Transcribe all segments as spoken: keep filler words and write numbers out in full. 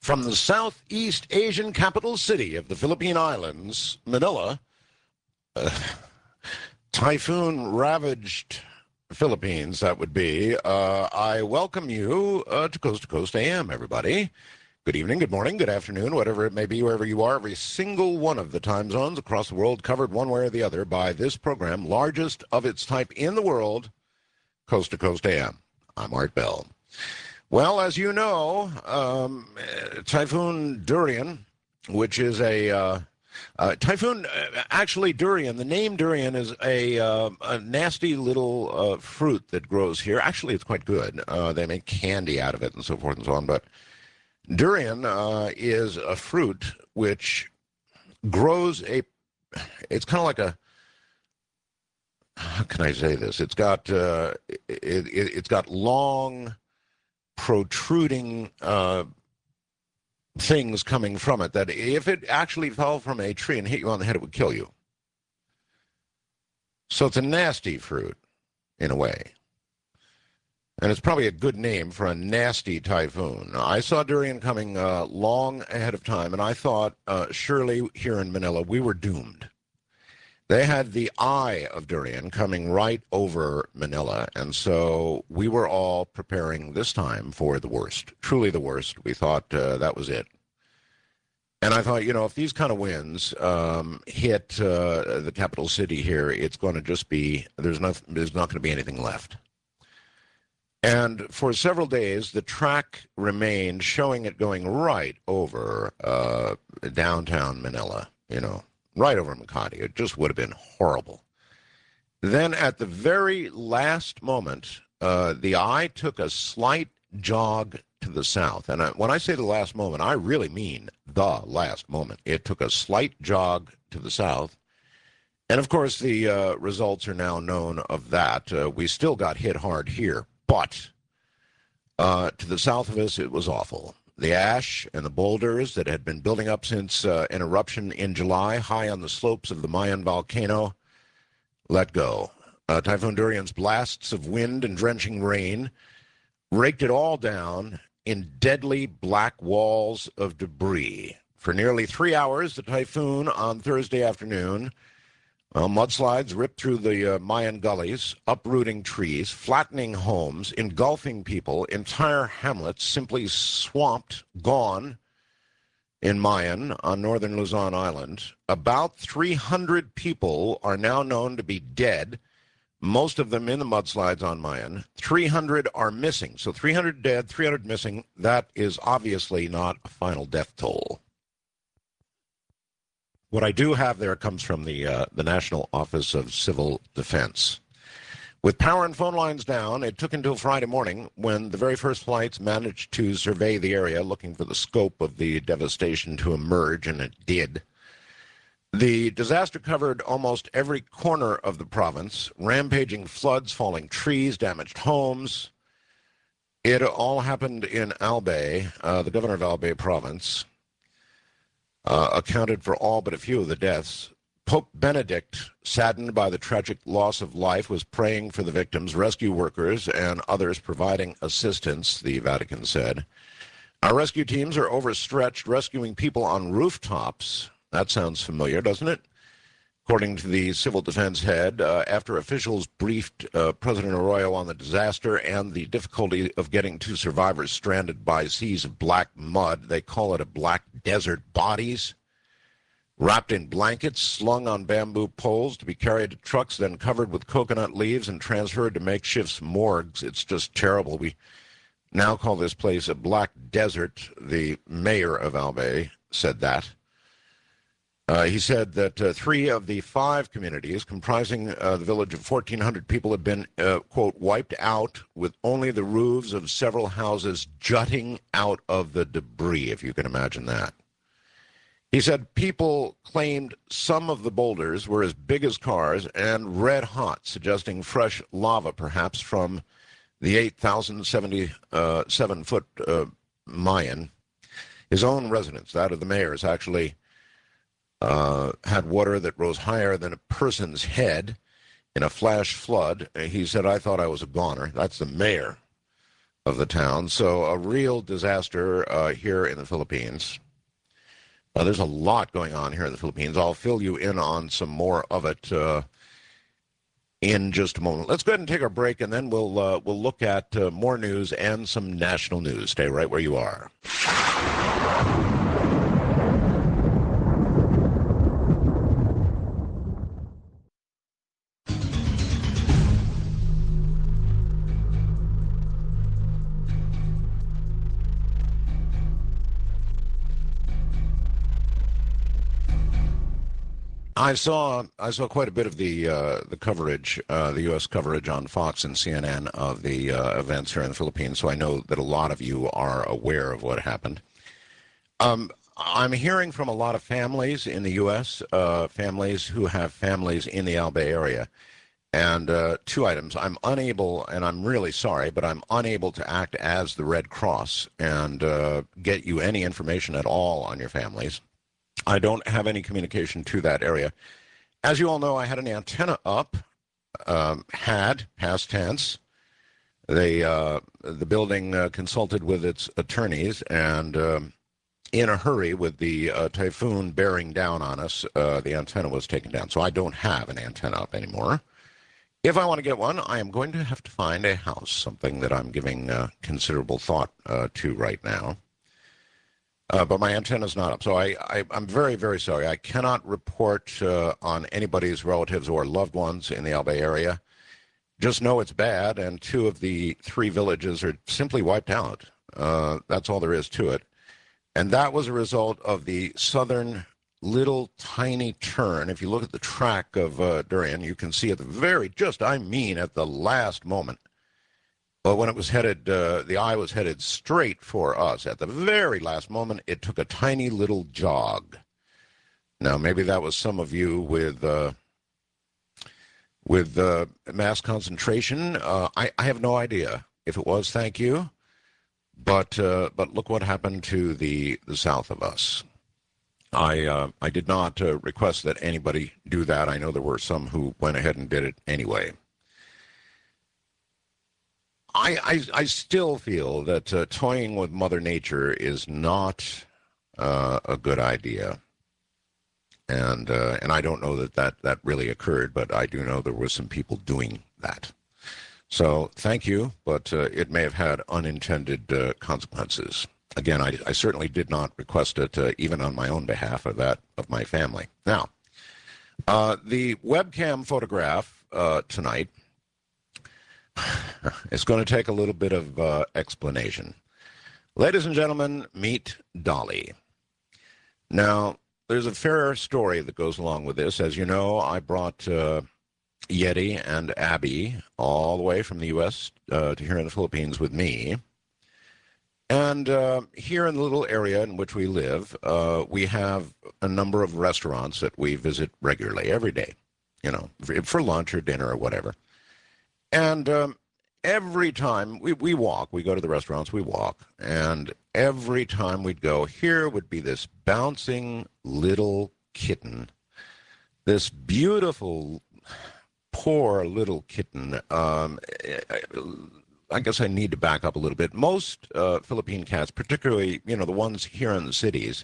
From the Southeast Asian capital city of the Philippine Islands, Manila, uh, typhoon-ravaged Philippines, that would be. Uh, I welcome you uh, to Coast to Coast A M, everybody. Good evening, good morning, good afternoon, whatever it may be, wherever you are. Every single one of the time zones across the world covered one way or the other by this program, largest of its type in the world, Coast to Coast A M. I'm Art Bell. Well, as you know, um, Typhoon Durian, which is a uh, uh, typhoon, uh, actually durian, the name durian is a, uh, a nasty little uh, fruit that grows here. Actually, it's quite good. Uh, they make candy out of it and so forth and so on. But durian uh, is a fruit which grows a, it's kind of like a, how can I say this? It's got, uh, it, it, it's got long, protruding uh, things coming from it that if it actually fell from a tree and hit you on the head, it would kill you. So it's a nasty fruit, in a way. And it's probably a good name for a nasty typhoon. I saw durian coming uh, long ahead of time, and I thought, uh, surely here in Manila, we were doomed. They had the eye of durian coming right over Manila, and so we were all preparing this time for the worst, truly the worst. We thought uh, that was it. And I thought, you know, if these kind of winds um, hit uh, the capital city here, it's going to just be, there's not, there's not going to be anything left. And for several days, the track remained showing it going right over uh, downtown Manila, you know. Right over Makati. It just would have been horrible. Then at the very last moment, uh, the eye took a slight jog to the south. And I, when I say the last moment, I really mean the last moment. It took a slight jog to the south. And, of course, the uh, results are now known of that. Uh, we still got hit hard here. But uh, to the south of us, it was awful. The ash and the boulders that had been building up since uh, an eruption in July, high on the slopes of the Mayon volcano, let go. Uh, Typhoon Durian's blasts of wind and drenching rain raked it all down in deadly black walls of debris. For nearly three hours, the typhoon on Thursday afternoon, well, mudslides ripped through the uh, Mayan gullies, uprooting trees, flattening homes, engulfing people, entire hamlets simply swamped, gone in Mayan on northern Luzon Island. About three hundred people are now known to be dead, most of them in the mudslides on Mayan. three hundred are missing. So three hundred dead, three hundred missing. That is obviously not a final death toll. What I do have there comes from the uh, the National Office of Civil Defense. With power and phone lines down, it took until Friday morning when the very first flights managed to survey the area looking for the scope of the devastation to emerge, and it did. The disaster covered almost every corner of the province, rampaging floods, falling trees, damaged homes. It all happened in Albay, uh, the governor of Albay province. Uh, accounted for all but a few of the deaths. Pope Benedict, saddened by the tragic loss of life, was praying for the victims, rescue workers, and others providing assistance, the Vatican said. Our rescue teams are overstretched, rescuing people on rooftops. That sounds familiar, doesn't it? According to the civil defense head, uh, after officials briefed uh, President Arroyo on the disaster and the difficulty of getting two survivors stranded by seas of black mud, they call it a black desert, bodies wrapped in blankets, slung on bamboo poles to be carried to trucks, then covered with coconut leaves and transferred to makeshift morgues. It's just terrible. We now call this place a black desert. The mayor of Albay said that. Uh, he said that uh, three of the five communities comprising uh, the village of fourteen hundred people have been, uh, quote, wiped out with only the roofs of several houses jutting out of the debris, if you can imagine that. He said people claimed some of the boulders were as big as cars and red hot, suggesting fresh lava perhaps from the eight thousand seventy-seven foot uh, Mayan. His own residence, that of the mayor's, actually Uh, had water that rose higher than a person's head in a flash flood. He said, I thought I was a goner. That's the mayor of the town. So a real disaster uh, here in the Philippines. Uh, there's a lot going on here in the Philippines. I'll fill you in on some more of it uh, in just a moment. Let's go ahead and take our break, and then we'll uh, we'll look at uh, more news and some national news. Stay right where you are. I saw I saw quite a bit of the uh, the coverage, uh, the U S coverage on Fox and C N N of the uh, events here in the Philippines. So I know that a lot of you are aware of what happened. Um, I'm hearing from a lot of families in the U S, uh, families who have families in the Albay area. And uh, two items. I'm unable, and I'm really sorry, but I'm unable to act as the Red Cross and uh, get you any information at all on your families. I don't have any communication to that area. As you all know, I had an antenna up, um, had, past tense. They, uh, the building uh, consulted with its attorneys, and um, in a hurry with the uh, typhoon bearing down on us, uh, the antenna was taken down. So I don't have an antenna up anymore. If I want to get one, I am going to have to find a house, something that I'm giving uh, considerable thought uh, to right now. Uh, but my antenna's not up. So I, I, I'm very, very sorry. I cannot report uh, on anybody's relatives or loved ones in the Albay area. Just know it's bad, and two of the three villages are simply wiped out. Uh, that's all there is to it. And that was a result of the southern little tiny turn. If you look at the track of uh, Durian, you can see at the very, just, I mean, at the last moment. But when it was headed, uh, the eye was headed straight for us. At the very last moment, it took a tiny little jog. Now, maybe that was some of you with uh, with uh, mass concentration. Uh, I, I have no idea. If it was, thank you. But uh, but look what happened to the, the south of us. I uh, I did not uh, request that anybody do that. I know there were some who went ahead and did it anyway. I, I, I still feel that uh, toying with Mother Nature is not uh, a good idea. And uh, and I don't know that, that that really occurred, but I do know there were some people doing that. So thank you, but uh, it may have had unintended uh, consequences. Again, I, I certainly did not request it, uh, even on my own behalf or that of my family. Now, uh, the webcam photograph uh, tonight, it's going to take a little bit of uh, explanation. Ladies and gentlemen, meet Dolly. Now, there's a fair story that goes along with this. As you know, I brought uh, Yeti and Abby all the way from the U S uh, to here in the Philippines with me. And uh, here in the little area in which we live, uh, we have a number of restaurants that we visit regularly every day, you know, for lunch or dinner or whatever. And um, every time we, we walk, we go to the restaurants, we walk, and every time we'd go, here would be this bouncing little kitten, this beautiful, poor little kitten. Um, I guess I need to back up a little bit. Most uh, Philippine cats, particularly, you know, the ones here in the cities,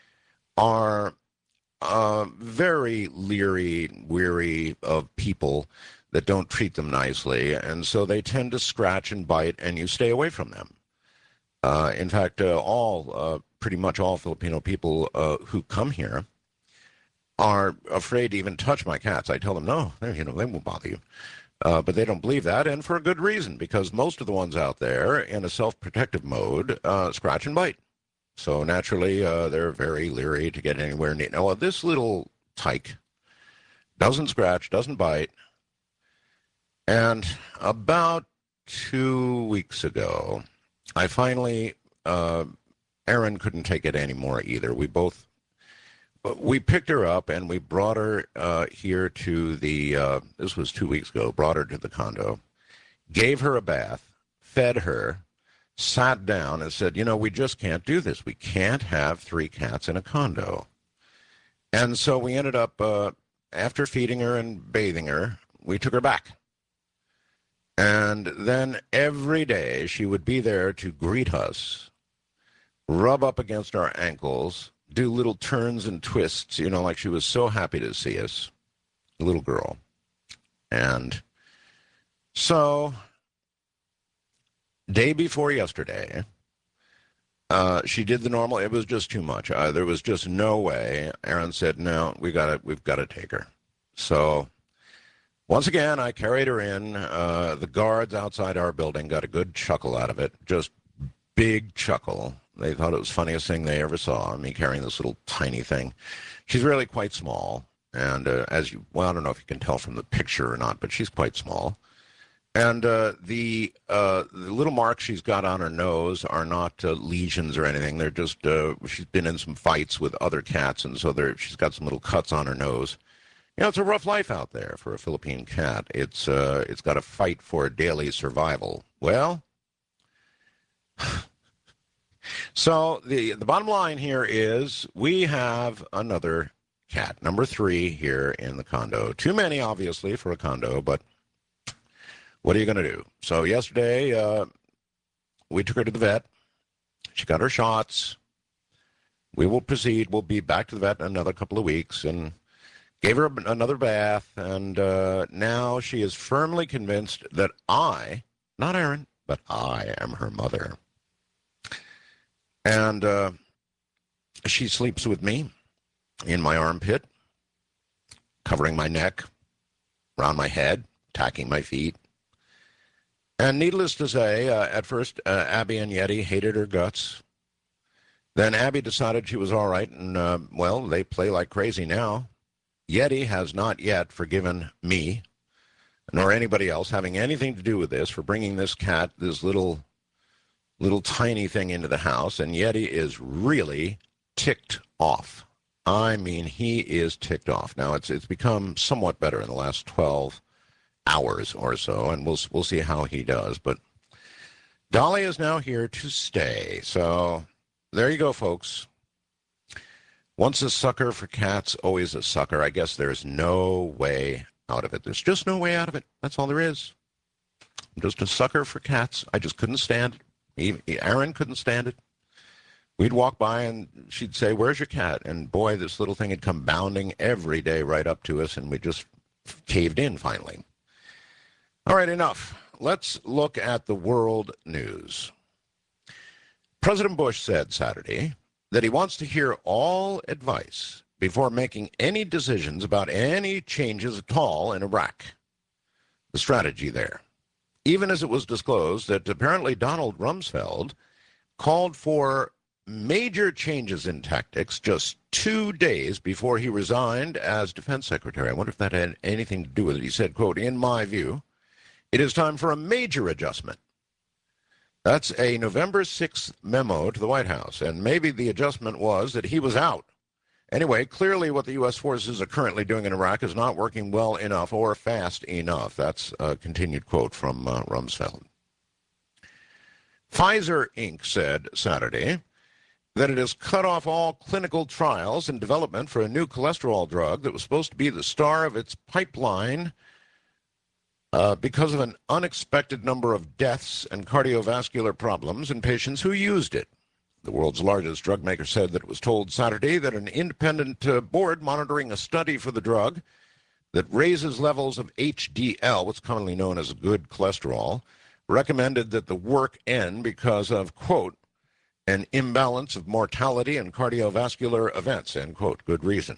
are uh, very leery, weary of people that don't treat them nicely, and so they tend to scratch and bite, and you stay away from them. Uh, in fact, uh, all, uh, pretty much all Filipino people uh, who come here are afraid to even touch my cats. I tell them, no, you know, they won't bother you. Uh, but they don't believe that, and for a good reason, because most of the ones out there in a self-protective mode uh, scratch and bite. So naturally, uh, they're very leery to get anywhere near. Now, this little tyke doesn't scratch, doesn't bite. And about two weeks ago, I finally, uh, Erin couldn't take it anymore either. We both, we picked her up and we brought her uh, here to the, uh, this was two weeks ago, brought her to the condo, gave her a bath, fed her, sat down and said, you know, we just can't do this. We can't have three cats in a condo. And so we ended up, uh, after feeding her and bathing her, we took her back. And then every day she would be there to greet us, rub up against our ankles, do little turns and twists, you know, like she was so happy to see us, a little girl. And so, day before yesterday, uh, she did the normal. It was just too much. Uh, there was just no way. Aaron said, "No, we got to. We've got to take her." So, once again, I carried her in. Uh, the guards outside our building got a good chuckle out of it. Just big chuckle. They thought it was the funniest thing they ever saw, me carrying this little tiny thing. She's really quite small. And uh, as you, well, I don't know if you can tell from the picture or not, but she's quite small. And uh, the, uh, the little marks she's got on her nose are not uh, lesions or anything. They're just, uh, she's been in some fights with other cats, and so she's got some little cuts on her nose. You know, it's a rough life out there for a Philippine cat. It's, uh, it's got to fight for daily survival. Well, so the, the bottom line here is we have another cat, number three here in the condo. Too many, obviously, for a condo, but what are you going to do? So yesterday, uh, we took her to the vet. She got her shots. We will proceed. We'll be back to the vet in another couple of weeks, and gave her another bath, and uh, now she is firmly convinced that I, not Aaron, but I am her mother. And uh, she sleeps with me in my armpit, covering my neck, around my head, attacking my feet. And needless to say, uh, at first, uh, Abby and Yeti hated her guts. Then Abby decided she was all right, and, uh, well, they play like crazy now. Yeti has not yet forgiven me, nor anybody else having anything to do with this, for bringing this cat, this little, little tiny thing into the house, and Yeti is really ticked off. I mean, he is ticked off. Now, it's it's become somewhat better in the last twelve hours or so, and we'll we'll see how he does. But Dolly is now here to stay. So there you go, folks. Once a sucker for cats, always a sucker. I guess there's no way out of it. There's just no way out of it. That's all there is. I'm just a sucker for cats. I just couldn't stand it. Even, Aaron couldn't stand it. We'd walk by and she'd say, "Where's your cat?" And boy, this little thing had come bounding every day right up to us, and we just caved in finally. All right, enough. Let's look at the world news. President Bush said Saturday that he wants to hear all advice before making any decisions about any changes at all in Iraq. The strategy there. Even as it was disclosed that apparently Donald Rumsfeld called for major changes in tactics just two days before he resigned as defense secretary. I wonder if that had anything to do with it. He said, quote, "In my view, it is time for a major adjustment." That's a November sixth memo to the White House, and maybe the adjustment was that he was out. Anyway, clearly what the U S forces are currently doing in Iraq is not working well enough or fast enough. That's a continued quote from uh, Rumsfeld. Pfizer, Incorporated said Saturday that it has cut off all clinical trials and development for a new cholesterol drug that was supposed to be the star of its pipeline uh, because of an unexpected number of deaths and cardiovascular problems in patients who used it. The world's largest drug maker said that it was told Saturday that an independent uh, board monitoring a study for the drug that raises levels of H D L, what's commonly known as good cholesterol, recommended that the work end because of, quote, an imbalance of mortality and cardiovascular events, end quote. Good reason.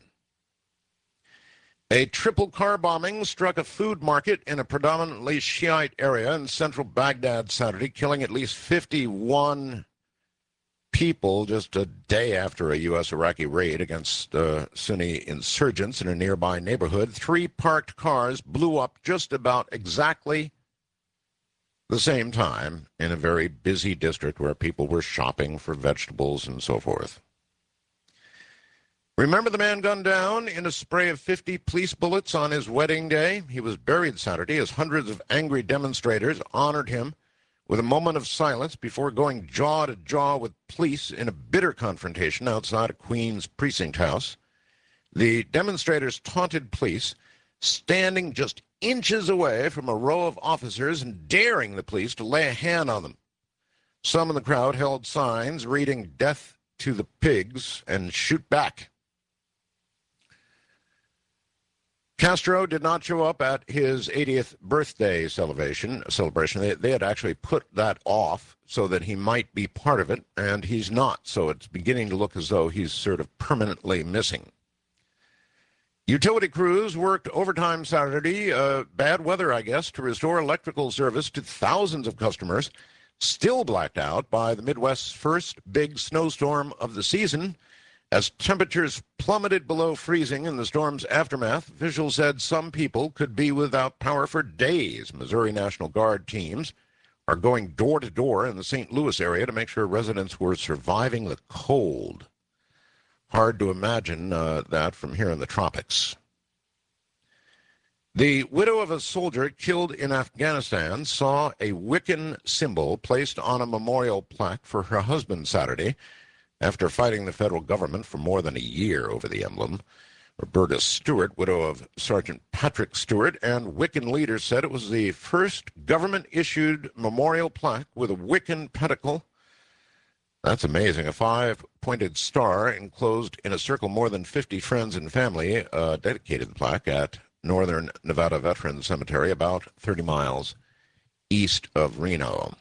A triple car bombing struck a food market in a predominantly Shiite area in central Baghdad Saturday, killing at least fifty-one people just a day after a U S Iraqi raid against uh, Sunni insurgents in a nearby neighborhood. Three parked cars blew up just about exactly the same time in a very busy district where people were shopping for vegetables and so forth. Remember the man gunned down in a spray of fifty police bullets on his wedding day? He was buried Saturday as hundreds of angry demonstrators honored him with a moment of silence before going jaw to jaw with police in a bitter confrontation outside a Queens precinct house. The demonstrators taunted police, standing just inches away from a row of officers and daring the police to lay a hand on them. Some in the crowd held signs reading "Death to the pigs" and "Shoot back." Castro did not show up at his eightieth birthday celebration. celebration. They, they had actually put that off so that he might be part of it, and he's not. So it's beginning to look as though he's sort of permanently missing. Utility crews worked overtime Saturday, uh, bad weather, I guess, to restore electrical service to thousands of customers still blacked out by the Midwest's first big snowstorm of the season. As temperatures plummeted below freezing in the storm's aftermath, officials said some people could be without power for days. Missouri National Guard teams are going door to door in the Saint Louis area to make sure residents were surviving the cold. Hard to imagine uh, that from here in the tropics. The widow of a soldier killed in Afghanistan saw a Wiccan symbol placed on a memorial plaque for her husband Saturday after fighting the federal government for more than a year over the emblem. Roberta Stewart, widow of Sergeant Patrick Stewart, and Wiccan leaders said it was the first government-issued memorial plaque with a Wiccan pentacle. That's amazing. A five-pointed star enclosed in a circle more than fifty friends and family uh, dedicated the plaque at Northern Nevada Veterans Cemetery, about thirty miles east of Reno.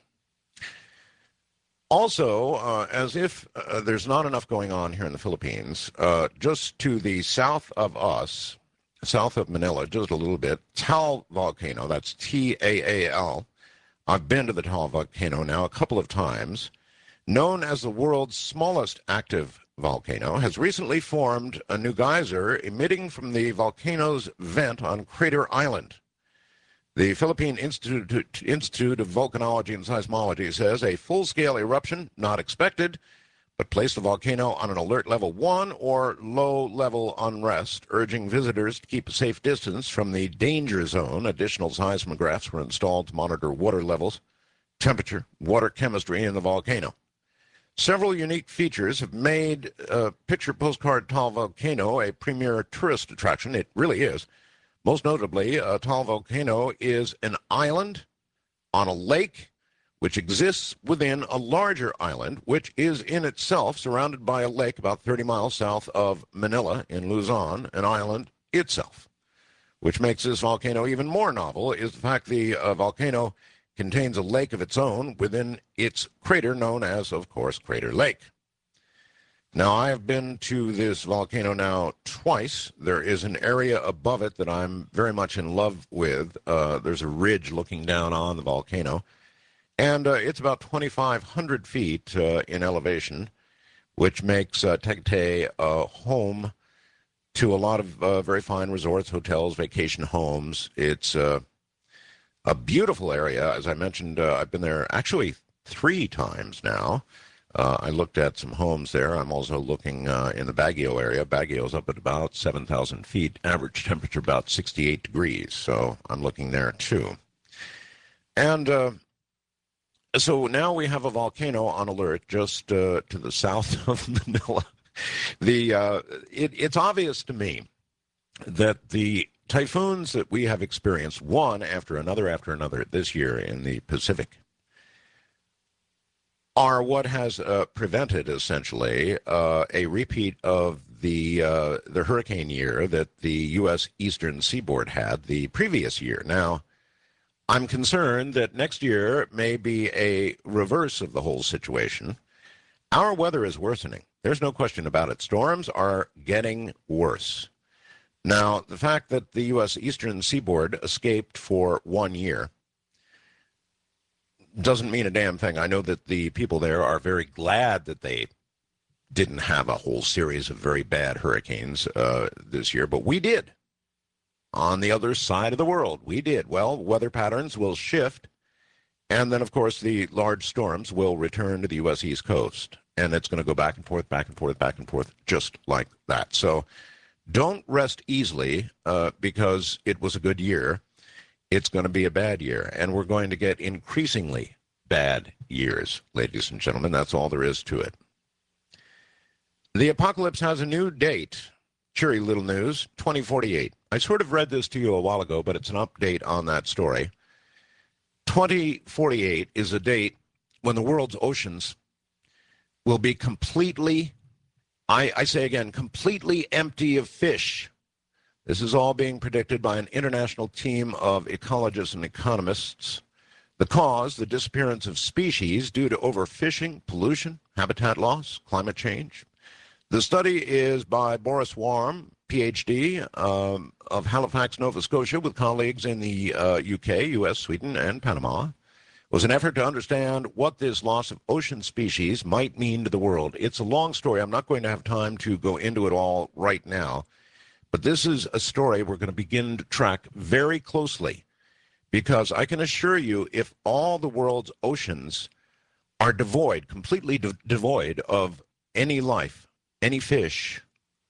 Also, uh, as if uh, there's not enough going on here in the Philippines, uh, just to the south of us, south of Manila, just a little bit, Taal Volcano, that's T A A L. I've been to the Taal Volcano now a couple of times. Known as the world's smallest active volcano, has recently formed a new geyser emitting from the volcano's vent on Crater Island. The Philippine Institute, Institute of Volcanology and Seismology says a full-scale eruption not expected, but placed the volcano on an alert level one or low-level unrest, urging visitors to keep a safe distance from the danger zone. Additional seismographs were installed to monitor water levels, temperature, water chemistry in the volcano. Several unique features have made uh, Picture Postcard Taal Volcano a premier tourist attraction. It really is. Most notably, uh, Taal Volcano is an island on a lake which exists within a larger island, which is in itself surrounded by a lake about thirty miles south of Manila in Luzon, an island itself. Which makes this volcano even more novel is the fact the uh, volcano contains a lake of its own within its crater known as, of course, Crater Lake. Now, I have been to this volcano now twice. There is an area above it that I'm very much in love with. Uh, there's a ridge looking down on the volcano, and uh, it's about twenty-five hundred feet uh, in elevation, which makes uh, Tagaytay a home to a lot of uh, very fine resorts, hotels, vacation homes. It's uh, a beautiful area. As I mentioned, uh, I've been there actually three times now. Uh, I looked at some homes there. I'm also looking uh, in the Baguio area. Baguio's up at about seven thousand feet, average temperature about sixty-eight degrees. So I'm looking there too. And uh, so now we have a volcano on alert just uh, to the south of Manila. The uh, it, it's obvious to me that the typhoons that we have experienced, one after another after another this year in the Pacific, are what has uh, prevented, essentially, uh, a repeat of the uh, the hurricane year that the U S eastern seaboard had the previous year. Now, I'm concerned that next year may be a reverse of the whole situation. Our weather is worsening. There's no question about it. Storms are getting worse. Now, the fact that the U S eastern seaboard escaped for one year doesn't mean a damn thing. I know that the people there are very glad that they didn't have a whole series of very bad hurricanes uh, this year, but we did. On the other side of the world, we did. Well, weather patterns will shift, and then, of course, the large storms will return to the U S East Coast, and it's going to go back and forth, back and forth, back and forth, just like that. So don't rest easily uh, because it was a good year. It's going to be a bad year, and we're going to get increasingly bad years, ladies and gentlemen. That's all there is to it. The apocalypse has a new date. Cheery little news, twenty forty-eight. I sort of read this to you a while ago, but it's an update on that story. twenty forty-eight is a date when the world's oceans will be completely, I, I say again, completely empty of fish. This is all being predicted by an international team of ecologists and economists. The cause, the disappearance of species due to overfishing, pollution, habitat loss, climate change. The study is by Boris Warm, P H D, um, of Halifax, Nova Scotia, with colleagues in the uh, U K, U S, Sweden, and Panama. It was an effort to understand what this loss of ocean species might mean to the world. It's a long story. I'm not going to have time to go into it all right now. But this is a story we're going to begin to track very closely, because I can assure you, if all the world's oceans are devoid, completely de- devoid of any life, any fish,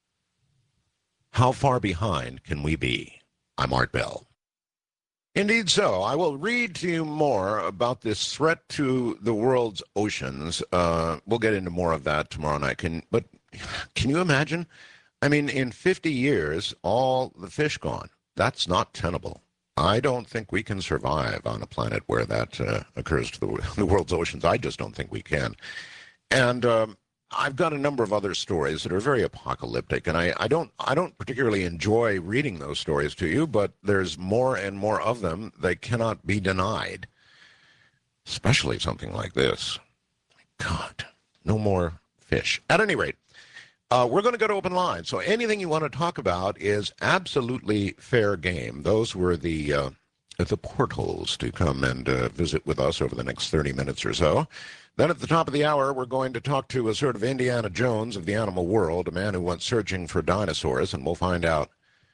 how far behind can we be? I'm Art Bell. Indeed so. I will read to you more about this threat to the world's oceans. Uh, we'll get into more of that tomorrow night. Can, but can you imagine? I mean, in fifty years, all the fish gone. That's not tenable. I don't think we can survive on a planet where that uh, occurs to the, the world's oceans. I just don't think we can. And um, I've got a number of other stories that are very apocalyptic, and I, I don't I don't particularly enjoy reading those stories to you, but there's more and more of them. They cannot be denied, especially something like this. God, no more fish. At any rate, uh, we're going to go to open line, so anything you want to talk about is absolutely fair game. Those were the uh, the portholes to come and uh, visit with us over the next thirty minutes or so. Then at the top of the hour, we're going to talk to a sort of Indiana Jones of the animal world, a man who went searching for dinosaurs, and we'll find out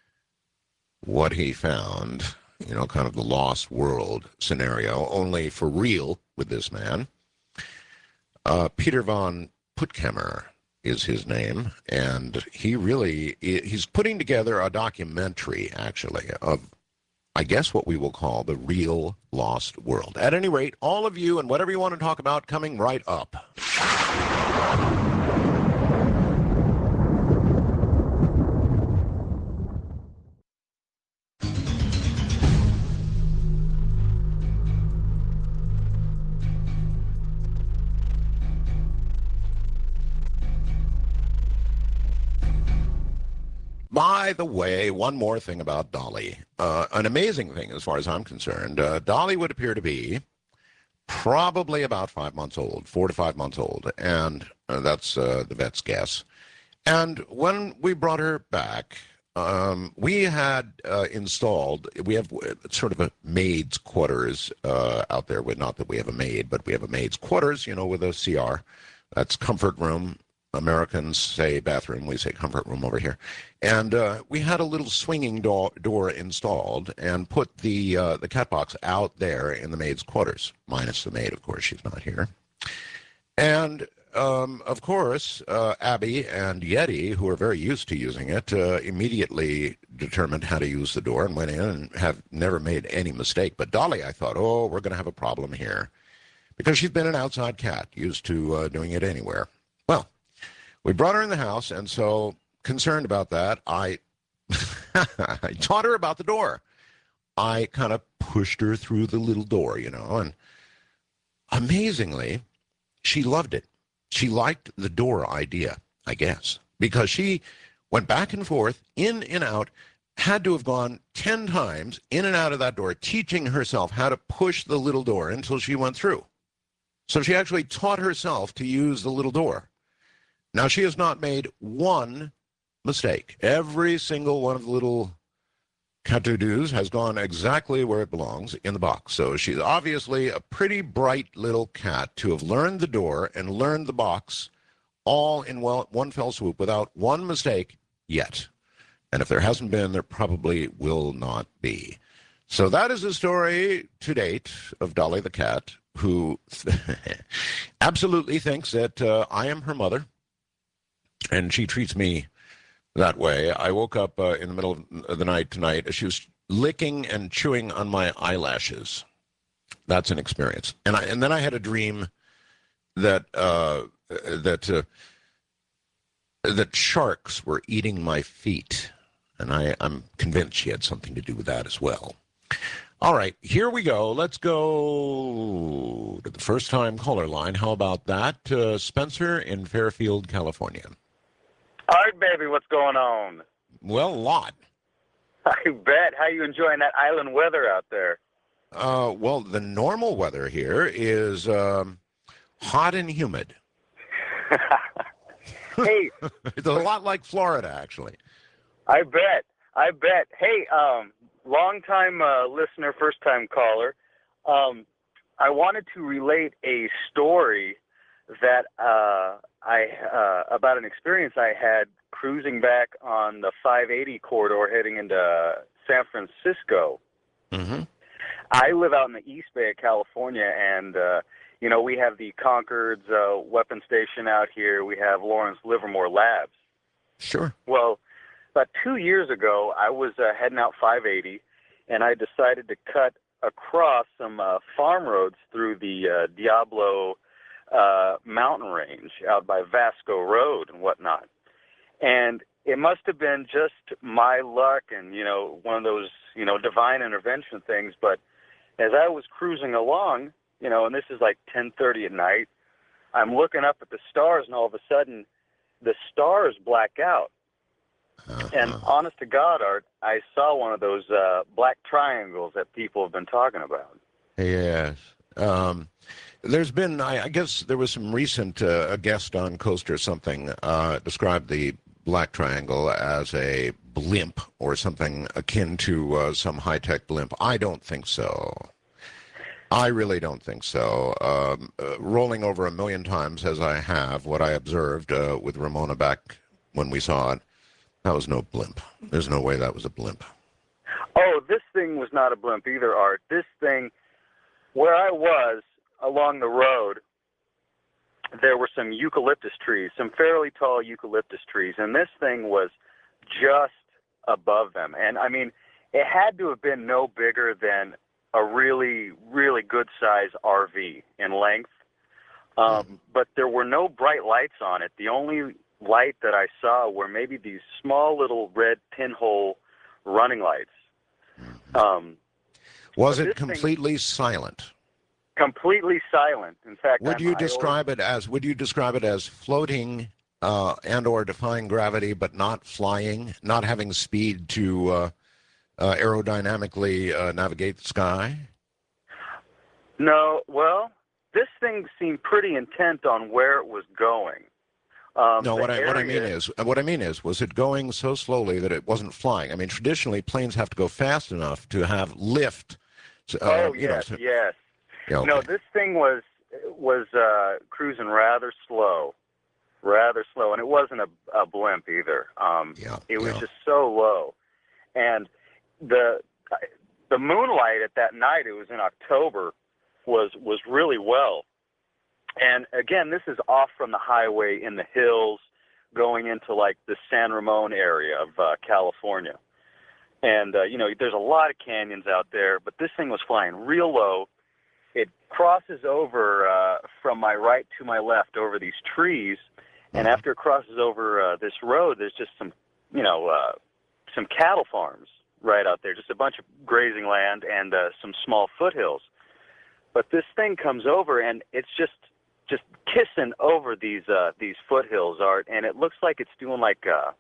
what he found, you know, kind of the lost world scenario, only for real with this man. Uh, Peter von Puttkamer is his name, and he really, he's putting together a documentary, actually, of I guess what we will call the real lost world. At any rate, all of you and whatever you want to talk about coming right up. By the way, one more thing about Dolly. Uh, an amazing thing as far as I'm concerned. Uh, Dolly would appear to be probably about five months old, four to five months old, and uh, that's uh, the vet's guess. And when we brought her back, um, we had uh, installed, we have sort of a maid's quarters uh, out there. With, not that we have a maid, but we have a maid's quarters, you know, with a C R. That's comfort room. Americans say bathroom, we say comfort room over here. And uh, we had a little swinging door, door installed and put the uh, the cat box out there in the maid's quarters, minus the maid, of course, she's not here. And, um, of course, uh, Abby and Yeti, who are very used to using it, uh, immediately determined how to use the door and went in and have never made any mistake. But Dolly, I thought, oh, we're going to have a problem here, because she's been an outside cat, used to uh, doing it anywhere. Well, we brought her in the house, and so concerned about that, I, I taught her about the door. I kind of pushed her through the little door, you know, and amazingly, she loved it. She liked the door idea, I guess, because she went back and forth, in and out, had to have gone ten times in and out of that door, teaching herself how to push the little door until she went through. So she actually taught herself to use the little door. Now, she has not made one mistake. Every single one of the little cat-doo-doos has gone exactly where it belongs, in the box. So she's obviously a pretty bright little cat to have learned the door and learned the box all in one fell swoop without one mistake yet. And if there hasn't been, there probably will not be. So that is the story to date of Dolly the cat, who absolutely thinks that uh, I am her mother. And she treats me that way. I woke up uh, in the middle of the night tonight. She was licking and chewing on my eyelashes. That's an experience. And I, and then I had a dream that uh, that uh, that sharks were eating my feet. And I, I'm convinced she had something to do with that as well. All right, here we go. Let's go to the first-time caller line. How about that? Uh, Spencer in Fairfield, California. All right, baby, what's going on? Well, a lot. I bet. How you enjoying that island weather out there? Uh, well, the normal weather here is um, hot and humid. Hey. It's a lot like Florida, actually. I bet. I bet. Hey, um, long-time uh, listener, first-time caller, um, I wanted to relate a story that uh, I uh, about an experience I had cruising back on the five eighty corridor heading into San Francisco. Mm-hmm. I live out in the East Bay of California, and uh, you know we have the Concord's uh, weapon station out here. We have Lawrence Livermore Labs. Sure. Well, about two years ago, I was uh, heading out five eighty, and I decided to cut across some uh, farm roads through the uh, Diablo uh, mountain range out by Vasco Road and whatnot. And it must have been just my luck and, you know, one of those, you know, divine intervention things. But as I was cruising along, you know, and this is like ten thirty at night, I'm looking up at the stars, and all of a sudden the stars black out. Uh-huh. And honest to God, Art, I saw one of those uh, black triangles that people have been talking about. Yes. Um, there's been, I, I guess there was some recent, uh, a guest on Coast or something uh, described the black triangle as a blimp or something akin to uh, some high-tech blimp. I don't think so. I really don't think so. Um, uh, rolling over a million times, as I have, what I observed uh, with Ramona back when we saw it, that was no blimp. There's no way that was a blimp. Oh, this thing was not a blimp either, Art. This thing, where I was along the road, there were some eucalyptus trees, some fairly tall eucalyptus trees, and this thing was just above them. And, I mean, it had to have been no bigger than a really, really good-sized R V in length. Um, mm-hmm. But there were no bright lights on it. The only light that I saw were maybe these small little red pinhole running lights. Um, was it completely thing, silent? Completely silent. In fact, would I'm, you describe always, it as would you describe it as floating uh, and or defying gravity, but not flying, not having speed to uh, uh, aerodynamically uh, navigate the sky? No. Well, this thing seemed pretty intent on where it was going. Um, no, what I area... what I mean is what I mean is was it going so slowly that it wasn't flying? I mean, traditionally planes have to go fast enough to have lift. Uh, oh you yes, know, to... yes. Yeah, okay. No, this thing was was uh, cruising rather slow, rather slow, and it wasn't a, a blimp either. Um, yeah, it was yeah. just so low, and the the moonlight at that night, it was in October, was was really well. And again, this is off from the highway in the hills, going into like the San Ramon area of uh, California. And uh, you know, there's a lot of canyons out there, but this thing was flying real low. It crosses over uh, from my right to my left over these trees, and Mm-hmm. after it crosses over uh, this road, there's just some, you know, uh, some cattle farms right out there, just a bunch of grazing land and uh, some small foothills. But this thing comes over, and it's just just kissing over these uh, these foothills, Art, and it looks like it's doing like a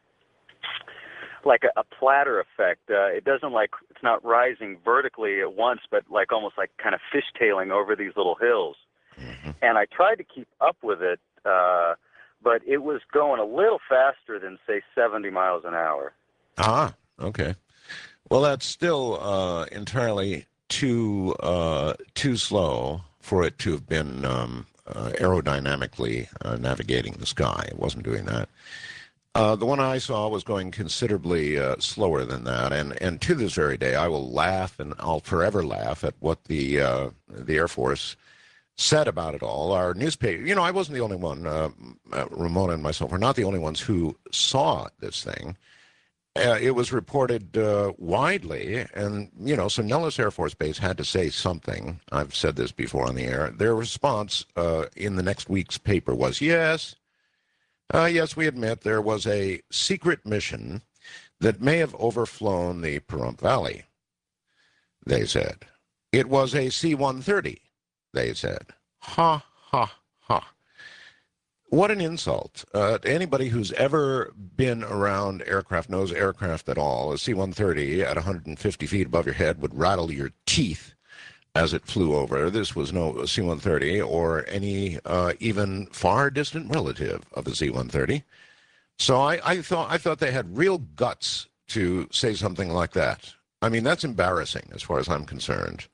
like a, a platter effect. Uh, it doesn't like it's not rising vertically at once, but like almost like kind of fishtailing over these little hills. Mm-hmm. And I tried to keep up with it, uh, but it was going a little faster than say seventy miles an hour. Ah, okay. Well, that's still uh, entirely too uh, too slow for it to have been um, uh, aerodynamically uh, navigating the sky. It wasn't doing that. Uh, the one I saw was going considerably uh, slower than that, and, and to this very day, I will laugh, and I'll forever laugh at what the uh, the Air Force said about it all. Our newspaper, you know, I wasn't the only one. Uh, uh, Ramona and myself were not the only ones who saw this thing. Uh, it was reported uh, widely, and, you know, so Nellis Air Force Base had to say something. I've said this before on the air. Their response uh, in the next week's paper was, yes, uh, yes, we admit there was a secret mission that may have overflown the Pahrump Valley, they said. It was a C one thirty, they said. Ha, ha, ha. What an insult. Uh, to anybody who's ever been around aircraft, knows aircraft at all, a C one thirty at one hundred fifty feet above your head would rattle your teeth as it flew over. This was no C one thirty or any uh, even far distant relative of a C one thirty. So I, I thought I thought they had real guts to say something like that. I mean, that's embarrassing as far as I'm concerned.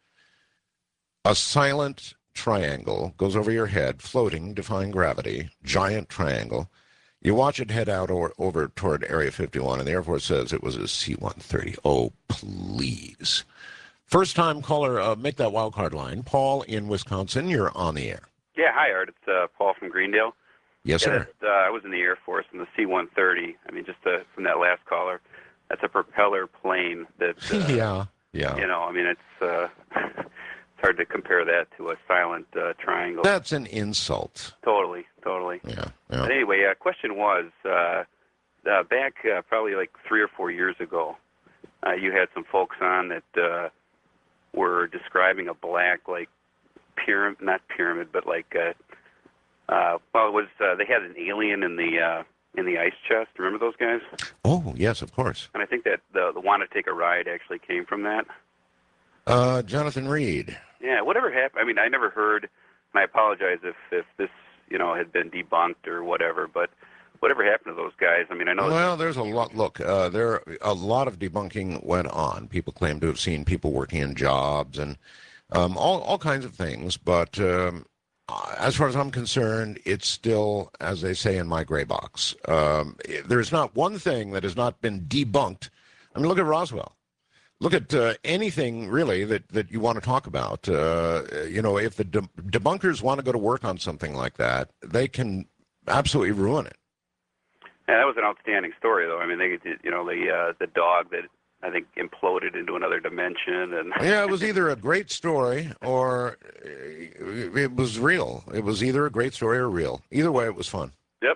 A silent triangle goes over your head, floating, defying gravity, giant triangle. You watch it head out or, over toward Area fifty-one, and the Air Force says it was a C one thirty. Oh, please. First-time caller, uh, make that wild card line. Paul in Wisconsin, you're on the air. Yeah, hi, Art. It's uh, Paul from Greendale. Yes, yeah, sir. That, uh, I was in the Air Force in the C one thirty. I mean, just uh, from that last caller, that's a propeller plane that, uh, yeah, yeah. You know, I mean, it's, uh, it's hard to compare that to a silent uh, triangle. That's an insult. Totally, totally. Yeah, yeah. But anyway, uh, question was, uh, uh, back uh, probably like three or four years ago, uh, you had some folks on that uh, were describing a black, like, pyramid, not pyramid, but like, uh, uh, well, it was, uh, they had an alien in the, uh, in the ice chest. Remember those guys? Oh, yes, of course. And I think that the, the Want to Take a Ride actually came from that. Uh, Jonathan Reed. Yeah, whatever happened, I mean, I never heard, and I apologize if, if this, you know, had been debunked or whatever, but whatever happened to those guys? I mean, I know. Well, there's a lot. Look, uh, there a lot of debunking went on. People claim to have seen people working in jobs and um, all all kinds of things. But um, as far as I'm concerned, it's still, as they say in my gray box. Um, there's not one thing that has not been debunked. I mean, look at Roswell. Look at uh, anything really that, that you want to talk about. Uh, you know, if the de- debunkers want to go to work on something like that, they can absolutely ruin it. Yeah, that was an outstanding story, though. I mean, they, you know, the uh, the dog that I think imploded into another dimension, and yeah, it was either a great story or it was real. It was either a great story or real. Either way, it was fun. Yep.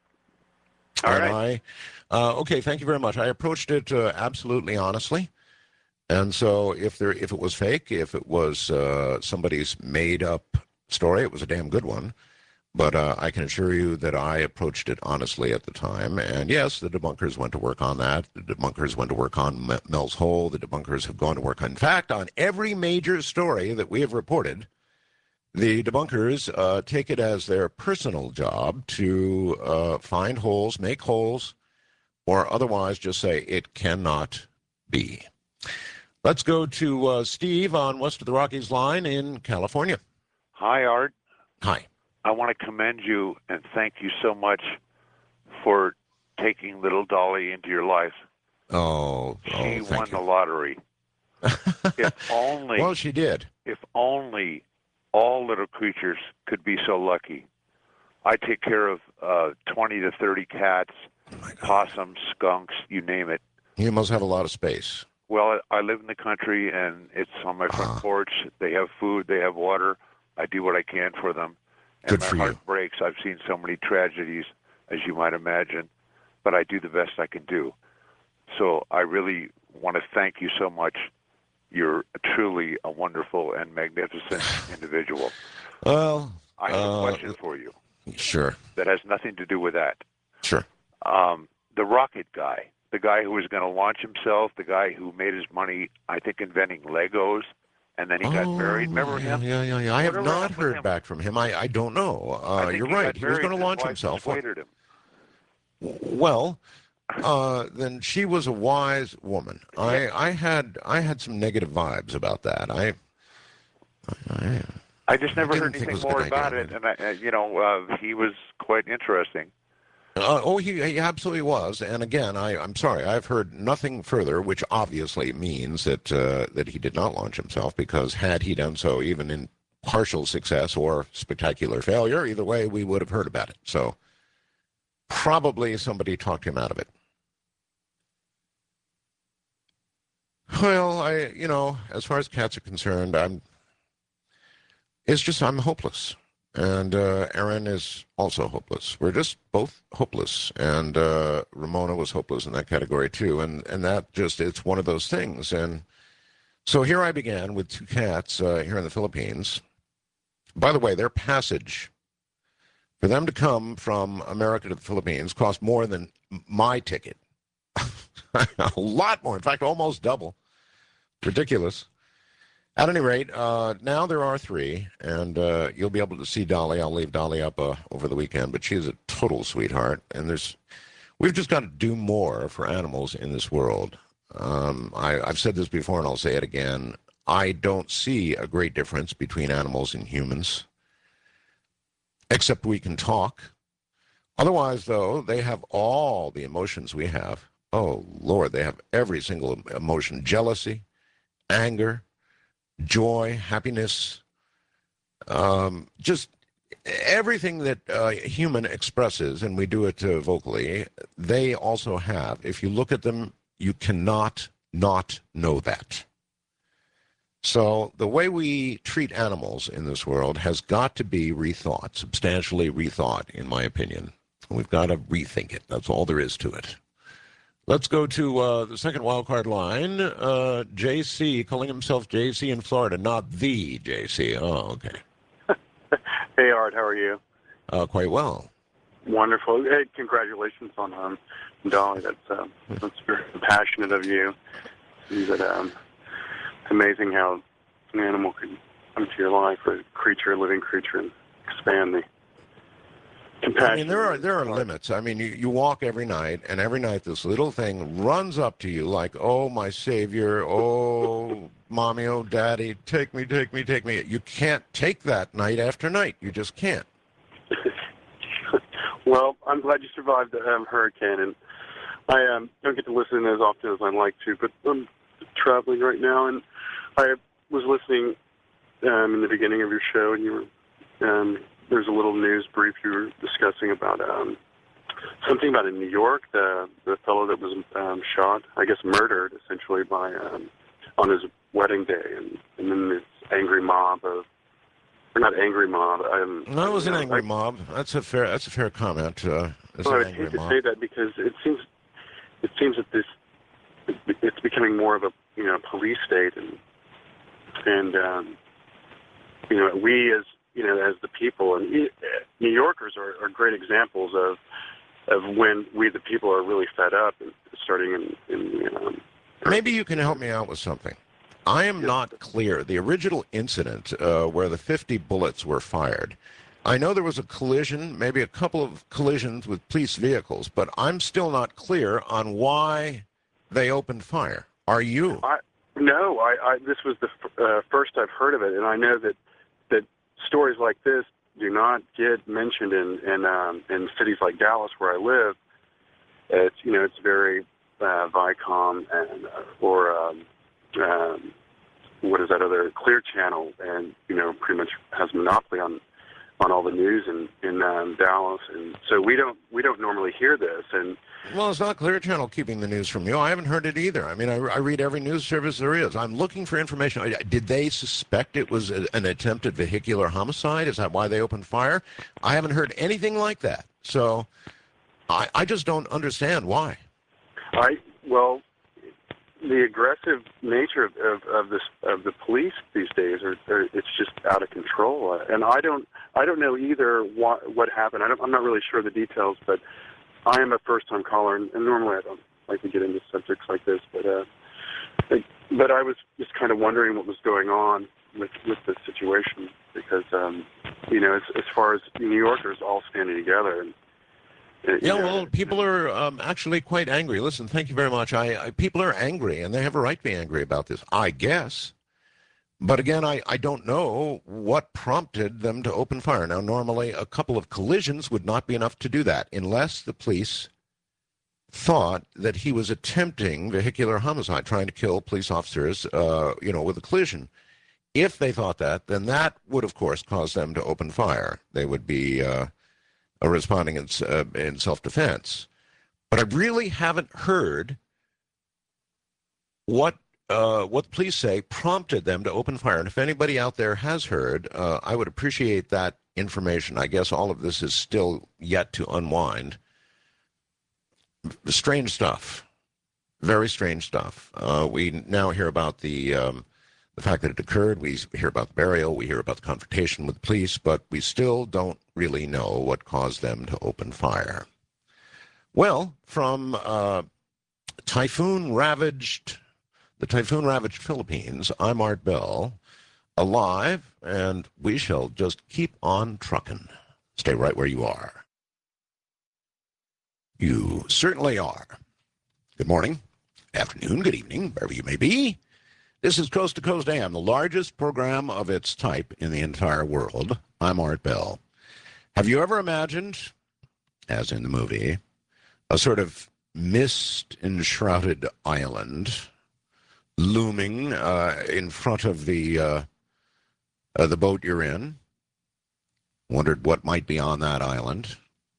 All and right. I, uh, okay, thank you very much. I approached it uh, absolutely honestly, and so if there, if it was fake, if it was uh, somebody's made up story, it was a damn good one. But uh, I can assure you that I approached it honestly at the time. And yes, the debunkers went to work on that. The debunkers went to work on M- Mel's Hole. The debunkers have gone to work, on, in fact, on every major story that we have reported. The debunkers uh, take it as their personal job to uh, find holes, make holes, or otherwise just say it cannot be. Let's go to uh, Steve on West of the Rockies line in California. Hi, Art. Hi. I want to commend you and thank you so much for taking little Dolly into your life. Oh, she oh, won you. the lottery. If only, well, she did. If only all little creatures could be so lucky. I take care of uh, twenty to thirty cats, oh possums, skunks, you name it. You must have a lot of space. Well, I live in the country, and it's on my front uh, porch. They have food. They have water. I do what I can for them. And Good my for heart you. breaks. I've seen so many tragedies, as you might imagine, but I do the best I can do. So I really want to thank you so much. You're truly a wonderful and magnificent individual. Well, I have uh, a question for you. Sure. That has nothing to do with that. Sure. Um, the rocket guy, the guy who was going to launch himself, the guy who made his money, I think, inventing Legos. And then he got oh, married. Remember yeah, him? Yeah, yeah, yeah. I have not heard back from him. I, I don't know. Uh, you're he right. He was going to launch wife himself. Persuaded him. Well, uh, then she was a wise woman. I, I had I had some negative vibes about that. I I, I just never I heard anything more about it, and I, uh, you know, uh, he was quite interesting. Uh, oh, he, he absolutely was. And again, I, I'm sorry, I've heard nothing further, which obviously means that uh, that he did not launch himself, because had he done so, even in partial success or spectacular failure, either way, we would have heard about it. So probably somebody talked him out of it. Well, I, you know, as far as cats are concerned, I'm, it's just, I'm hopeless. And uh, Aaron is also hopeless. We're just both hopeless. And uh, Ramona was hopeless in that category, too. And, and that just, it's one of those things. And so here I began with two cats uh, here in the Philippines. By the way, their passage, for them to come from America to the Philippines, cost more than my ticket. A lot more. In fact, almost double. Ridiculous. At any rate, uh, now there are three, and uh, you'll be able to see Dolly. I'll leave Dolly up uh, over the weekend, but she's a total sweetheart. And there's, we've just got to do more for animals in this world. Um, I, I've said this before, and I'll say it again. I don't see a great difference between animals and humans, except we can talk. Otherwise, though, they have all the emotions we have. Oh, Lord, they have every single emotion: jealousy, anger, joy, happiness, um, just everything that a human expresses, and we do it uh, vocally, they also have. If you look at them, you cannot not know that. So the way we treat animals in this world has got to be rethought, substantially rethought, in my opinion. We've got to rethink it. That's all there is to it. Let's go to uh, the second wildcard line. Uh, J C, calling himself J C in Florida, not the J C. Oh, okay. Hey, Art, how are you? Uh, quite well. Wonderful. Hey, congratulations on um, Dolly. That's, uh, that's very passionate of you. That, um, it's amazing how an animal can come to your life, a creature, a living creature, and expand the compassion. I mean, there are there are limits. I mean, you, you walk every night, and every night this little thing runs up to you like, oh, my savior, oh, mommy, oh, daddy, take me, take me, take me. You can't take that night after night. You just can't. Well, I'm glad you survived the um, hurricane, and I um, don't get to listen as often as I'd like to, but I'm traveling right now, and I was listening um, in the beginning of your show, and you were um, there's a little news brief you were discussing about um, something about in New York, the the fellow that was um, shot, I guess murdered, essentially by um, on his wedding day, and, and then this angry mob of, or not angry mob. Um, No, it was an know, angry I, mob. That's a fair that's a fair comment. Uh, it's well, an I angry hate to mob. say that because it seems it seems that this it's becoming more of a you know police state, and and um, you know we as you know as the people and New Yorkers are, are great examples of of when we the people are really fed up and starting in, in um, Maybe you can help me out with something. I am not clear. The original incident uh, where the fifty bullets were fired, I know there was a collision, maybe a couple of collisions with police vehicles, but I'm still not clear on why they opened fire. Are you? I, no, I, I this was the f- uh, first I've heard of it, and I know that that stories like this do not get mentioned in in, um, in cities like Dallas, where I live. It's you know it's very uh, Viacom and uh, or um, um, what is that other Clear Channel, and you know pretty much has a monopoly on on all the news in in um, Dallas, and so we don't we don't normally hear this. And Well, it's not Clear Channel keeping the news from you. I haven't heard it either. I mean, I, I read every news service there is. I'm looking for information. Did they suspect it was a, an attempted vehicular homicide? Is that why they opened fire? I haven't heard anything like that. So I, I just don't understand why. I well, the aggressive nature of, of, of this of the police these days are, are it's just out of control, and I don't I don't know either what what happened. I don't, I'm not really sure of the details, but I am a first-time caller, and, and normally I don't like to get into subjects like this, but uh, I, but I was just kind of wondering what was going on with with the situation, because um, you know, as, as far as New Yorkers all standing together. And, uh, Yeah, you know, well, people are um, actually quite angry. Listen, thank you very much. I, I people are angry, and they have a right to be angry about this, I guess. But again, I, I don't know what prompted them to open fire. Now, normally a couple of collisions would not be enough to do that, unless the police thought that he was attempting vehicular homicide, trying to kill police officers, uh, you know, with a collision. If they thought that, then that would, of course, cause them to open fire. They would be uh, responding in, uh, in self-defense. But I really haven't heard what uh, what the police say prompted them to open fire. And if anybody out there has heard, uh, I would appreciate that information. I guess all of this is still yet to unwind. Strange stuff. Very strange stuff. Uh, we now hear about the um, the fact that it occurred. We hear about the burial. We hear about the confrontation with the police, but we still don't really know what caused them to open fire. Well, from uh, typhoon-ravaged, the typhoon-ravaged Philippines, I'm Art Bell, alive, and we shall just keep on trucking. Stay right where you are. You certainly are. Good morning, afternoon, good evening, wherever you may be. This is Coast to Coast A M, the largest program of its type in the entire world. I'm Art Bell. Have you ever imagined, as in the movie, a sort of mist-enshrouded island looming uh, in front of the uh, uh, the boat you're in? Wondered what might be on that island?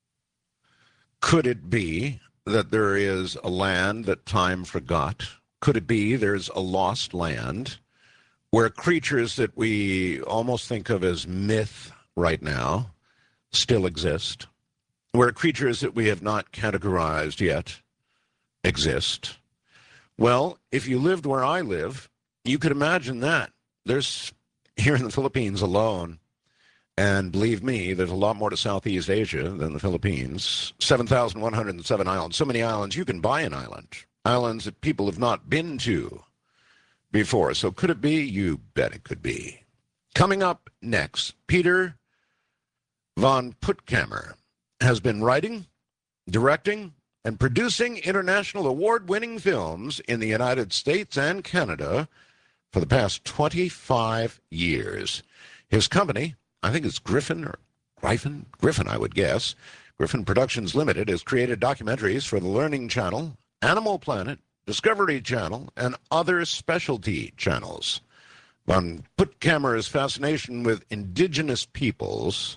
Could it be that there is a land that time forgot? Could it be there's a lost land where creatures that we almost think of as myth right now still exist? Where creatures that we have not categorized yet exist? Well, if you lived where I live, you could imagine that. There's, here in the Philippines alone, and believe me, there's a lot more to Southeast Asia than the Philippines. seven thousand one hundred seven islands. So many islands, you can buy an island. Islands that people have not been to before. So could it be? You bet it could be. Coming up next, Peter von Puttkamer has been writing, directing, and producing international award-winning films in the United States and Canada for the past twenty-five years. His company, I think it's Griffin or Griffin, Griffin, I would guess. Griffin Productions Limited has created documentaries for the Learning Channel, Animal Planet, Discovery Channel, and other specialty channels. Von Puttkamer's fascination with indigenous peoples,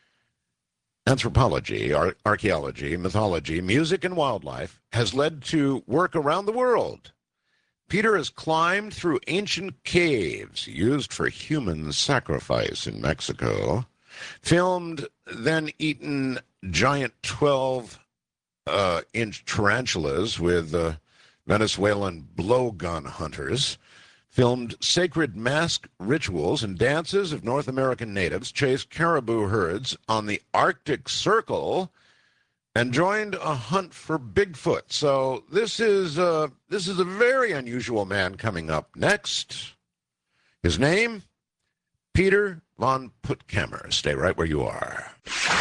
anthropology, ar- archaeology, mythology, music, and wildlife has led to work around the world. Peter has climbed through ancient caves used for human sacrifice in Mexico, filmed, then eaten giant twelve-inch uh, tarantulas with uh, Venezuelan blowgun hunters, filmed sacred mask rituals and dances of North American natives, chased caribou herds on the Arctic Circle, and joined a hunt for Bigfoot. So this is uh, this is a very unusual man coming up next. His name, Peter von Puttkamer. Stay right where you are.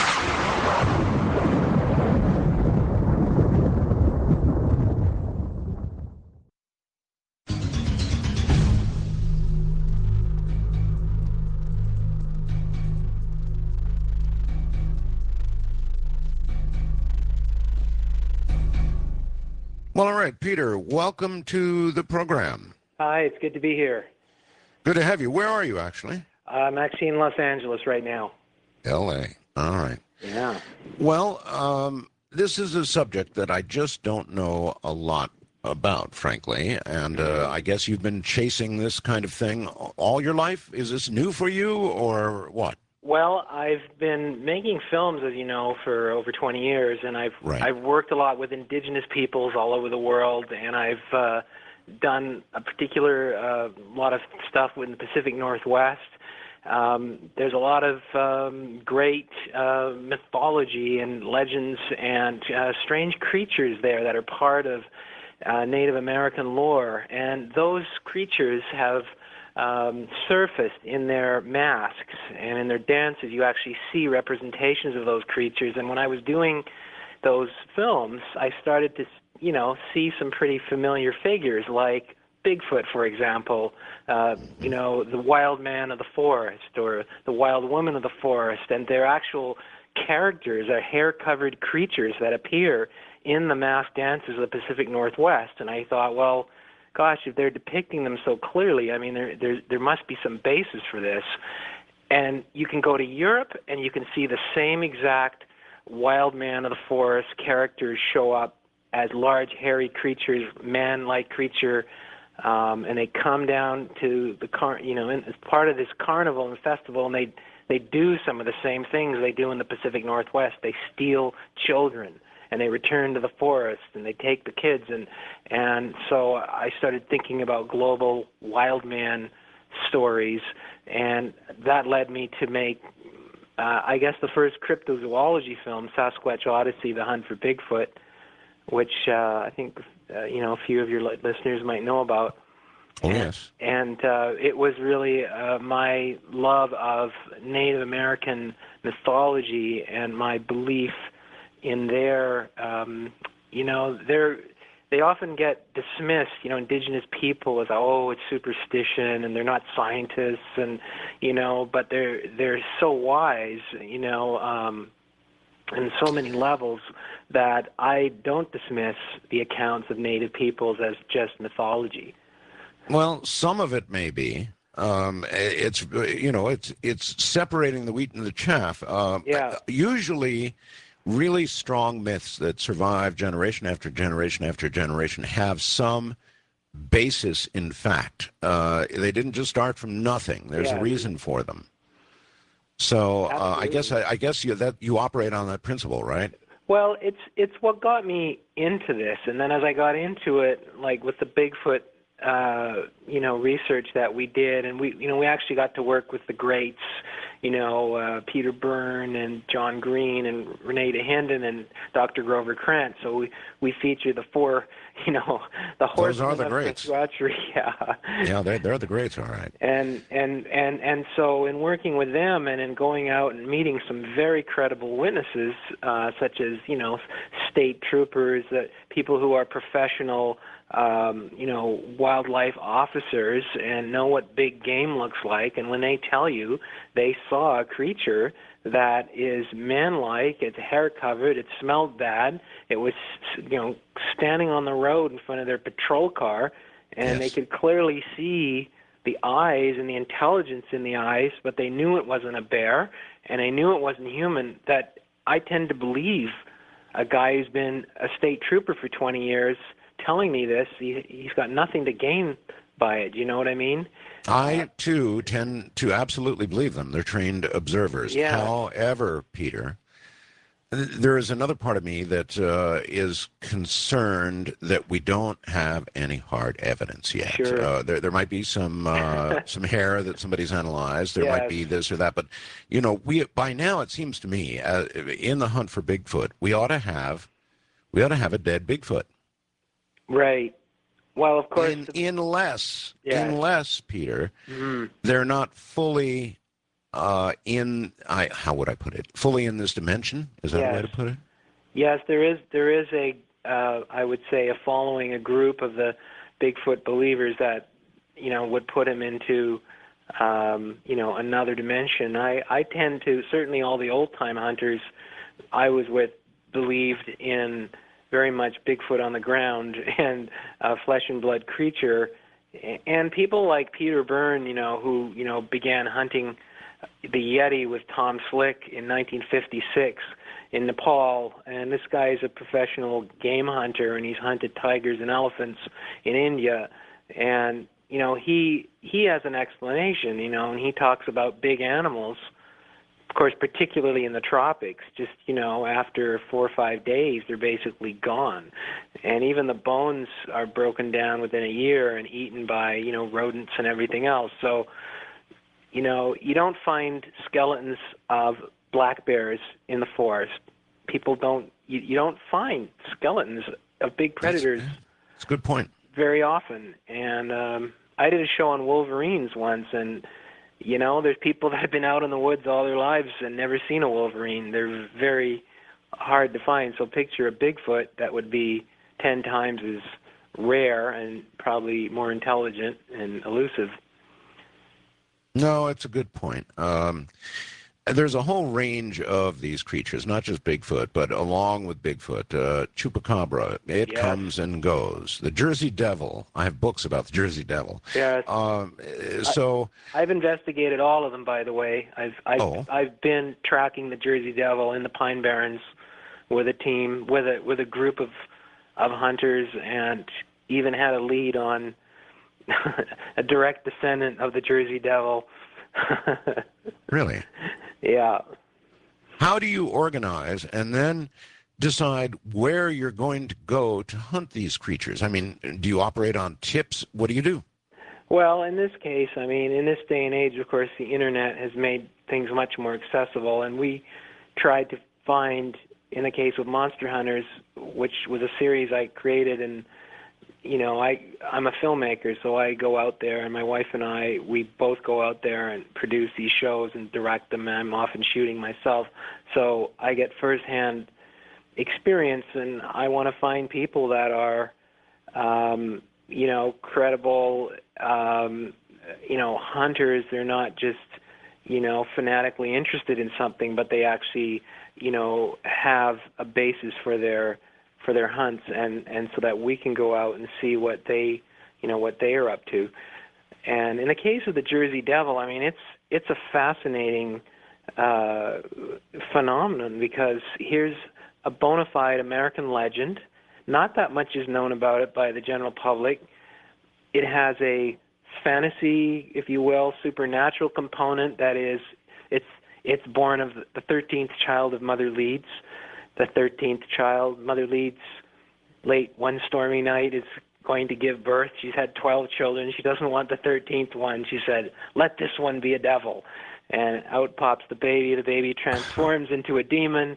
Well, all right, Peter, welcome to the program. Hi, it's good to be here. Good to have you. Where are you, actually? I'm actually in Los Angeles right now. L A. All right. Yeah. Well, um, this is a subject that I just don't know a lot about, frankly, and uh, I guess you've been chasing this kind of thing all your life? Is this new for you, or what? Well, I've been making films, as you know, for over twenty years, and I've Right. I've worked a lot with indigenous peoples all over the world, and I've uh, done a particular uh, lot of stuff with the Pacific Northwest. Um, there's a lot of um, great uh, mythology and legends and uh, strange creatures there that are part of uh, Native American lore, and those creatures have Um, surfaced in their masks and in their dances. You actually see representations of those creatures. And when I was doing those films, I started to, you know, see some pretty familiar figures like Bigfoot, for example, uh, you know, the wild man of the forest or the wild woman of the forest. And their actual characters are hair-covered creatures that appear in the masked dances of the Pacific Northwest. And I thought, well, gosh, if they're depicting them so clearly, I mean, there, there, there must be some basis for this. And you can go to Europe and you can see the same exact wild man of the forest characters show up as large, hairy creatures, man-like creature, um, and they come down to the car, you know, as part of this carnival and festival, and they they do some of the same things they do in the Pacific Northwest. They steal children, and they return to the forest, and they take the kids. And, and so I started thinking about global wild man stories, and that led me to make, uh, I guess, the first cryptozoology film, Sasquatch Odyssey, The Hunt for Bigfoot, which uh, I think uh, you know a few of your li- listeners might know about. Oh, yes. And uh, it was really uh, my love of Native American mythology and my belief in their, um, you know, their, they often get dismissed, you know, indigenous people as, oh, it's superstition and they're not scientists, and, you know, but they're, they're so wise, you know, um, in so many levels that I don't dismiss the accounts of Native peoples as just mythology. Well, some of it may be. Um, it's you know, it's it's separating the wheat and the chaff. Um, Yeah. Usually, really strong myths that survive generation after generation after generation have some basis in fact. Uh, they didn't just start from nothing. There's Yeah. a reason for them. So uh, I guess I, I guess you that you operate on that principle, right? Well, it's it's what got me into this, and then as I got into it, like with the Bigfoot, uh, you know, research that we did, and we, you know, we actually got to work with the greats, you know, uh, Peter Byrne and John Green and Renee DeHinden and Doctor Grover Krantz. So we we feature the four, you know, the horsemen are the of greats. Sasquatchery. Yeah. Yeah, they're they're the greats, all right. And and and and so in working with them and in going out and meeting some very credible witnesses, uh, such as you know state troopers, that people who are professional, um, you know, wildlife officers and know what big game looks like, and when they tell you they saw a creature that is man-like, it's hair-covered, it smelled bad, it was, you know, standing on the road in front of their patrol car, and Yes. they could clearly see the eyes and the intelligence in the eyes, but they knew it wasn't a bear, and they knew it wasn't human, that I tend to believe a guy who's been a state trooper for twenty years telling me this, he, he's got nothing to gain by it. You know what I mean? I, too, tend to absolutely believe them. They're trained observers. Yeah. However, Peter, th- there is another part of me that uh, is concerned that we don't have any hard evidence yet. Sure. Uh, there, there might be some uh, some hair that somebody's analyzed. There might Yes. be this or that. But, you know, we by now, it seems to me, uh, in the hunt for Bigfoot, we ought to have we ought to have a dead Bigfoot. Right. Well, of course. In, unless, Yeah. unless, Peter, Mhm. they're not fully uh, in, I, how would I put it, fully in this dimension? Is that a way Yes. to put it? Yes, there is. There is a, uh, I would say, a following, a group of the Bigfoot believers that, you know, would put him into, um, you know, another dimension. I, I tend to, certainly all the old-time hunters I was with believed in very much Bigfoot on the ground and a flesh and blood creature, and people like Peter Byrne, you know, who you know began hunting the Yeti with Tom Slick in nineteen fifty-six in Nepal, and this guy is a professional game hunter, and he's hunted tigers and elephants in India, and you know he he has an explanation, you know, and he talks about big animals. Of course, particularly in the tropics, just, you know, after four or five days, they're basically gone. And even the bones are broken down within a year and eaten by, you know, rodents and everything else. So, you know, you don't find skeletons of black bears in the forest. People don't, you, you don't find skeletons of big predators That's, that's a good point. very often. And um, I did a show on wolverines once, and you know, there's people that have been out in the woods all their lives and never seen a wolverine. They're very hard to find. So picture a Bigfoot that would be ten times as rare and probably more intelligent and elusive. No, it's a good point. Um, there's a whole range of these creatures, not just Bigfoot, but along with Bigfoot, uh, Chupacabra, it Yes. comes and goes. The Jersey Devil, I have books about the Jersey Devil. Yeah. Um, so, I've investigated all of them, by the way. I've I've, Oh. I've been tracking the Jersey Devil in the Pine Barrens with a team, with a with a group of of hunters, and even had a lead on a direct descendant of the Jersey Devil Really? Yeah. How do you organize and then decide where you're going to go to hunt these creatures? I mean, do you operate on tips? What do you do? Well, in this case, I mean, in this day and age, of course, the internet has made things much more accessible, and we tried to find, in the case of Monster Hunters, which was a series I created, and you know, I I'm a filmmaker, so I go out there, and my wife and I, we both go out there and produce these shows and direct them, and I'm often shooting myself, so I get firsthand experience, and I want to find people that are, um, you know, credible, um, you know, hunters. They're not just, you know, fanatically interested in something, but they actually, you know, have a basis for their for their hunts, and, and so that we can go out and see what they, you know, what they are up to. And in the case of the Jersey Devil, I mean, it's it's a fascinating uh, phenomenon, because here's a bona fide American legend. Not that much is known about it by the general public. It has a fantasy, if you will, supernatural component. That is, it's it's born of the thirteenth child of Mother Leeds. The thirteenth child, Mother Leeds, late one stormy night, is going to give birth. She's had twelve children. She doesn't want the thirteenth one. She said, let this one be a devil. And out pops the baby. The baby transforms into a demon.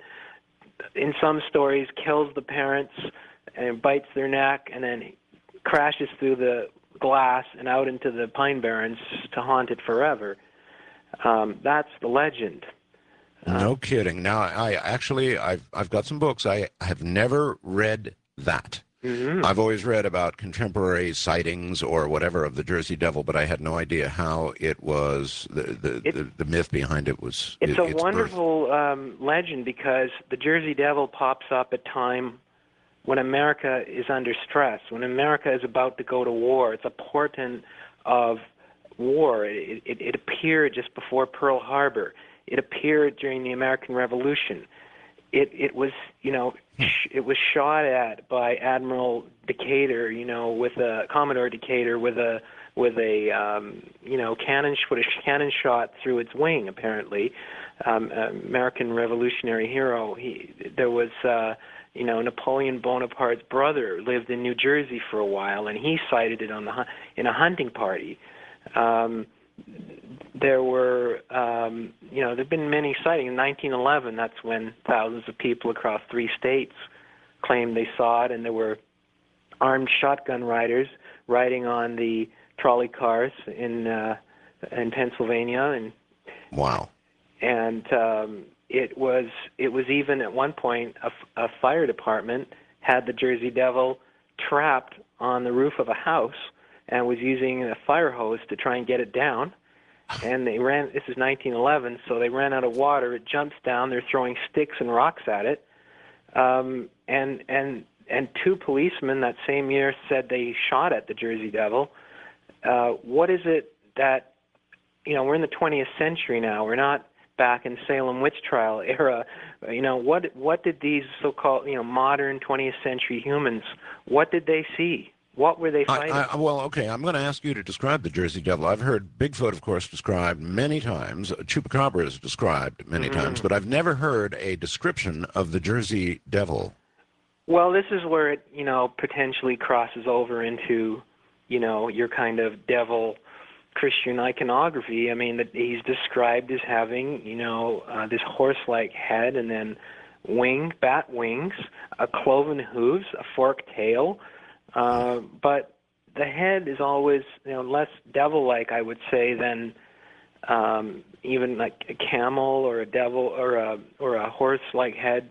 In some stories, kills the parents and bites their neck, and then crashes through the glass and out into the Pine Barrens to haunt it forever. Um, that's the legend. No kidding. Now, I actually, I've I've got some books. I have never read that. Mm-hmm. I've always read about contemporary sightings or whatever of the Jersey Devil, but I had no idea how it was. The the, It, the, the myth behind it was. It's it, a its wonderful um, legend, because the Jersey Devil pops up at time when America is under stress, when America is about to go to war. It's a portent of war. It, it, it appeared just before Pearl Harbor. It appeared during the American Revolution. It it was you know sh- it was shot at by Admiral Decatur, you know, with a Commodore Decatur with a with a um, you know cannon with a cannon shot through its wing. Apparently, um, American Revolutionary hero. He there was. Uh, You know, Napoleon Bonaparte's brother lived in New Jersey for a while, and he sighted it on the in a hunting party. Um, there were, um, you know, there've been many sightings. In nineteen eleven, that's when thousands of people across three states claimed they saw it, and there were armed shotgun riders riding on the trolley cars in uh, in Pennsylvania, and wow. And um, it was it was even at one point a, a fire department had the Jersey Devil trapped on the roof of a house and was using a fire hose to try and get it down. And they ran. This is nineteen eleven, so they ran out of water. It jumps down. They're throwing sticks and rocks at it. Um, and and and two policemen that same year said they shot at the Jersey Devil. Uh, what is it that, you know, we're in the twentieth century now. We're not back in Salem witch trial era. You know, what what did these so-called, you know, modern twentieth century humans, what did they see? What were they fighting? I, I, well, okay, I'm going to ask you to describe the Jersey Devil. I've heard Bigfoot, of course, described many times. Chupacabra is described many mm-hmm. times, but I've never heard a description of the Jersey Devil. Well, this is where it, you know, potentially crosses over into, you know, your kind of devil Christian iconography. I mean, that he's described as having, you know, uh, this horse-like head and then wing, bat wings, a cloven hooves, a forked tail. Uh, but the head is always, you know, less devil-like, I would say, than um, even like a camel or a devil or a or a horse-like head.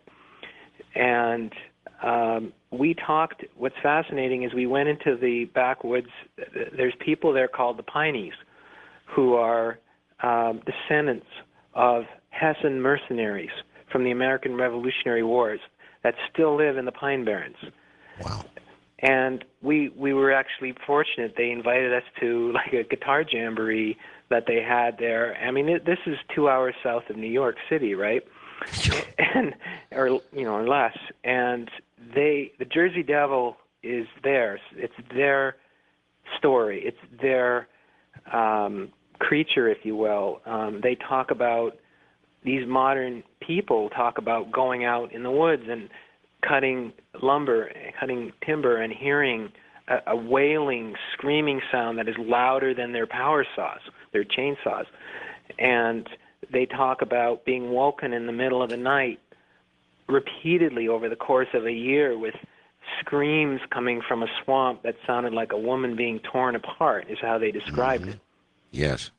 And um, we talked. What's fascinating is we went into the backwoods. There's people there called the Pineys, who are um, descendants of Hessian mercenaries from the American Revolutionary Wars that still live in the Pine Barrens. Wow. And we we were actually fortunate. They invited us to like a guitar jamboree that they had there. I mean, it, this is two hours south of New York City, right? and or you know, or less. And they the Jersey Devil is theirs. It's their story. It's their um, creature, if you will. Um, they talk about, these modern people talk about going out in the woods and cutting lumber, cutting timber, and hearing a, a wailing, screaming sound that is louder than their power saws, their chainsaws. And they talk about being woken in the middle of the night repeatedly over the course of a year with screams coming from a swamp that sounded like a woman being torn apart, is how they described Mm-hmm. it. Yes.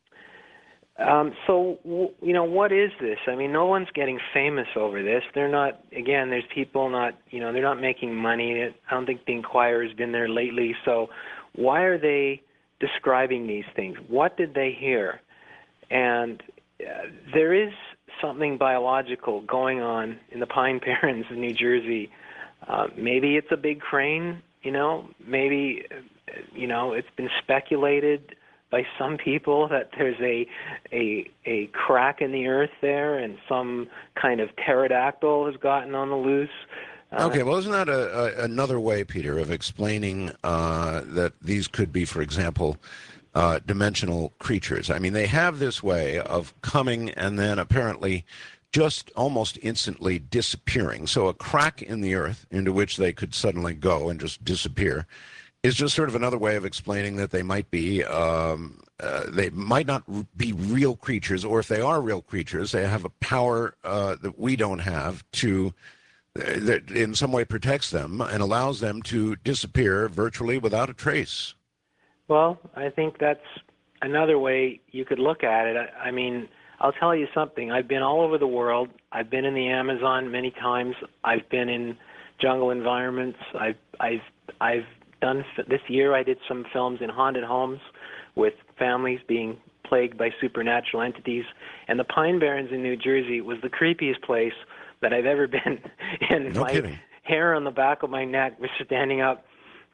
Um, so, w- you know, what is this? I mean, no one's getting famous over this. They're not, again, there's people not, you know, they're not making money. I don't think the Inquirer has been there lately. So why are they describing these things? What did they hear? And uh, there is something biological going on in the Pine Barrens of New Jersey. Uh, maybe it's a big crane, you know, maybe, uh, you know, it's been speculated by some people that there's a, a a crack in the earth there and some kind of pterodactyl has gotten on the loose. Uh, Okay, well, isn't that a, a, another way, Peter, of explaining uh, that these could be, for example, uh, dimensional creatures? I mean, they have this way of coming and then apparently just almost instantly disappearing. So a crack in the earth into which they could suddenly go and just disappear is just sort of another way of explaining that they might be, um, uh, they might not r- be real creatures, or if they are real creatures, they have a power uh, that we don't have to, uh, that in some way protects them and allows them to disappear virtually without a trace. Well, I think that's another way you could look at it. I, I mean, I'll tell you something. I've been all over the world. I've been in the Amazon many times. I've been in jungle environments. I've, I've, I've done, this year I did some films in haunted homes with families being plagued by supernatural entities. And the Pine Barrens in New Jersey was the creepiest place that I've ever been in. No my kidding. hair on the back of my neck was standing up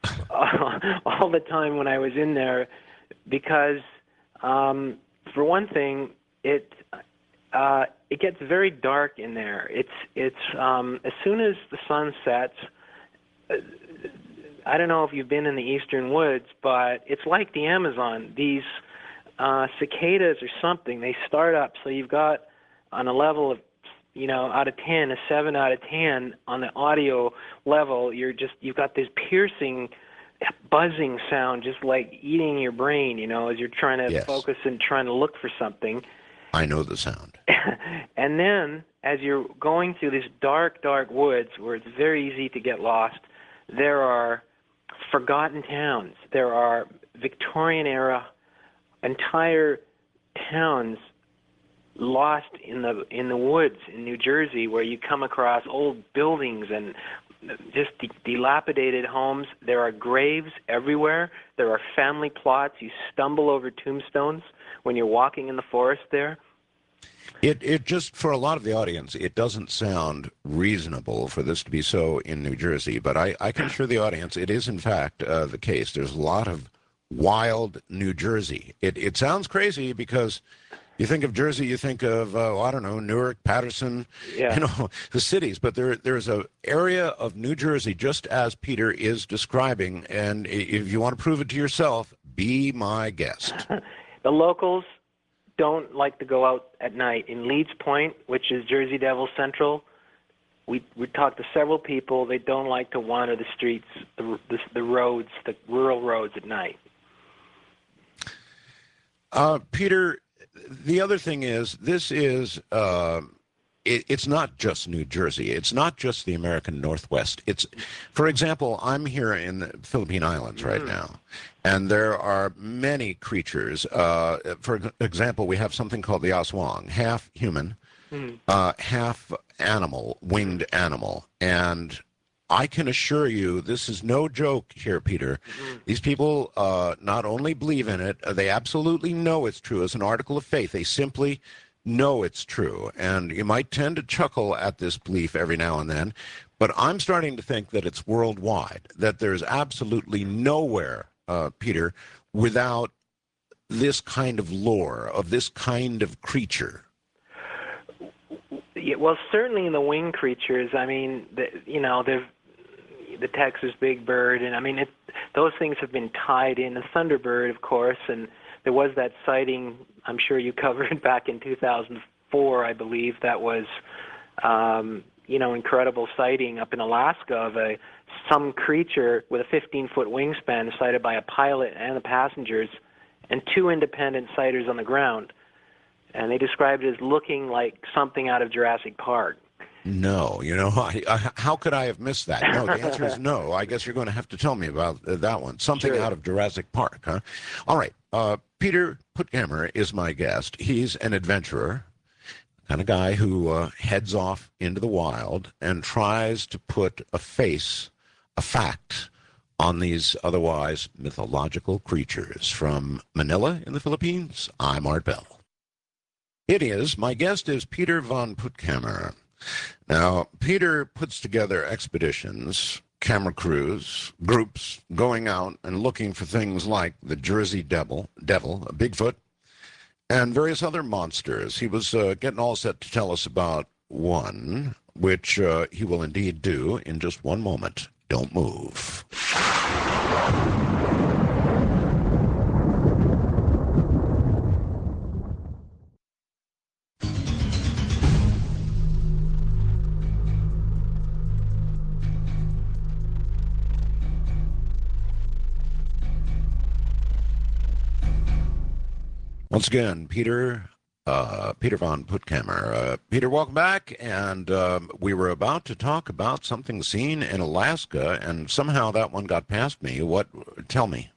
all the time when I was in there because, um, for one thing, it uh, it gets very dark in there. It's it's um, as soon as the sun sets. Uh, I don't know if you've been in the eastern woods, but it's like the Amazon. These uh, cicadas or something, they start up. So you've got on a level of, you know, out of ten, a seven out of ten on the audio level. You're just you've got this piercing, buzzing sound, just like eating your brain. You know, as you're trying to Yes. focus and trying to look for something. I know the sound. And then as you're going through this dark, dark woods where it's very easy to get lost, there are forgotten towns. There are Victorian-era entire towns lost in the in the woods in New Jersey, where you come across old buildings and just de- dilapidated homes. There are graves everywhere. There are family plots. You stumble over tombstones when you're walking in the forest there. It it just, for a lot of the audience, it doesn't sound reasonable for this to be so in New Jersey, but I, I can assure the audience it is, in fact, uh, the case. There's a lot of wild New Jersey. It it sounds crazy because you think of Jersey, you think of, uh, I don't know, Newark, Patterson, Yeah. you know, the cities, but there there's a area of New Jersey, just as Peter is describing, and i- if you want to prove it to yourself, be my guest. The locals don't like to go out at night. In Leeds Point, which is Jersey Devil Central, we we talked to several people. They don't like to wander the streets, the the, the roads, the rural roads at night. Uh, Peter, the other thing is, this is, uh, it, it's not just New Jersey. It's not just the American Northwest. It's, for example, I'm here in the Philippine Islands right now, and there are many creatures. Uh, for example, we have something called the aswang, half human, uh, half animal, winged animal. And I can assure you, this is no joke here, Peter. These people uh, not only believe in it, uh, they absolutely know it's true. As an article of faith, they simply know it's true. And you might tend to chuckle at this belief every now and then, but I'm starting to think that it's worldwide, that there's absolutely nowhere, uh, Peter, without this kind of lore, of this kind of creature. Yeah, well, certainly in the winged creatures. I mean, the, you know, they've the Texas big bird, and I mean, it, those things have been tied in. The thunderbird, of course, and there was that sighting, I'm sure you covered back in two thousand four, I believe, that was, um, you know, incredible sighting up in Alaska of a some creature with a fifteen-foot wingspan sighted by a pilot and the passengers and two independent sighters on the ground. And they described it as looking like something out of Jurassic Park. No, you know, I, I, how could I have missed that? No, the answer is no. I guess you're going to have to tell me about uh, that one. Something Sure. out of Jurassic Park, huh? All right. Uh, Peter Puttkammer is my guest. He's an adventurer, kind of guy who uh, heads off into the wild and tries to put a face, a fact, on these otherwise mythological creatures. From Manila in the Philippines, I'm Art Bell. It is. My guest is Peter von Puttkammer. Now, Peter puts together expeditions, camera crews, groups going out and looking for things like the Jersey Devil, Devil, a Bigfoot, and various other monsters. He was uh, getting all set to tell us about one, which uh, he will indeed do in just one moment. Don't move. Once again, Peter, uh, Peter von Puttkammer. Uh, Peter, welcome back. And um, we were about to talk about something seen in Alaska, and somehow that one got past me. What? Tell me.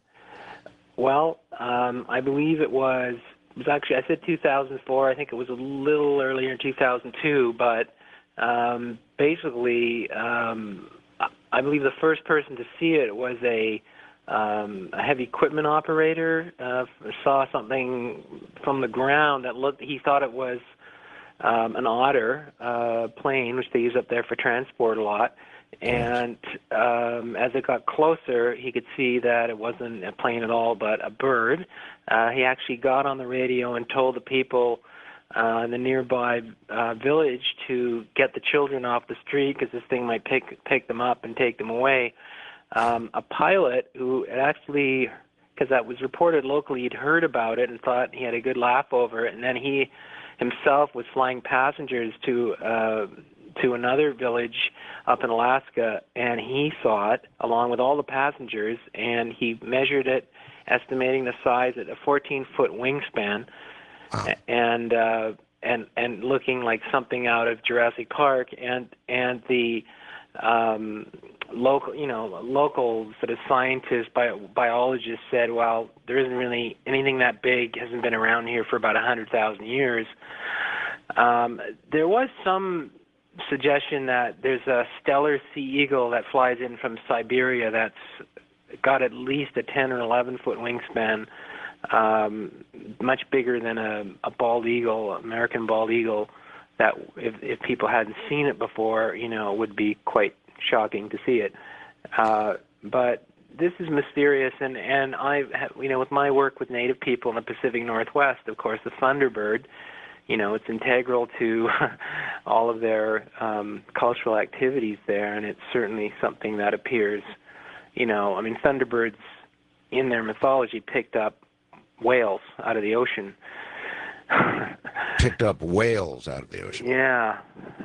Well, um, I believe it was, it was actually, I said two thousand four. I think it was a little earlier in two thousand two, but um, basically, um, I believe the first person to see it was a Um, a heavy equipment operator. Uh, saw something from the ground that looked, he thought it was um, an otter uh, plane, which they use up there for transport a lot. And um, as it got closer, he could see that it wasn't a plane at all, but a bird. Uh, he actually got on the radio and told the people uh, in the nearby uh, village to get the children off the street because this thing might pick pick them up and take them away. Um, a pilot who had actually, because that was reported locally, he'd heard about it and thought he had a good laugh over it, and then he himself was flying passengers to uh, to another village up in Alaska, and he saw it along with all the passengers, and he measured it, estimating the size at a fourteen-foot wingspan, Wow. and uh, and and looking like something out of Jurassic Park, and and the um, local, you know, local sort of scientists, bio, biologists said, well, there isn't really anything that big, hasn't been around here for about one hundred thousand years. Um, there was some suggestion that there's a stellar sea eagle that flies in from Siberia that's got at least a ten or eleven foot wingspan, um, much bigger than a, a bald eagle, American bald eagle, that if, if people hadn't seen it before, you know, it would be quite shocking to see it. Uh, but this is mysterious, and, and I, you know, with my work with Native people in the Pacific Northwest, of course, the thunderbird, you know, it's integral to all of their um, cultural activities there, and it's certainly something that appears, you know, I mean, thunderbirds in their mythology picked up whales out of the ocean. Picked up whales out of the ocean. Yeah.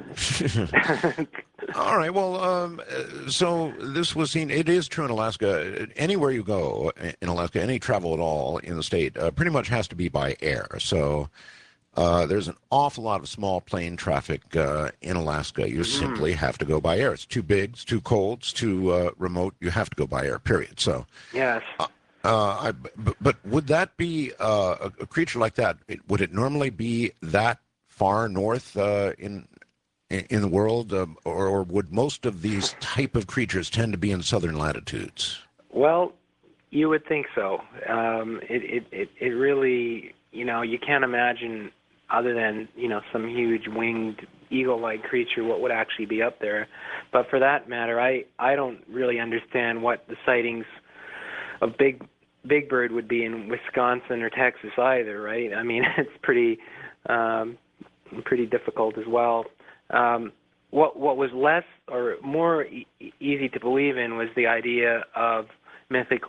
All right. Well, um, uh, so this was seen. It is true in Alaska. Anywhere you go in Alaska, any travel at all in the state, uh, pretty much has to be by air. So uh, there's an awful lot of small plane traffic uh, in Alaska. You mm. simply have to go by air. It's too big, it's too cold, it's too uh, remote. You have to go by air, period. So yes. Uh, Uh, I, but, but would that be uh, a, a creature like that? It, would it normally be that far north uh, in in the world, um, or, or would most of these type of creatures tend to be in southern latitudes? Well, you would think so. Um, it, it, it, it really, you know, you can't imagine, other than, you know, some huge winged eagle-like creature, what would actually be up there. But for that matter, I, I don't really understand what the sightings of big big bird would be in Wisconsin or Texas either, right? I mean, it's pretty um, pretty difficult as well. Um, what what was less or more e- easy to believe in was the idea of mythical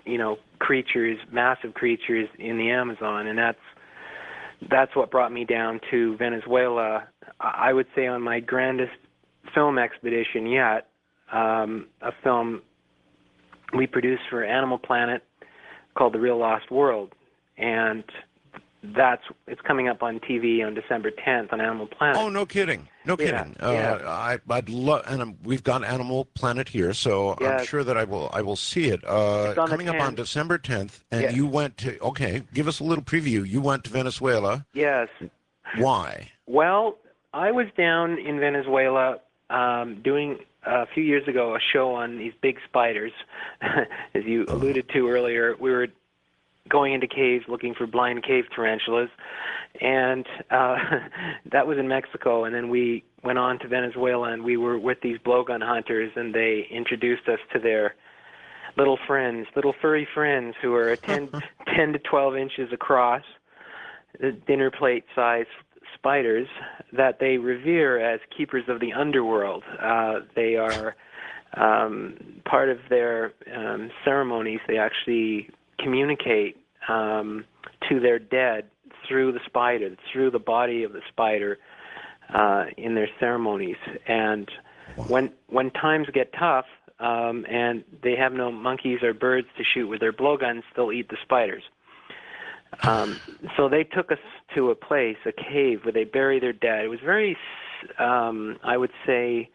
you know, creatures, massive creatures in the Amazon, and that's that's what brought me down to Venezuela. I would say on my grandest film expedition yet, um, a film we produced for Animal Planet called The Real Lost World, and that's it's coming up on T V on December tenth on Animal Planet. Oh, no kidding. No kidding. Yeah, Uh, yeah. I, I'd love, and um, we've got Animal Planet here, so Yeah. I'm sure that I will I will see it. Uh, It's on the coming up on tenth. December tenth, and Yeah. you went to, okay, give us a little preview. You went to Venezuela. Yes. Why? Well, I was down in Venezuela um, doing a few years ago a show on these big spiders, as you alluded to earlier. We were going into caves looking for blind cave tarantulas, and uh, that was in Mexico. And then we went on to Venezuela, and we were with these blowgun hunters, and they introduced us to their little friends, little furry friends who are ten, ten to twelve inches across, the dinner plate size spiders that they revere as keepers of the underworld. Uh, they are um, part of their um, ceremonies. They actually communicate um, to their dead through the spider, through the body of the spider uh, in their ceremonies. And when when times get tough um, and they have no monkeys or birds to shoot with their blowguns, they'll eat the spiders. Um, so they took us to a place, a cave, where they bury their dead. It was very, um, I would say,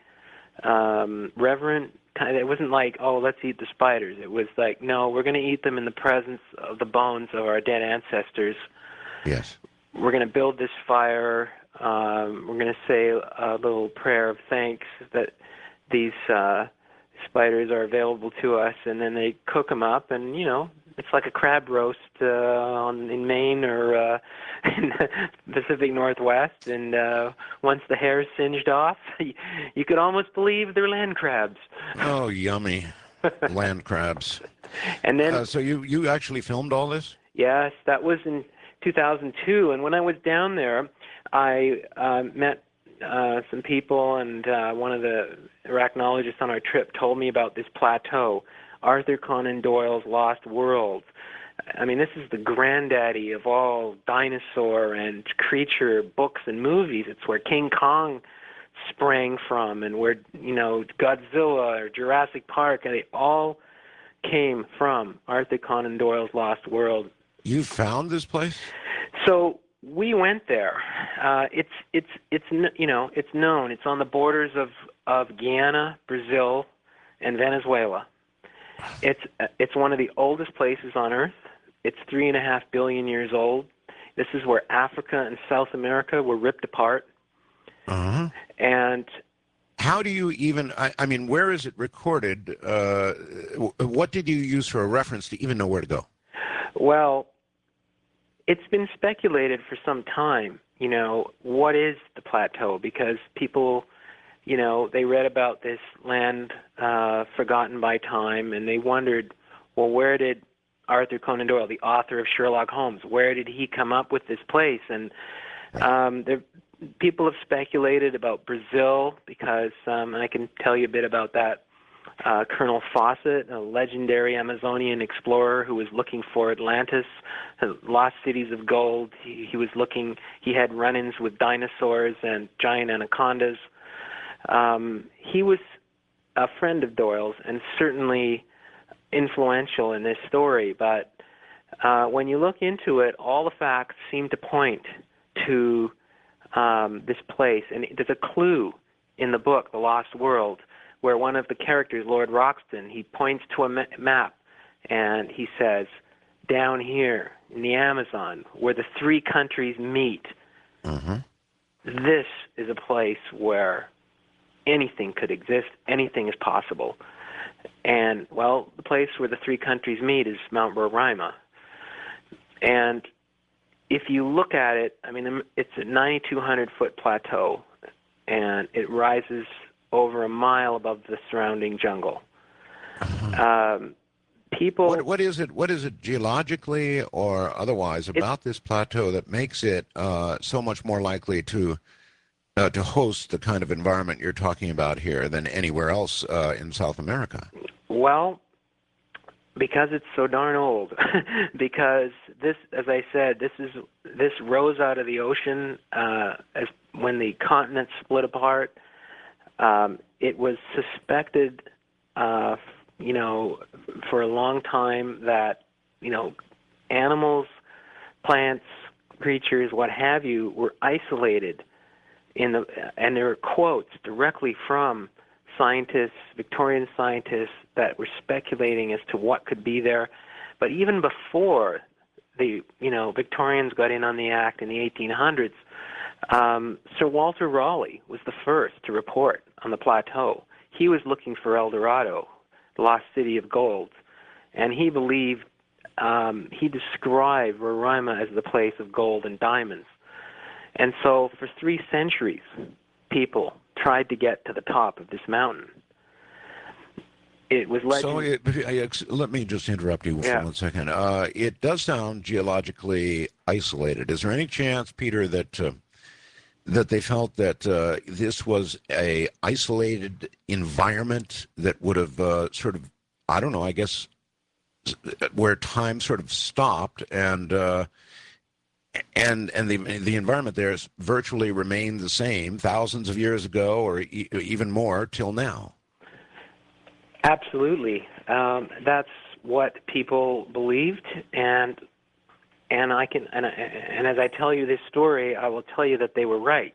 um, reverent. It wasn't like, oh, let's eat the spiders. It was like, no, we're going to eat them in the presence of the bones of our dead ancestors. Yes. We're going to build this fire. Um, we're going to say a little prayer of thanks that these uh, spiders are available to us, and then they cook them up, and, you know, it's like a crab roast uh, on, in Maine or uh, in the Pacific Northwest, and uh, once the hair's singed off, you could almost believe they're land crabs. Oh, yummy. Land crabs. And then, Uh, so you, you actually filmed all this? yes, that was in two thousand two, and when I was down there, I uh, met uh, some people, and uh, one of the arachnologists on our trip told me about this plateau, Arthur Conan Doyle's Lost World. I mean, this is the granddaddy of all dinosaur and creature books and movies. It's where King Kong sprang from, and where, you know, Godzilla or Jurassic Park, and they all came from Arthur Conan Doyle's Lost World. You found this place? So we went there. Uh, it's it's it's you know it's known. It's on the borders of of Guyana, Brazil, and Venezuela. It's it's one of the oldest places on Earth. It's three and a half billion years old. This is where Africa and South America were ripped apart. Uh-huh. And how do you even, I, I mean, where is it recorded? Uh, what did you use for a reference to even know where to go? Well, it's been speculated for some time, you know, what is the plateau? Because people, you know, they read about this land uh, forgotten by time, and they wondered, well, where did Arthur Conan Doyle, the author of Sherlock Holmes, where did he come up with this place? And um, there, people have speculated about Brazil because, um, and I can tell you a bit about that. Uh, Colonel Fawcett, a legendary Amazonian explorer who was looking for Atlantis, lost cities of gold. He, he was looking, he had run-ins with dinosaurs and giant anacondas. Um, he was a friend of Doyle's and certainly influential in this story, but uh, when you look into it, all the facts seem to point to um, this place. And there's a clue in the book, The Lost World, where one of the characters, Lord Roxton, he points to a ma- map and he says, down here in the Amazon, where the three countries meet, Mm-hmm. this is a place where anything could exist, anything is possible. And, well, the place where the three countries meet is Mount Roraima. And if you look at it, I mean, it's a ninety-two hundred foot plateau, and it rises over a mile above the surrounding jungle. Um, people... What, what is it? What is it geologically or otherwise about this plateau that makes it uh, so much more likely to uh, to host the kind of environment you're talking about here than anywhere else uh, in South America? Well, Because it's so darn old. Because this, as I said, this is this rose out of the ocean uh, as when the continent split apart. Um, it was suspected, uh, you know, for a long time that, you know, animals, plants, creatures, what have you, were isolated in the, and there are quotes directly from scientists, Victorian scientists, that were speculating as to what could be there. But even before the, you know, Victorians got in on the act in the eighteen hundreds, um, Sir Walter Raleigh was the first to report on the plateau. He was looking for El Dorado, the lost city of gold, and he believed, um, he described Roraima as the place of gold and diamonds. And so for three centuries, people tried to get to the top of this mountain. It was legend. So it, let me just interrupt you for Yeah. one second. Uh, it does sound geologically isolated. Is there any chance, Peter, that uh, that they felt that uh, this was a isolated environment that would have uh, sort of, I don't know, I guess, where time sort of stopped and uh, and and the the environment there has virtually remained the same thousands of years ago, or e- even more till now? Absolutely. Um, that's what people believed, and and I can and, and as I tell you this story, I will tell you that they were right.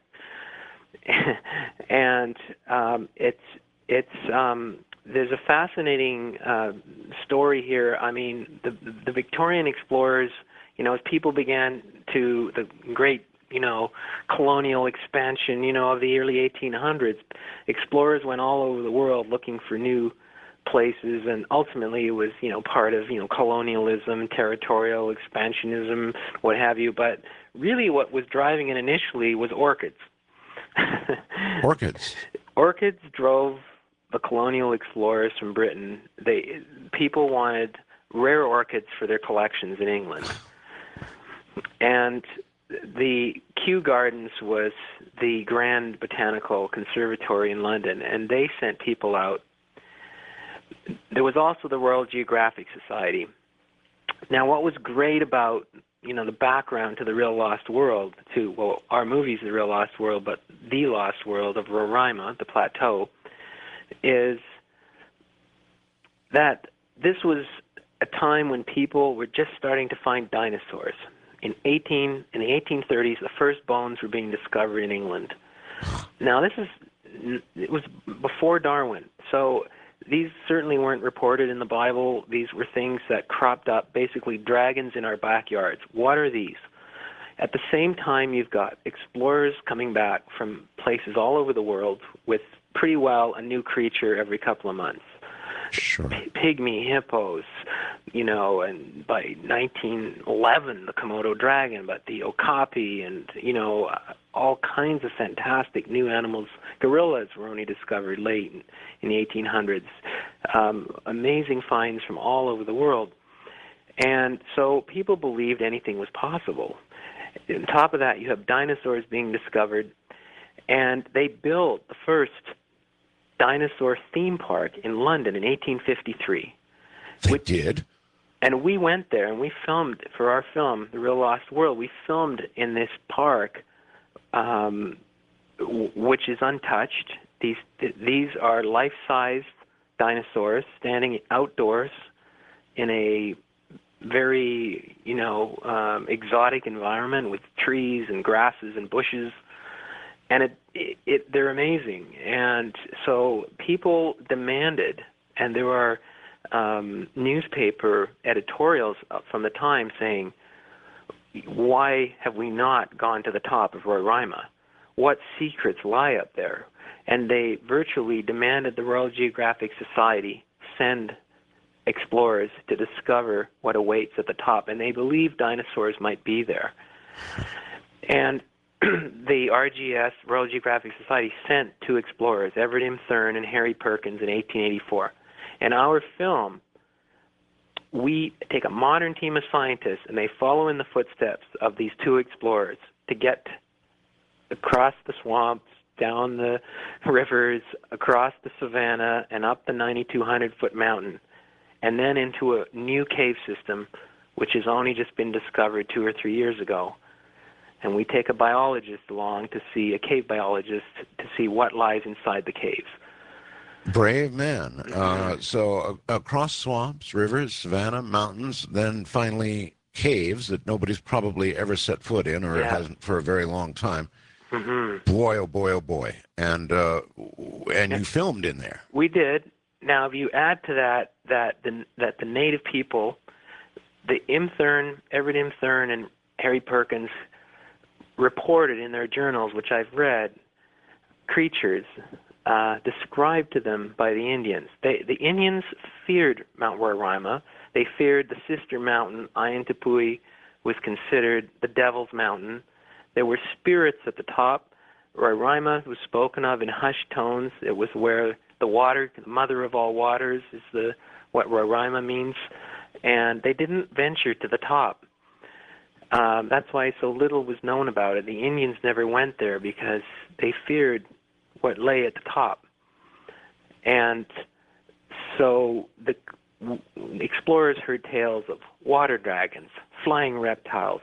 and um, it's it's um, there's a fascinating uh, story here. I mean, the the Victorian explorers, you know, as people began to the great, you know, colonial expansion, you know, of the early eighteen hundreds, explorers went all over the world looking for new places, and ultimately it was, you know, part of, you know, colonialism, territorial expansionism, what have you. But really what was driving it initially was orchids. Orchids. Orchids drove the colonial explorers from Britain. They people wanted rare orchids for their collections in England. And the Kew Gardens was the Grand Botanical Conservatory in London, and they sent people out. There was also the Royal Geographic Society. Now, what was great about, you know, the background to The Real Lost World, to, well, our movie's The Real Lost World, but The Lost World of Roraima, the plateau, is that this was a time when people were just starting to find dinosaurs. In eighteen in the eighteen thirties, the first bones were being discovered in England. Now, this is it was before Darwin, so these certainly weren't reported in the Bible. These were things that cropped up, basically dragons in our backyards. What are these? At the same time, you've got explorers coming back from places all over the world with pretty well a new creature every couple of months. Sure. P- pygmy hippos, you know, and by nineteen eleven, the Komodo dragon, but the okapi and, you know, uh, all kinds of fantastic new animals. Gorillas were only discovered late in, in the eighteen hundreds. Um, amazing finds from all over the world. And so people believed anything was possible. On top of that, you have dinosaurs being discovered, and they built the first dinosaur theme park in London in eighteen fifty-three. They which, did? And we went there, and we filmed, for our film, The Real Lost World, we filmed in this park, um, w- which is untouched. These th- these are life-sized dinosaurs standing outdoors in a very, you know, um, exotic environment with trees and grasses and bushes. And it, it, it, they're amazing. And so people demanded, and there are um, newspaper editorials from the time saying, why have we not gone to the top of Roraima? What secrets lie up there? And they virtually demanded the Royal Geographic Society send explorers to discover what awaits at the top. And they believed dinosaurs might be there. And the R G S, Royal Geographic Society, sent two explorers, Everett M. Thurn and Harry Perkins, in eighteen eighty-four. In our film, we take a modern team of scientists, and they follow in the footsteps of these two explorers to get across the swamps, down the rivers, across the savannah, and up the ninety-two hundred foot mountain. and then into a new cave system, which has only just been discovered two or three years ago. And we take a biologist along to see, a cave biologist, to see what lies inside the caves. Brave man. Uh, so uh, across swamps, rivers, savanna, mountains, then finally caves that nobody's probably ever set foot in, or Yeah. hasn't for a very long time. Mm-hmm. Boy, oh boy, oh boy. And uh, and Yeah. you filmed in there. We did. Now, if you add to that that the, that the native people, the Imthurn, Everett Imthurn and Harry Perkins reported in their journals, which I've read, creatures uh, described to them by the Indians. They, the Indians feared Mount Roraima. They feared the sister mountain. Ayantapui was considered the Devil's Mountain. There were spirits at the top. Roraima was spoken of in hushed tones. It was where the water, the mother of all waters, is the what Roraima means. And they didn't venture to the top. Um, that's why so little was known about it. The Indians never went there because they feared what lay at the top. And so the w- explorers heard tales of water dragons, flying reptiles,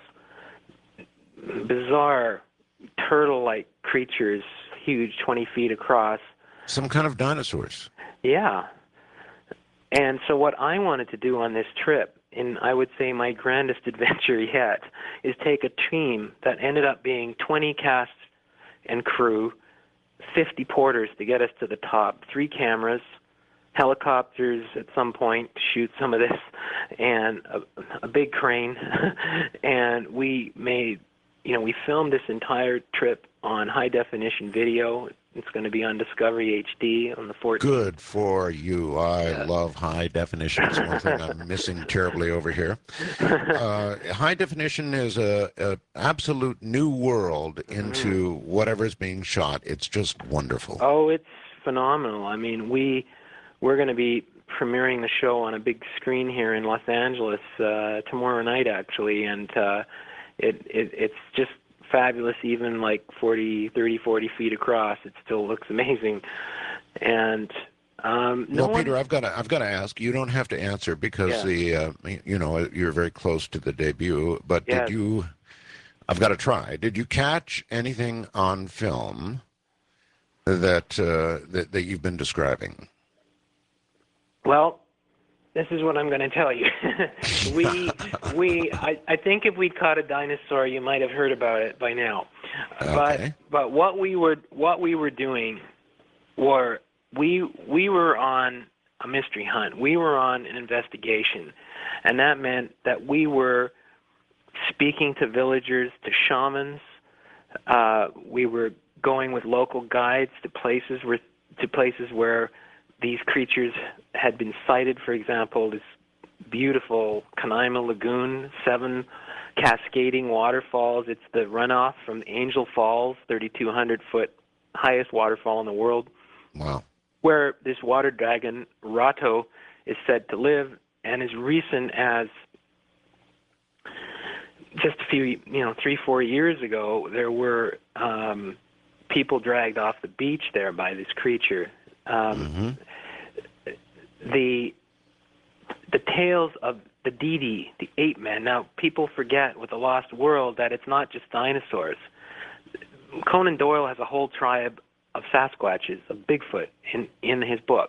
bizarre turtle-like creatures, huge, twenty feet across. Some kind of dinosaurs. Yeah. And so what I wanted to do on this trip, and I would say my grandest adventure yet, is take a team that ended up being twenty cast and crew, fifty porters to get us to the top, three cameras, helicopters at some point to shoot some of this, and a, a big crane. And we made, you know, we filmed this entire trip on high-definition video. It's going to be on Discovery H D on the fourteenth. Good for you. I Yeah. love high definition. It's one thing I'm missing terribly over here. Uh, high definition is a, a absolute new world into whatever's being shot. It's just wonderful. Oh, it's phenomenal. I mean, we we're going to be premiering the show on a big screen here in Los Angeles uh, tomorrow night, actually, and uh, it, it it's just fabulous. Even like forty, thirty, forty feet across, it still looks amazing. And um, no well, one, Peter, I've got to I've got to ask. You don't have to answer because Yeah. the uh, you know you're very close to the debut. But Yes. did you? I've got to try. Did you catch anything on film that uh, that that you've been describing? Well, this is what I'm going to tell you. we, we, I, I think if we'd caught a dinosaur, you might have heard about it by now. Okay. But, but what we were, what we were doing, were we, we were on a mystery hunt. We were on an investigation, and that meant that we were speaking to villagers, to shamans. Uh, we were going with local guides to places where, to places where these creatures had been sighted. For example, this beautiful Canaima Lagoon, seven cascading waterfalls. It's the runoff from Angel Falls, thirty-two hundred foot highest waterfall in the world, Wow. where this water dragon, Rato, is said to live. And as recent as just a few, you know, three, four years ago, there were um, people dragged off the beach there by this creature. Um, hmm the the tales of the Didi, the ape men. Now, people forget with the Lost World that it's not just dinosaurs. Conan Doyle has a whole tribe of Sasquatches, of Bigfoot, in in his book,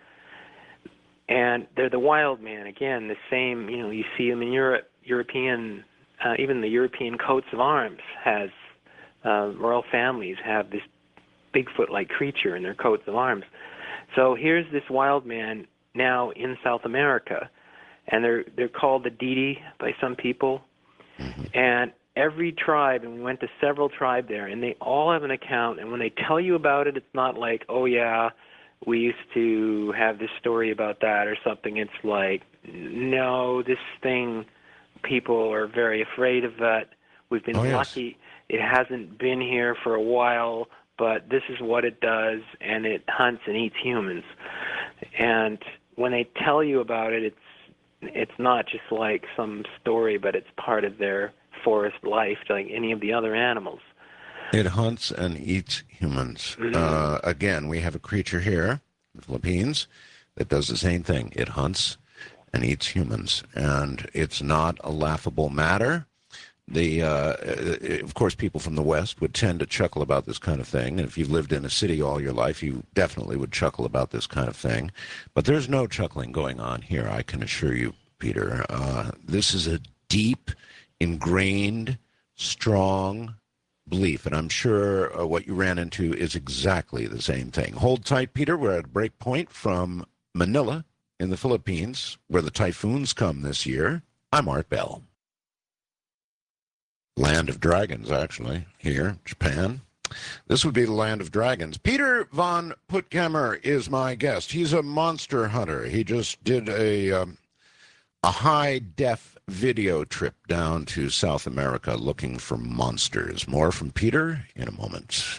and they're the wild man. Again, the same. You know, you see them in Europe, European, uh, even the European coats of arms has uh, royal families have this Bigfoot-like creature in their coats of arms. So here's this wild man now in South America, and they're they're called the Didi by some people. Mm-hmm. And every tribe, and we went to several tribes there, and they all have an account. And when they tell you about it, it's not like, oh yeah, we used to have this story about that or something. It's like, no, this thing, people are very afraid of that. We've been Oh, yes. lucky it hasn't been here for a while, but this is what it does, and it hunts and eats humans. And when they tell you about it, it's it's not just like some story, but it's part of their forest life, like any of the other animals. It hunts and eats humans. Mhm. Uh, again, we have a creature here, the Philippines, that does the same thing. It hunts and eats humans. And it's not a laughable matter. The, uh, of course, people from the West would tend to chuckle about this kind of thing. And if you've lived in a city all your life, you definitely would chuckle about this kind of thing. But there's no chuckling going on here, I can assure you, Peter. Uh, this is a deep, ingrained, strong belief. And I'm sure uh, what you ran into is exactly the same thing. Hold tight, Peter. We're at a break point from Manila in the Philippines, where the typhoons come this year. I'm Art Bell. Land of Dragons, actually, here, Japan. This would be the Land of Dragons. Peter von Puttkamer is my guest. He's a monster hunter. He just did a, um, a high-def video trip down to South America looking for monsters. More from Peter in a moment.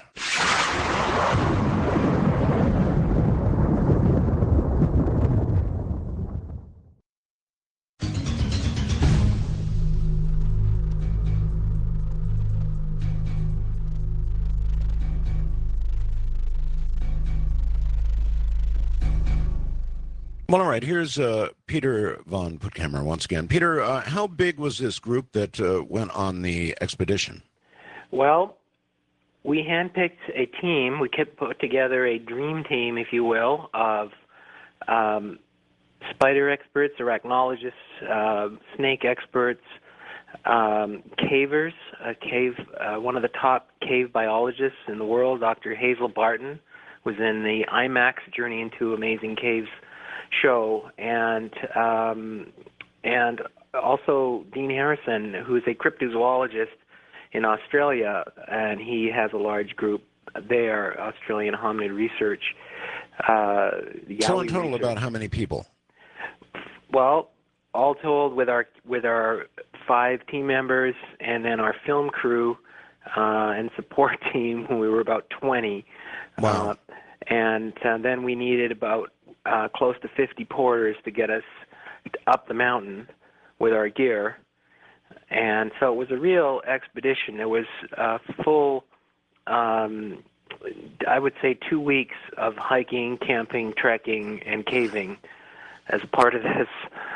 Well, all right, here's uh, Peter von Puttkamer once again. Peter, uh, how big was this group that uh, went on the expedition? Well, we handpicked a team. We kept put together a dream team, if you will, of um, spider experts, arachnologists, uh, snake experts, um, cavers. A cave, uh, one of the top cave biologists in the world, Doctor Hazel Barton, was in the IMAX Journey into Amazing Caves show, and um, and also Dean Harrison, who's a cryptozoologist in Australia, and he has a large group there, Australian Hominid Research. Uh, so in Yowie total, Research. about how many people? Well, all told, with our with our five team members and then our film crew uh, and support team, we were about twenty. Wow. Uh, and uh, then we needed about Uh, close to fifty porters to get us up the mountain with our gear. And so it was a real expedition. It was a full, um, I would say, two weeks of hiking, camping, trekking, and caving as a part of this.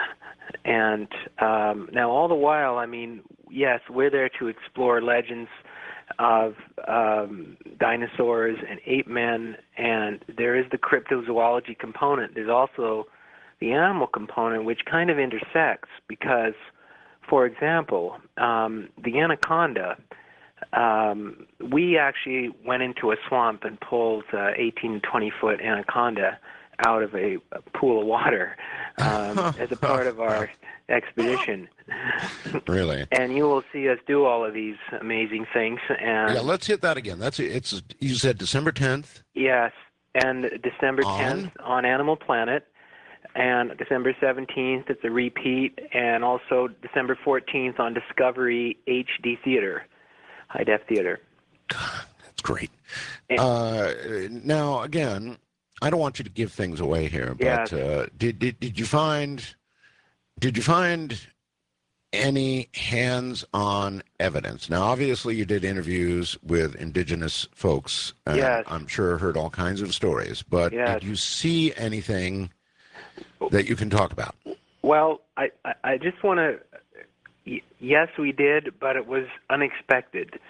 And um, now all the while, I mean, yes, we're there to explore legends of um, dinosaurs and ape men, and there is the cryptozoology component. There's also the animal component, which kind of intersects because, for example, um, the anaconda, um, we actually went into a swamp and pulled uh, eighteen, twenty-foot anaconda out of a, a pool of water um, as a part of our expedition. Really? And you will see us do all of these amazing things. And Yeah, let's hit that again. That's it's. You said December tenth. yes, and December tenth on Animal Planet, and December seventeenth it's a repeat, and also December fourteenth on Discovery H D Theater, High Def Theater. God, that's great. And, uh, now, again, I don't want you to give things away here, but yes. uh, did did did you find did you find any hands-on evidence? Now, obviously, you did interviews with indigenous folks. And Yes. I'm sure heard all kinds of stories. But Yes. did you see anything that you can talk about? Well, I, I, I just want to, y- yes, we did, but it was unexpected.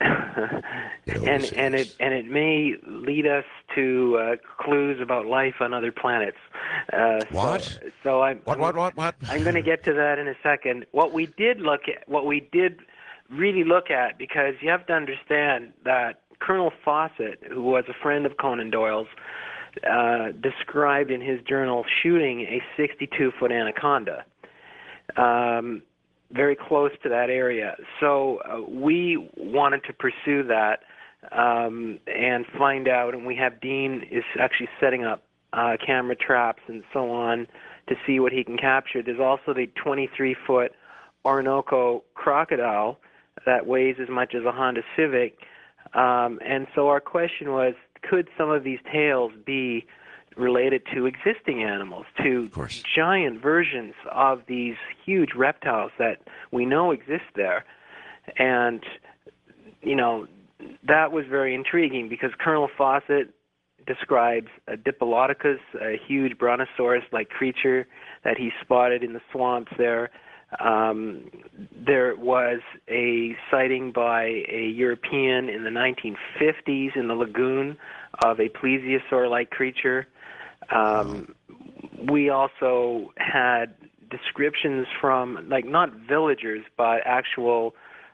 and is. and it and it may lead us to uh, clues about life on other planets. Uh, What? So, so I'm What, what, what, what? I'm going to get to that in a second. What we did look at, what we did really look at, because you have to understand that Colonel Fawcett, who was a friend of Conan Doyle's, uh, described in his journal shooting a sixty-two foot anaconda. Um, very close to that area. So uh, we wanted to pursue that um, and find out, and we have Dean is actually setting up uh, camera traps and so on to see what he can capture. There's also the twenty-three foot Orinoco crocodile that weighs as much as a Honda Civic. Um, and so our question was, could some of these tales be related to existing animals, to giant versions of these huge reptiles that we know exist there? And, you know, that was very intriguing because Colonel Fawcett describes a Diplodocus, a huge brontosaurus-like creature that he spotted in the swamps there. Um, there was a sighting by a European in the nineteen fifties in the lagoon of a plesiosaur-like creature. Um, we also had descriptions from, like, not villagers, but actual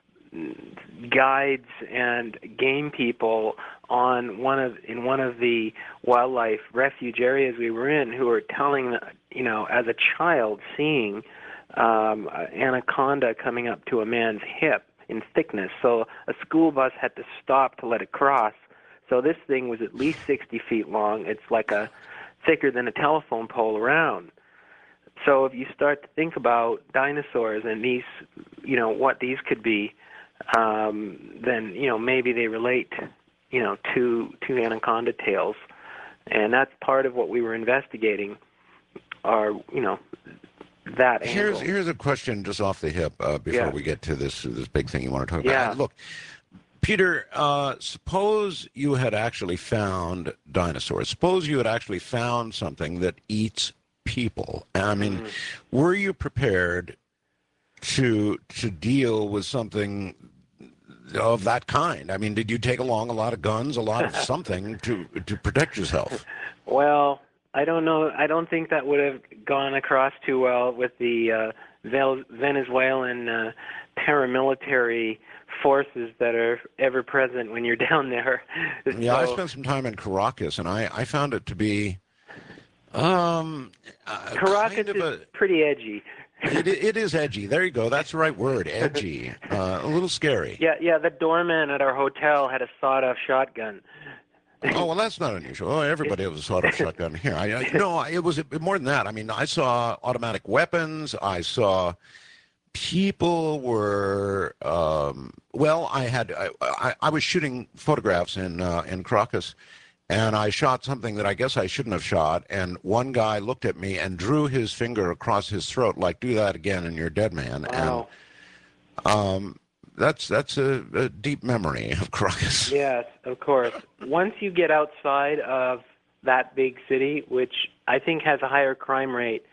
guides and game people on one of in one of the wildlife refuge areas we were in, who were telling, you know, as a child seeing um, an anaconda coming up to a man's hip in thickness. So a school bus had to stop to let it cross. So this thing was at least sixty feet long. It's like a thicker than a telephone pole around. So if you start to think about dinosaurs and these, you know, what these could be, um, then, you know, maybe they relate, you know, to to anaconda tails, and that's part of what we were investigating. Are, you know, that Here's angle. here's a question just off the hip uh, before Yeah. we get to this this big thing you want to talk Yeah. about. Look, Peter, uh, suppose you had actually found dinosaurs. Suppose you had actually found something that eats people. I mean, Mm. were you prepared to to deal with something of that kind? I mean, did you take along a lot of guns, a lot of something to to protect yourself? Well, I don't know. I don't think that would have gone across too well with the uh, Vel- Venezuelan uh, paramilitary forces that are ever present when you're down there. Yeah, I So- spent some time in Caracas, and I, I found it to be um, uh, Caracas kind of is a. pretty edgy. It, it is edgy. There you go. That's the right word, edgy. Uh, a little scary. Yeah, yeah. The doorman at our hotel had a sawed-off shotgun. Oh, well, that's not unusual. Oh, everybody has a sawed-off shotgun here. I, I, no, it was more than that. I mean, I saw automatic weapons. I saw people were, um, well, I had, I, I, I was shooting photographs in, uh, in Caracas, and I shot something that I guess I shouldn't have shot, and one guy looked at me and drew his finger across his throat, like, do that again and you're dead, man. Wow. And um, that's that's a, a deep memory of Caracas. Yes, of course. Once you get outside of that big city, which I think has a higher crime rate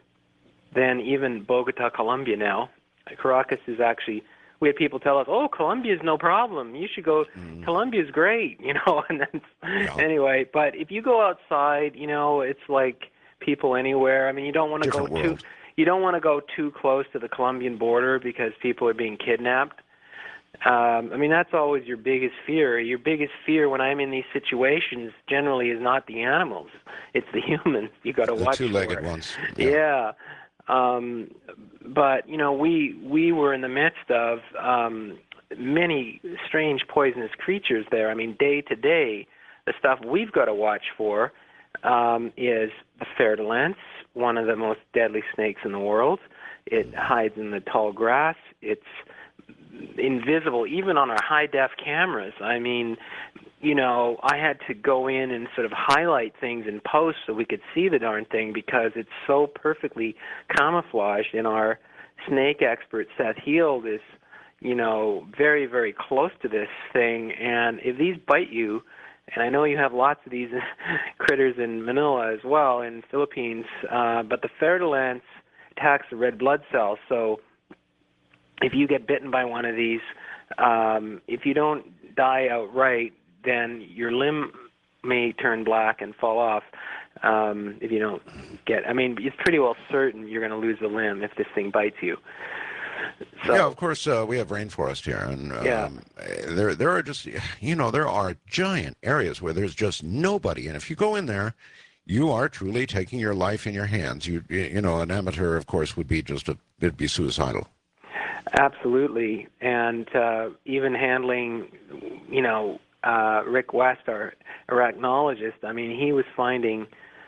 than even Bogota, Colombia now. Caracas is actually, we had people tell us, oh, Colombia's no problem. You should go, Mm. Colombia's great, you know. And then, Yeah. anyway, but if you go outside, you know, it's like people anywhere. I mean, you don't want to go Different too, world. you don't want to go too close to the Colombian border because people are being kidnapped. Um, I mean, that's always your biggest fear. Your biggest fear when I'm in these situations generally is not the animals. It's the humans you got to The watch two-legged for. ones. Yeah. Um, but, you know, we, we were in the midst of um, many strange poisonous creatures there. I mean, day to day, the stuff we've got to watch for um, is the fer-de-lance, one of the most deadly snakes in the world. It hides in the tall grass. It's invisible even on our high-def cameras. I mean, you know, I had to go in and sort of highlight things in post so we could see the darn thing because it's so perfectly camouflaged. And our snake expert, Seth Heald, is, you know, very, very close to this thing. And if these bite you, and I know you have lots of these critters in Manila as well, in Philippines, uh, but the fer-de-lance attacks the red blood cells. So if you get bitten by one of these, um, if you don't die outright, then your limb may turn black and fall off. Um, if you don't get, I mean, it's pretty well certain you're going to lose the limb if this thing bites you. So, Yeah, of course, uh, we have rainforest here, and um, Yeah. there there are just, you know, there are giant areas where there's just nobody, and if you go in there, you are truly taking your life in your hands. You you know, an amateur, of course, would be just a, it'd be suicidal. absolutely. And uh, even handling, you know, uh, Rick West, our arachnologist, I mean, he was finding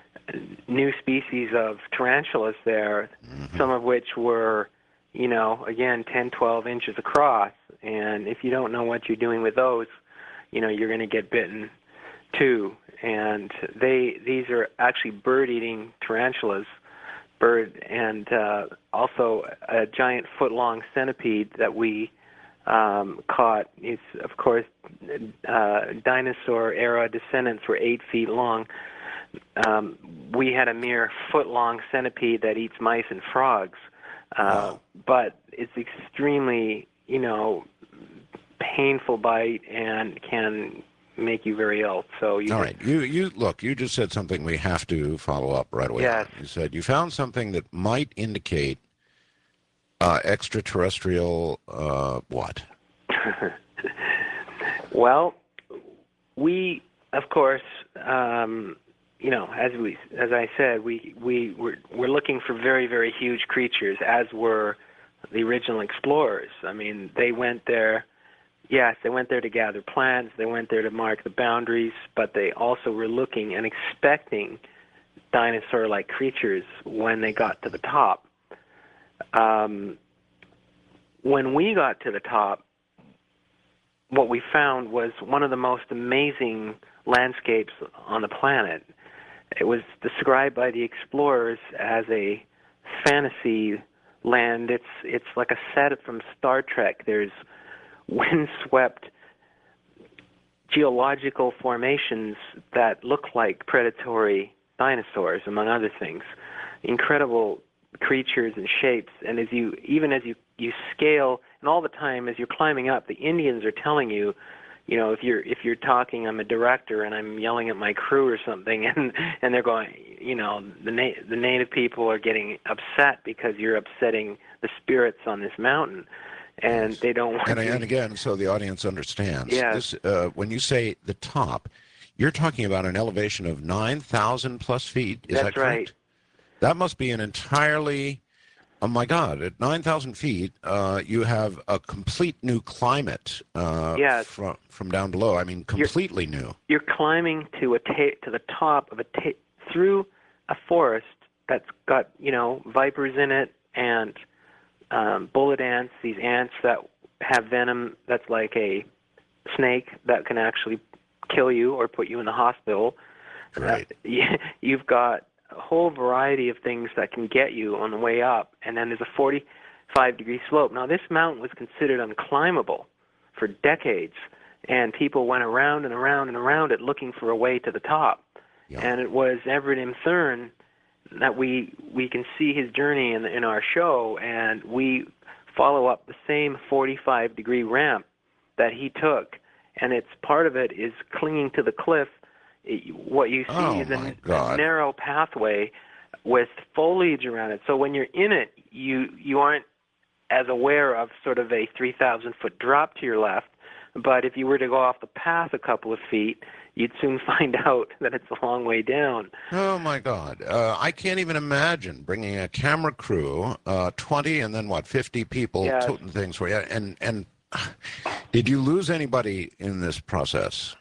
new species of tarantulas there, Mm-hmm. some of which were, you know, again, ten, twelve inches across. And if you don't know what you're doing with those, you know, you're going to get bitten too. And they these are actually bird-eating tarantulas, bird, and uh, also a giant foot-long centipede that we um, caught. It's, of course, uh, dinosaur-era descendants were eight feet long. Um, we had a mere foot-long centipede that eats mice and frogs. Uh, Wow. But it's extremely, you know, painful bite and can make you very ill. So you All just- right. You you look. You just said something we have to follow up right away. Yes. On. You said you found something that might indicate uh, extraterrestrial. Uh, what? Well, we, of course, um, you know, as we, as I said, we we were we're looking for very very huge creatures, as were the original explorers. I mean, they went there. Yes, they went there to gather plants. They went there to mark the boundaries, but they also were looking and expecting dinosaur-like creatures when they got to the top. Um, when we got to the top, what we found was one of the most amazing landscapes on the planet. It was described by the explorers as a fantasy land. It's it's like a set from Star Trek. There's windswept geological formations that look like predatory dinosaurs, among other things. Incredible creatures and shapes. And as you, even as you, you scale, and all the time as you're climbing up, the Indians are telling you, you know, if you're if you're talking, I'm a director and I'm yelling at my crew or something, and and they're going, you know, the na- the native people are getting upset because you're upsetting the spirits on this mountain. And Yes. they don't want And, you. and again, so the audience understands. Yes. This, uh, when you say the top, you're talking about an elevation of nine thousand plus feet. Is That's that correct? right. That must be an entirely, oh my God, at nine thousand feet, uh, you have a complete new climate uh, Yes. from, from down below. I mean, completely new. You're climbing to a ta- to the top of a ta- through a forest that's got, you know, vipers in it and um, bullet ants, these ants that have venom that's like a snake that can actually kill you or put you in the hospital. Right. Uh, you've got a whole variety of things that can get you on the way up, and then there's a forty-five degree slope. Now, this mountain was considered unclimbable for decades, and people went around and around and around it looking for a way to the top. Yeah. And it was Everett M. Thurn that we we can see his journey in in our show, and we follow up the same forty-five degree ramp that he took, and it's part of it is clinging to the cliff. It, what you see Oh, is a, my a God. narrow pathway with foliage around it. So when you're in it, you you aren't as aware of sort of a three thousand foot drop to your left. But if you were to go off the path a couple of feet, you'd soon find out that it's a long way down. Oh my God! Uh, I can't even imagine bringing a camera crew, uh, twenty, and then what, fifty people Yes. toting things for you. And and did you lose anybody in this process?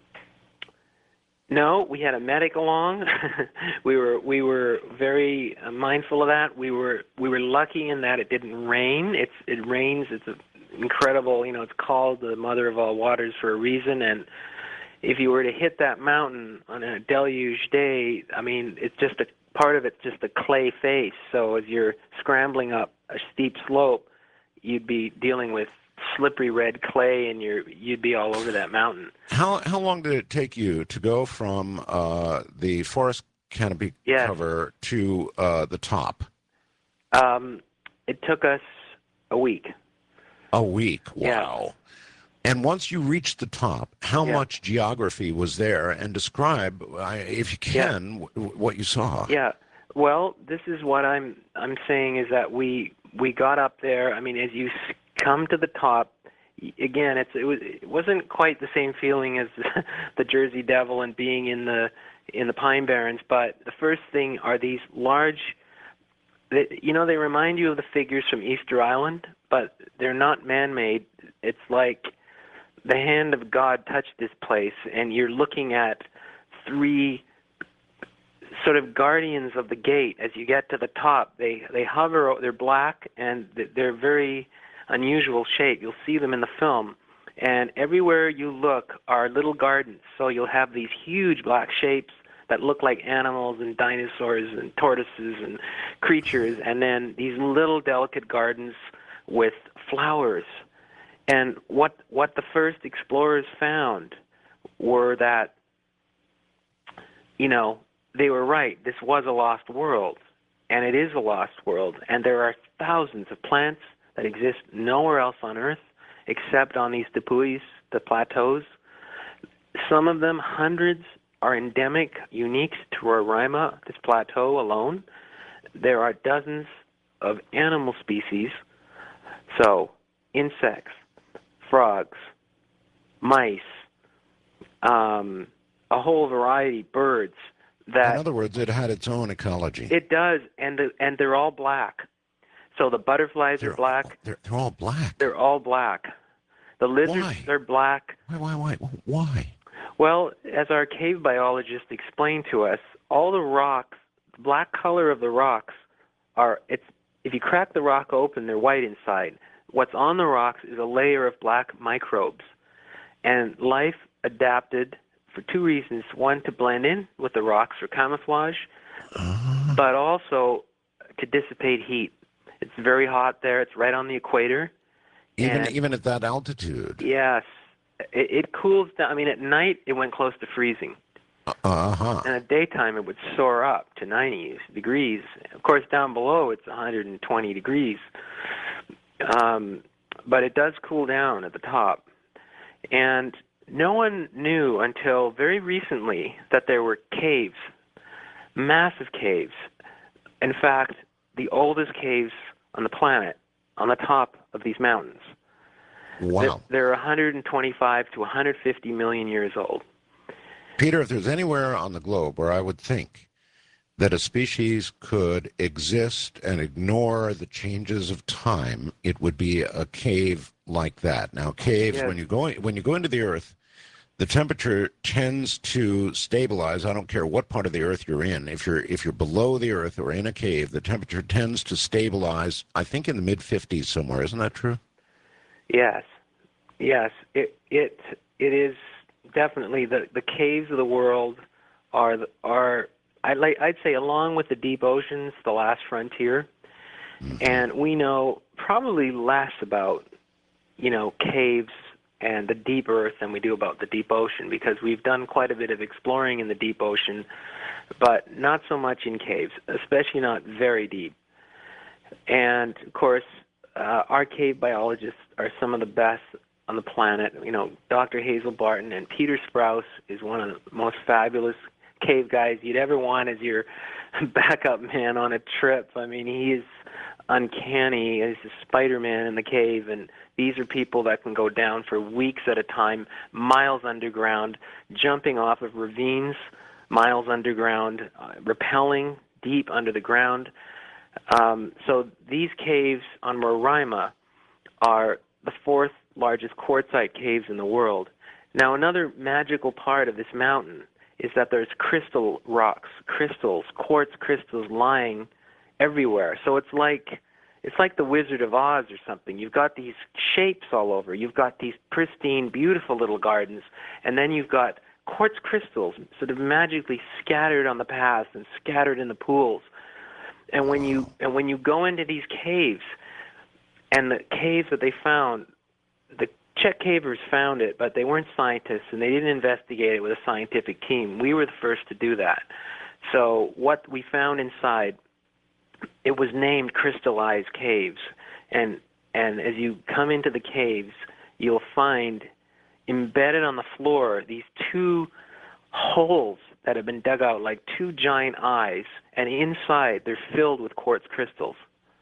No, we had a medic along. we were we were very uh, mindful of that. We were we were lucky in that it didn't rain. It's it rains. It's a incredible. You know, it's called the mother of all waters for a reason. And if you were to hit that mountain on a deluge day, I mean, it's just a part of it's just a clay face. So as you're scrambling up a steep slope, you'd be dealing with slippery red clay, and you're you'd be all over that mountain. How how long did it take you to go from uh, the forest canopy Yes. cover to uh, the top? Um, it took us a week. A week. Yeah. Wow. And once you reached the top, how Yeah. much geography was there? And describe, I- if you can, w- what you saw. Yeah. Well, this is what I'm I'm saying is that we we got up there. I mean, as you s- come to the top, y- again, it's it was it wasn't quite the same feeling as the Jersey Devil and being in the in the Pine Barrens. But the first thing are these large. They, you know, they remind you of the figures from Easter Island, but they're not man-made. It's like the hand of God touched this place, and you're looking at three sort of guardians of the gate as you get to the top. They they hover. o- They're black, and th- they're very unusual shape. You'll see them in the film, and everywhere you look are little gardens. So you'll have these huge black shapes that look like animals and dinosaurs and tortoises and creatures, and then these little delicate gardens with flowers. And what what the first explorers found were that, you know, they were right. This was a lost world, and it is a lost world. And there are thousands of plants that exist nowhere else on Earth except on these tepuis, the plateaus. Some of them, hundreds, are endemic, unique to Roraima, this plateau alone. There are dozens of animal species, so insects, frogs, mice, um, a whole variety, birds. That In other words, it had its own ecology. it does, and the, and they're all black. So the butterflies they're, are black. They're, they're all black. They're all black. The lizards, Why? they're black. Why, why, why, why? Well, as our cave biologist explained to us, all the rocks, the black color of the rocks are, it's, if you crack the rock open, they're white inside. What's on the rocks is a layer of black microbes. And life adapted for two reasons. One, to blend in with the rocks for camouflage, Uh, but also to dissipate heat. It's very hot there. It's right on the equator. even and- even at that altitude. Yes. It, it cools down. I mean, at night, it went close to freezing. Uh-huh. And at daytime, it would soar up to ninety degrees. Of course, down below, it's one hundred twenty degrees. Um, but it does cool down at the top. And no one knew until very recently that there were caves, massive caves. In fact, the oldest caves on the planet, on the top of these mountains. Wow. They're one hundred twenty-five to one hundred fifty million years old. Peter, if there's anywhere on the globe where I would think that a species could exist and ignore the changes of time, it would be a cave like that. Now, caves, Yes. when you go when you go into the Earth, the temperature tends to stabilize. I don't care what part of the Earth you're in. If you're if you're below the Earth or in a cave, the temperature tends to stabilize. I think in the mid fifties somewhere. Isn't that true? Yes, yes. It it it is definitely the the caves of the world are the- are I like I'd say along with the deep oceans, the last frontier. Mm-hmm. And we know probably less about, you know, caves and the deep earth than we do about the deep ocean, because we've done quite a bit of exploring in the deep ocean, but not so much in caves, especially not very deep. And of course, uh, our cave biologists are some of the best on the planet. You know, Doctor Hazel Barton and Peter Sprouse is one of the most fabulous cave guys you'd ever want as your backup man on a trip. I mean, he is uncanny. He's a Spider-Man in the cave, and these are people that can go down for weeks at a time, miles underground, jumping off of ravines, miles underground, uh, rappelling deep under the ground. Um, so these caves on Roraima are the fourth largest quartzite caves in the world. Now, another magical part of this mountain is that there's crystal rocks, crystals, quartz crystals lying everywhere. So it's like it's like the Wizard of Oz or something. You've got these shapes all over. You've got these pristine, beautiful little gardens, and then you've got quartz crystals sort of magically scattered on the paths and scattered in the pools. And when you and when you go into these caves, and the caves that they found, the Czech cavers found it, but they weren't scientists, and they didn't investigate it with a scientific team. We were the first to do that. So what we found inside, it was named crystallized caves. And and as you come into the caves, you'll find embedded on the floor these two holes that have been dug out like two giant eyes, and inside they're filled with quartz crystals.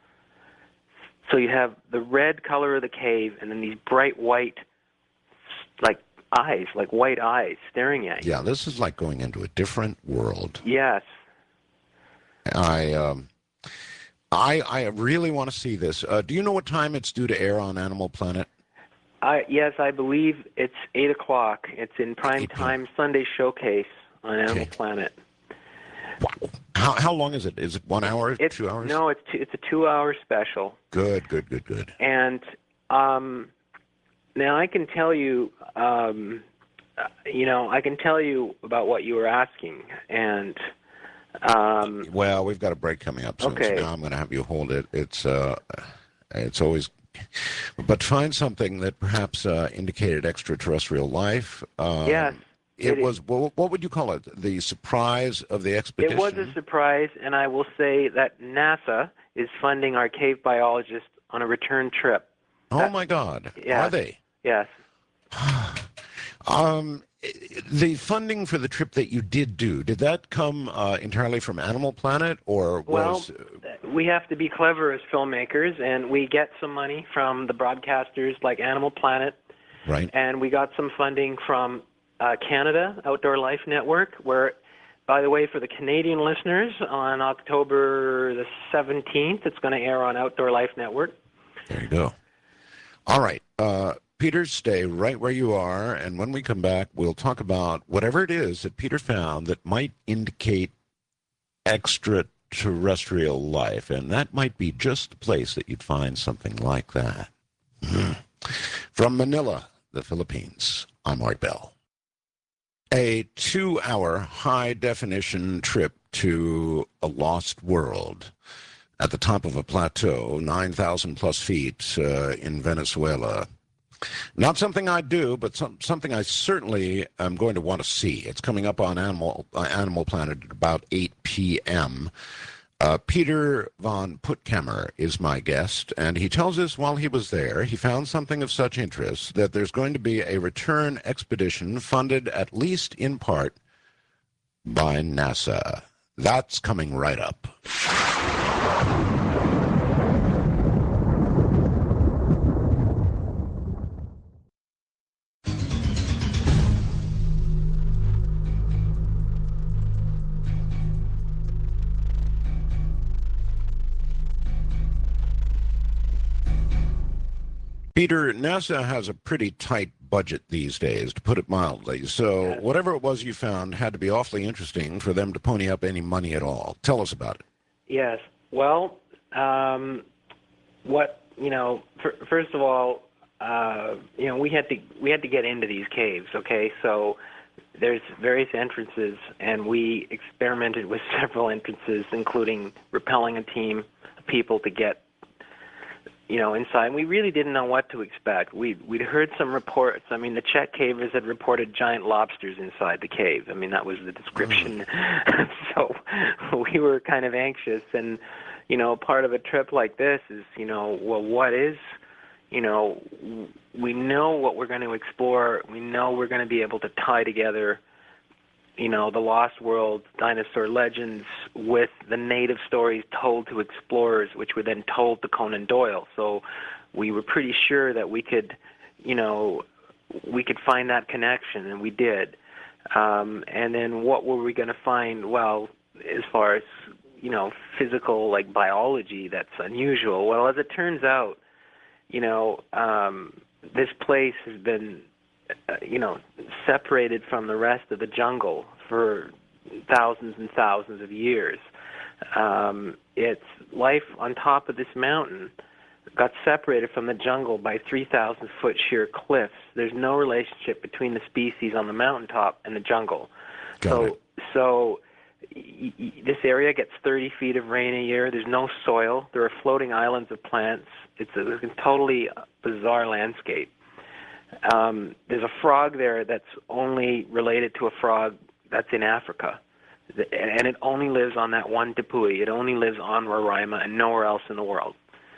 So you have the red color of the cave and then these bright white, like eyes, like white eyes staring at you. Yeah, this is like going into a different world. Yes. I um, I I really want to see this. Uh, do you know what time it's due to air on Animal Planet? I, yes, I believe it's eight o'clock. It's in prime eight p.m. time Sunday showcase on Animal Okay. Planet. How how long is it? Is it one hour, It's, two hours? No, it's two, it's a two-hour special. Good, good, good, good. And um, now I can tell you, um, uh, you know, I can tell you about what you were asking. And um, Well, we've got a break coming up soon, Okay. so now I'm going to have you hold it. It's uh, it's always But find something that perhaps uh, indicated extraterrestrial life. Um, Yes. It, It was, what, what would you call it? The surprise of the expedition? It was a surprise, and I will say that NASA is funding our cave biologists on a return trip. Oh, That- my God. yes. Are they? Yes. Um, the funding for the trip that you did do, did that come uh, entirely from Animal Planet, or was... Well, we have to be clever as filmmakers, and we get some money from the broadcasters like Animal Planet, Right. and we got some funding from uh, Canada, Outdoor Life Network, where, by the way, for the Canadian listeners, on October the seventeenth, it's going to air on Outdoor Life Network. There you go. All right. Uh, Peter, stay right where you are, and when we come back, we'll talk about whatever it is that Peter found that might indicate extraterrestrial life, and that might be just the place that you'd find something like that. Mm-hmm. From Manila, the Philippines, I'm Art Bell. A two-hour high-definition trip to a lost world at the top of a plateau, nine thousand plus feet uh, in Venezuela. Not something I do, but some, something I certainly am going to want to see. It's coming up on Animal, uh, Animal Planet at about eight p.m. Uh, Peter von Puttkamer is my guest, and he tells us while he was there, he found something of such interest that there's going to be a return expedition funded at least in part by NASA. That's coming right up. Peter, NASA has a pretty tight budget these days, to put it mildly. So Yes. whatever it was you found had to be awfully interesting for them to pony up any money at all. Tell us about it. Yes. Well, um, what you know, f- first of all, uh, you know, we had to we had to get into these caves. Okay, so there's various entrances, and we experimented with several entrances, including repelling a team of people to get, you know, inside. And we really didn't know what to expect. We we'd heard some reports. I mean, the Czech cavers had reported giant lobsters inside the cave. I mean, that was the description. Mm. So we were kind of anxious. And you know, part of a trip like this is, you know, well, what is, you know, we know what we're going to explore. We know we're going to be able to tie together, you know, the Lost World, dinosaur legends with the native stories told to explorers, which were then told to Conan Doyle. So we were pretty sure that we could, you know, we could find that connection, and we did. Um, and then what were we going to find? Well, as far as, you know, physical, like biology, that's unusual. Well, as it turns out, you know, um, this place has been, uh, you know, separated from the rest of the jungle for thousands and thousands of years. Um, its life on top of this mountain got separated from the jungle by three thousand foot sheer cliffs. There's no relationship between the species on the mountaintop and the jungle. Got so, it. so y- y- this area gets thirty feet of rain a year. There's no soil. There are floating islands of plants. It's a, it's a totally bizarre landscape. Um, there's a frog there that's only related to a frog that's in Africa, and it only lives on that one tepui. It only lives on Roraima and nowhere else in the world.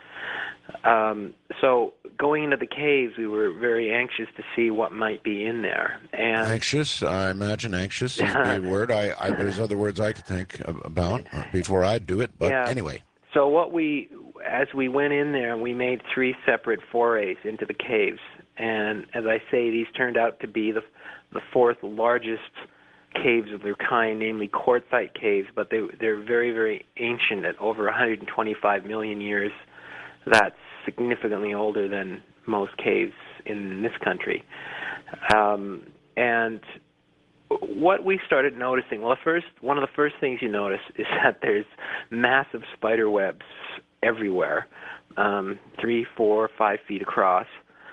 Um, so going into the caves, we were very anxious to see what might be in there. And Anxious, I imagine anxious is the word. I, I there's other words I could think about before I do it, but Yeah. anyway. So what we, as we went in there, we made three separate forays into the caves, and as I say, these turned out to be the the fourth largest caves of their kind, namely quartzite caves, but they they're very very ancient at over one hundred twenty-five million years. That's significantly older than most caves in this country. Um, and what we started noticing, well, first, one of the first things you notice is that there's massive spider webs everywhere, um, three, four, five feet across,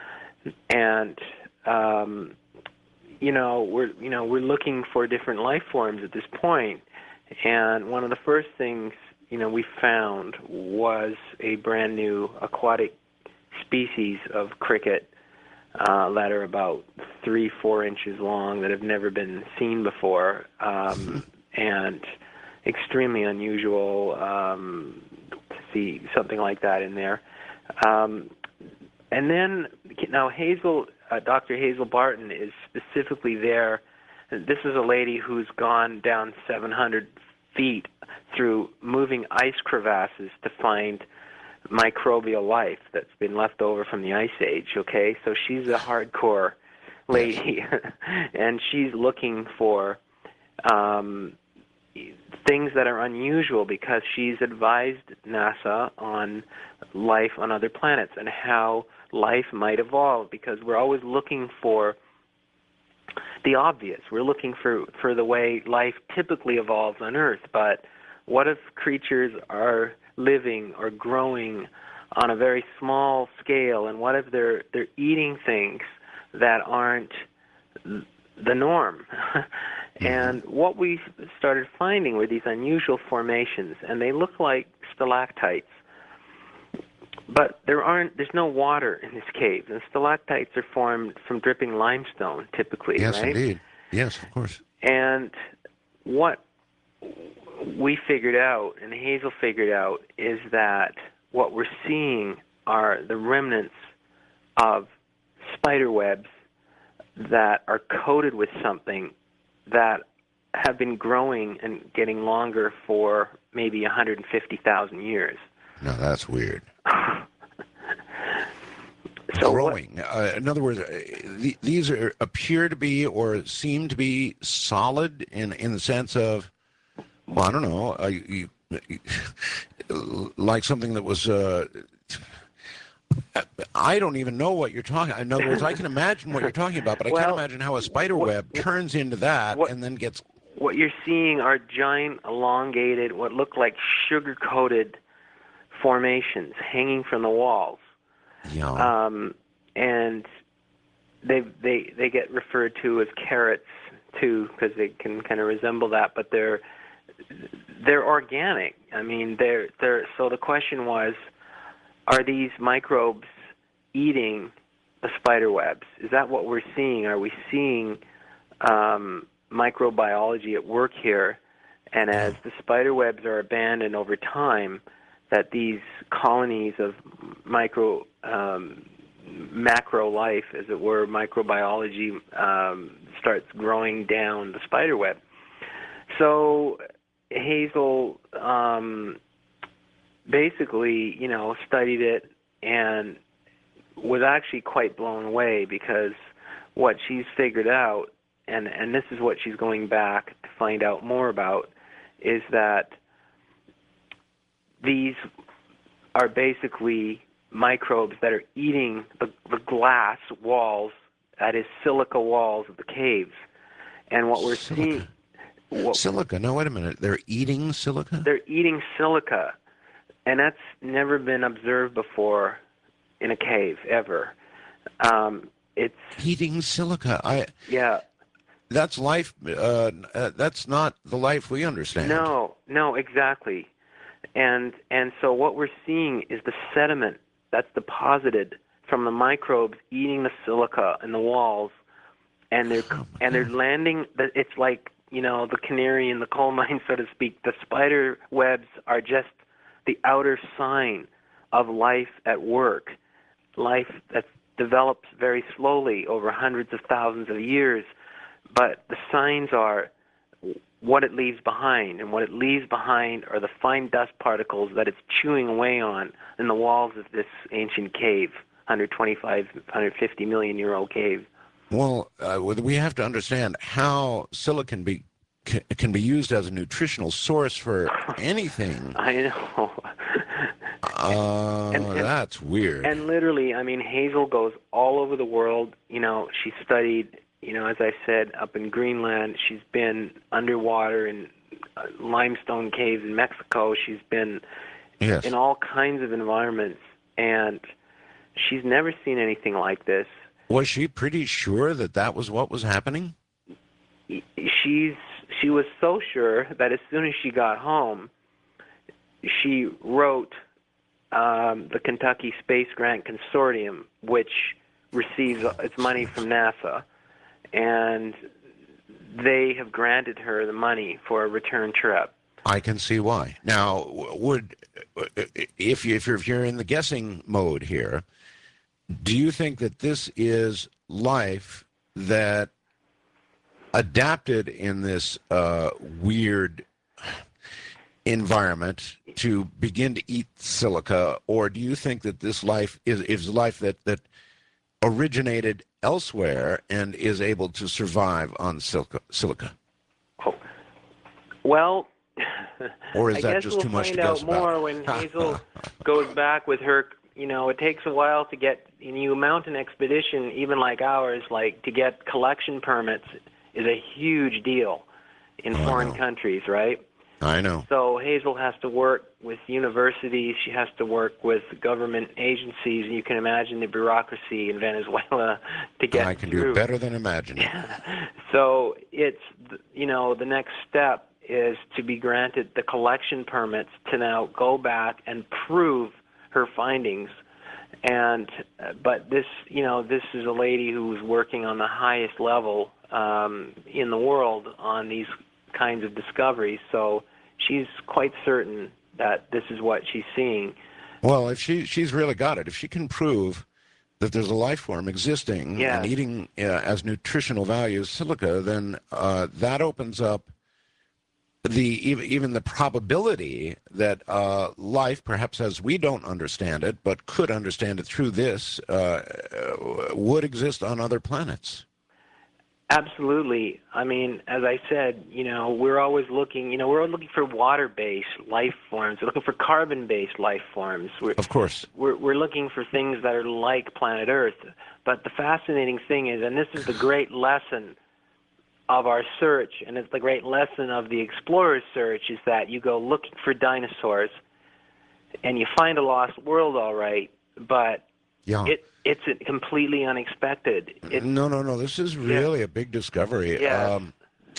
and um, you know we're you know we're looking for different life forms at this point, and one of the first things you know we found was a brand new aquatic species of cricket uh, that are about three, four inches long that have never been seen before, um, and extremely unusual um, to see something like that in there. Um, and then now Hazel, uh, Doctor Hazel Barton is specifically there. This is a lady who's gone down seven hundred feet through moving ice crevasses to find microbial life that's been left over from the Ice Age, okay? So she's a hardcore lady, yes. And she's looking for um, things that are unusual because she's advised NASA on life on other planets and how life might evolve, because we're always looking for the obvious. We're looking for, for the way life typically evolves on Earth, but what if creatures are living or growing on a very small scale, and what if they're they're eating things that aren't the norm? Mm-hmm. And what we started finding were these unusual formations, and they look like stalactites. But there aren't. There's no water in this cave, and stalactites are formed from dripping limestone, typically. Yes, right? indeed. Yes, of course. And what we figured out, and Hazel figured out, is that what we're seeing are the remnants of spider webs that are coated with something that have been growing and getting longer for maybe one hundred fifty thousand years. No, that's weird. So growing. Uh, in other words, uh, th- these are, appear to be or seem to be solid in in the sense of, well, I don't know, uh, you, you, like something that was. Uh, I don't even know what you're talking. In other words, I can imagine what you're talking about, but I well, can't imagine how a spider web what, turns into that what, and then gets. What you're seeing are giant, elongated, what look like sugar-coated formations hanging from the walls. Yeah. Um, and they they they get referred to as carrots too, because they can kind of resemble that, but they're they're organic. I mean, they're they're. So the question was, are these microbes eating the spider webs? Is that what we're seeing? Are we seeing um, microbiology at work here? And as the spider webs are abandoned over time, that these colonies of micro, um, macro life, as it were, microbiology um, starts growing down the spider web. So Hazel um, basically, you know, studied it and was actually quite blown away, because what she's figured out, and, and this is what she's going back to find out more about, is that these are basically microbes that are eating the, the glass walls, that is silica walls of the caves. And what we're Silica. seeing... What, silica? No, wait a minute. They're eating silica? They're eating silica. And that's never been observed before in a cave, ever. Um, it's Eating silica. I Yeah. That's life. Uh, uh, that's not the life we understand. No, no, exactly. And and so what we're seeing is the sediment that's deposited from the microbes eating the silica in the walls, and they're Oh, and they're landing. It's like, you know, the canary in the coal mine, so to speak. The spider webs are just the outer sign of life at work, life that develops very slowly over hundreds of thousands of years. But the signs are what it leaves behind, and what it leaves behind are the fine dust particles that it's chewing away on in the walls of this ancient cave, one hundred twenty-five, one hundred fifty million year old cave. Well, uh, we have to understand how silicon be can be used as a nutritional source for anything. I know. Uh, and, and, that's weird. And literally, I mean, Hazel goes all over the world. You know, she studied, you know, as I said, up in Greenland. She's been underwater in uh, limestone caves in Mexico. She's been yes. in all kinds of environments, and she's never seen anything like this. Was she pretty sure that that was what was happening? She's she was so sure that as soon as she got home, she wrote um, the Kentucky Space Grant Consortium, which receives its money from NASA, and they have granted her the money for a return trip. I can see why. Now, would if you if you're, if you're in the guessing mode here, do you think that this is life that adapted in this uh, weird environment to begin to eat silica, or do you think that this life is is life that that originated elsewhere and is able to survive on silica? silica? Oh. Well, or is I that guess just we'll too much find to guess out more about? when Hazel goes back with her. You know, it takes a while to get. You, know, you mount an expedition, even like ours, like to get collection permits is a huge deal in Oh, foreign I know. countries, right? I know. So Hazel has to work with universities. She has to work with government agencies, and you can imagine the bureaucracy in Venezuela to get I can through. do it better than imagining. So it's, you know, the next step is to be granted the collection permits to now go back and prove her findings. And uh, but this, you know, this is a lady who's working on the highest level um, in the world on these kinds of discoveries. So she's quite certain that this is what she's seeing. Well, if she she's really got it, if she can prove that there's a life form existing Yes. and eating uh, as nutritional value as silica, then uh, that opens up the even, even the probability that uh, life, perhaps as we don't understand it, but could understand it through this, uh, uh, would exist on other planets. Absolutely. I mean, as I said, you know, we're always looking, you know, we're looking for water-based life forms. We're looking for carbon-based life forms. We're, Of course. We're, we're looking for things that are like planet Earth. But the fascinating thing is, and this is the great lesson of our search, and it's the great lesson of the explorer's search, is that you go looking for dinosaurs, and you find a lost world, all right, but Yeah. it it's completely unexpected. It, no, no, no. This is really a big discovery. Yes. Um,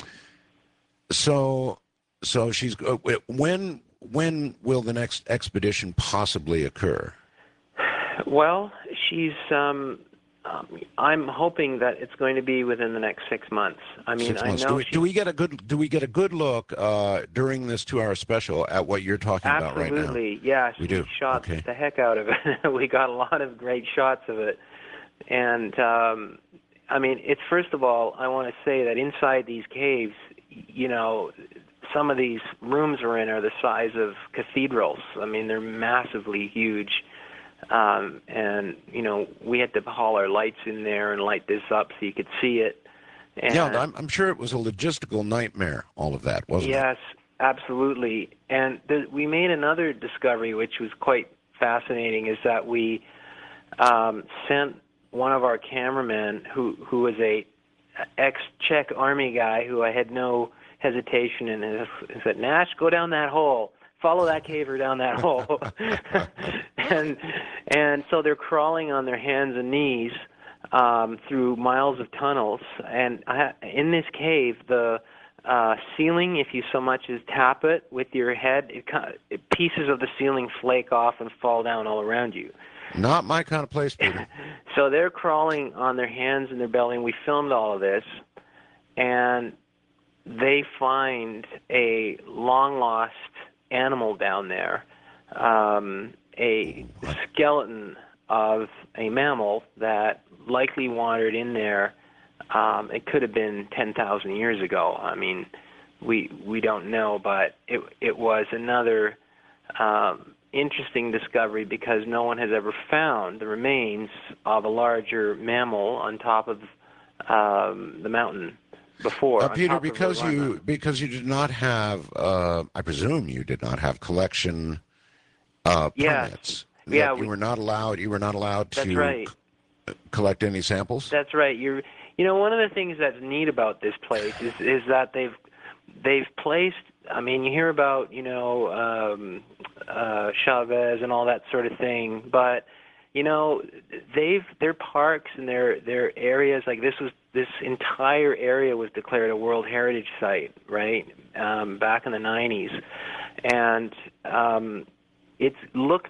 so, so she's uh, when when will the next expedition possibly occur? Well, she's. Um, um, I'm hoping that it's going to be within the next six months. I mean, Six I months. know Do we, she- do we get a good do we get a good look uh, during this two-hour special at what you're talking about right now? Absolutely, yes. We do. Shot Okay. the heck out of it. We got a lot of great shots of it, and um, I mean, it's first of all, I want to say that inside these caves, you know, some of these rooms we're in are the size of cathedrals. I mean, they're massively huge. Um, and, you know, we had to haul our lights in there and light this up so you could see it. And Yeah, I'm, I'm sure it was a logistical nightmare, all of that, wasn't it? yes, absolutely. And th- we made another discovery which was quite fascinating, is that we um, sent one of our cameramen who, who was a ex-Czech army guy who I had no hesitation in, and he said, Nash, go down that hole. Follow that caver down that hole. and and so they're crawling on their hands and knees um, through miles of tunnels. And I, in this cave, the uh, ceiling, if you so much as tap it with your head, it, it, pieces of the ceiling flake off and fall down all around you. Not my kind of place, Peter. So they're crawling on their hands and their belly, and we filmed all of this. And they find a long-lost animal down there, um, a skeleton of a mammal that likely wandered in there. Um, it could have been ten thousand years ago. I mean, we we don't know, but it it was another um, interesting discovery because no one has ever found the remains of a larger mammal on top of um, the mountain before. Uh, on Peter, top of because Roraima. you because you did not have, uh, I presume you did not have collection uh, Yes. permits. Yeah, That you we- were not allowed. You were not allowed That's to right. c- collect any samples. That's right. You're, you know, one of the things that's neat about this place is is that they've they've placed. I mean, you hear about you know um, uh, Chavez and all that sort of thing, but you know they've their parks and their their areas like this was this entire area was declared a World Heritage Site, right? Um, back in the nineties, and um, it's looked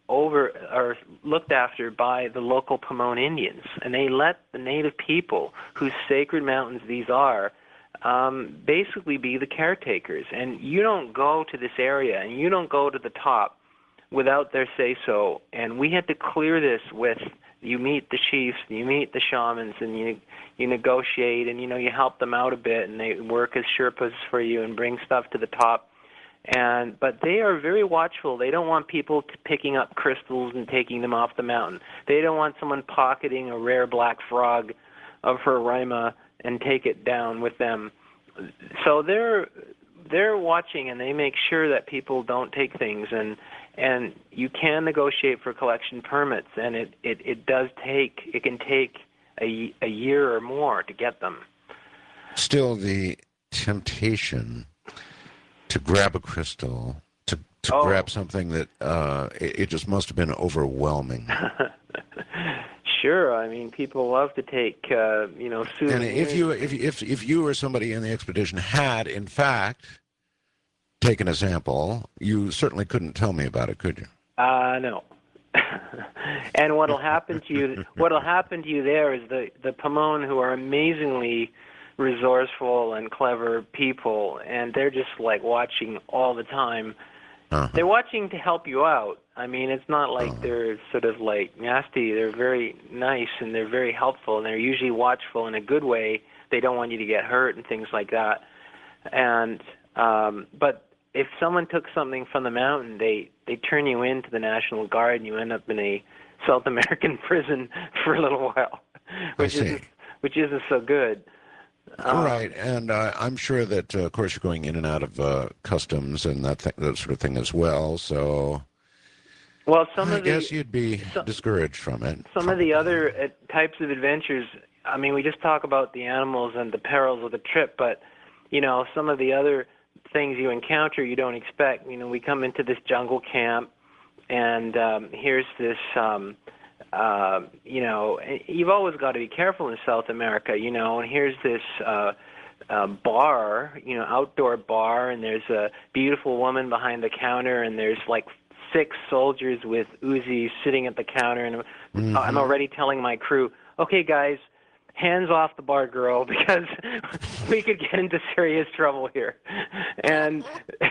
over or looked after by the local Pomone Indians, and they let the native people whose sacred mountains these are um, basically be the caretakers. And you don't go to this area and you don't go to the top without their say-so. And we had to clear this with, you meet the chiefs, you meet the shamans, and you you negotiate, and you know you help them out a bit, and they work as Sherpas for you and bring stuff to the top. And but they are very watchful. They don't want people t- picking up crystals and taking them off the mountain. They don't want someone pocketing a rare black frog of Roraima and take it down with them. So they're they're watching, and they make sure that people don't take things. And and you can negotiate for collection permits, and it, it, it does take it can take a, a year or more to get them. Still, the temptation to grab a crystal, to, to oh. grab something that uh, it, it just must have been overwhelming. Sure, I mean, people love to take, uh, you know, souvenirs. And if you, if, if, if you or somebody in the expedition had, in fact, taken a sample, you certainly couldn't tell me about it, could you? Uh, no. And what'll happen to you, what'll happen to you there is the, the Pomone, who are amazingly resourceful and clever people, and they're just like watching all the time. Uh-huh. They're watching to help you out. I mean, it's not like uh-huh. they're sort of like nasty. They're very nice, and they're very helpful, and they're usually watchful in a good way. They don't want you to get hurt and things like that. And um, but if someone took something from the mountain, they, they turn you into the National Guard, and you end up in a South American prison for a little while, which isn't which isn't so good. Um, right, and uh, I'm sure that, uh, of course, you're going in and out of uh, customs and that th- that sort of thing as well. So, well, some I of the, guess you'd be some, discouraged from it. Some of the other uh, types of adventures. I mean, we just talk about the animals and the perils of the trip, but you know, some of the other things you encounter you don't expect. You know, we come into this jungle camp, and um, here's this. Um, Uh, you know, you've always got to be careful in South America, you know, and here's this uh, uh, bar, you know, outdoor bar, and there's a beautiful woman behind the counter, and there's like six soldiers with Uzis sitting at the counter, and mm-hmm. I'm already telling my crew, okay, guys, hands off the bar girl, because we could get into serious trouble here. And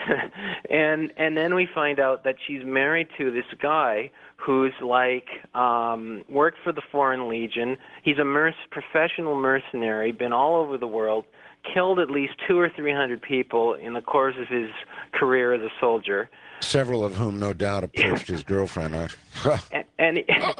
and and then we find out that she's married to this guy who's like um, worked for the Foreign Legion. He's a merc- professional mercenary, been all over the world, killed at least two or three hundred people in the course of his career as a soldier. Several of whom, no doubt, approached his girlfriend. and and,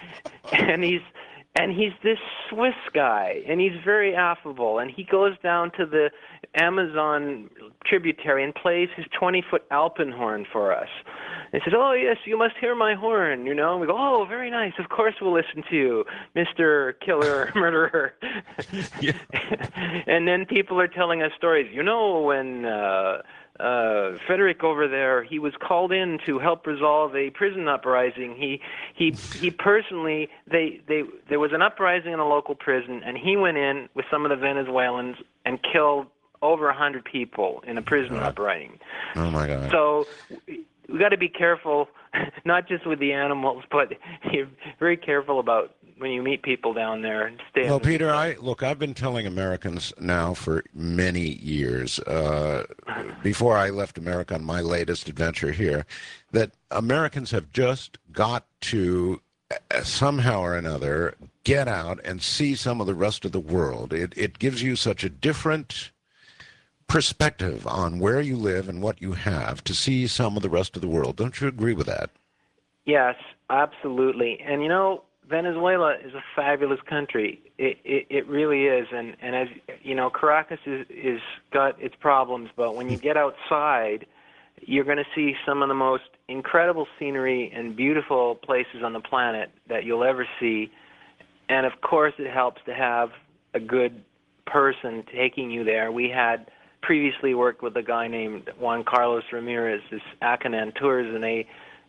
and he's and he's this Swiss guy, and he's very affable, and he goes down to the Amazon tributary and plays his twenty-foot alpenhorn for us. And he says, oh, yes, you must hear my horn, you know. And we go, oh, very nice. Of course we'll listen to you, Mister Killer, Murderer. Yeah. And then people are telling us stories. You know, when uh, uh, Frederick over there, he was called in to help resolve a prison uprising. He he he personally, they, they there was an uprising in a local prison, and he went in with some of the Venezuelans and killed over a hundred people in a prison oh. uprising. Oh, my God. So we got to be careful, not just with the animals, but you're very careful about when you meet people down there. And stay well, Peter, I look, I've been telling Americans now for many years, uh, before I left America on my latest adventure here, that Americans have just got to uh, somehow or another get out and see some of the rest of the world. It, it gives you such a different perspective on where you live and what you have to see some of the rest of the world. Don't you agree with that? Yes, absolutely. And you know, Venezuela is a fabulous country. It it, it really is. And, and as you know, Caracas is is got its problems, but when you get outside, you're going to see some of the most incredible scenery and beautiful places on the planet that you'll ever see. And of course, it helps to have a good person taking you there. We had previously worked with a guy named Juan Carlos Ramirez, this Acanan Tours, and they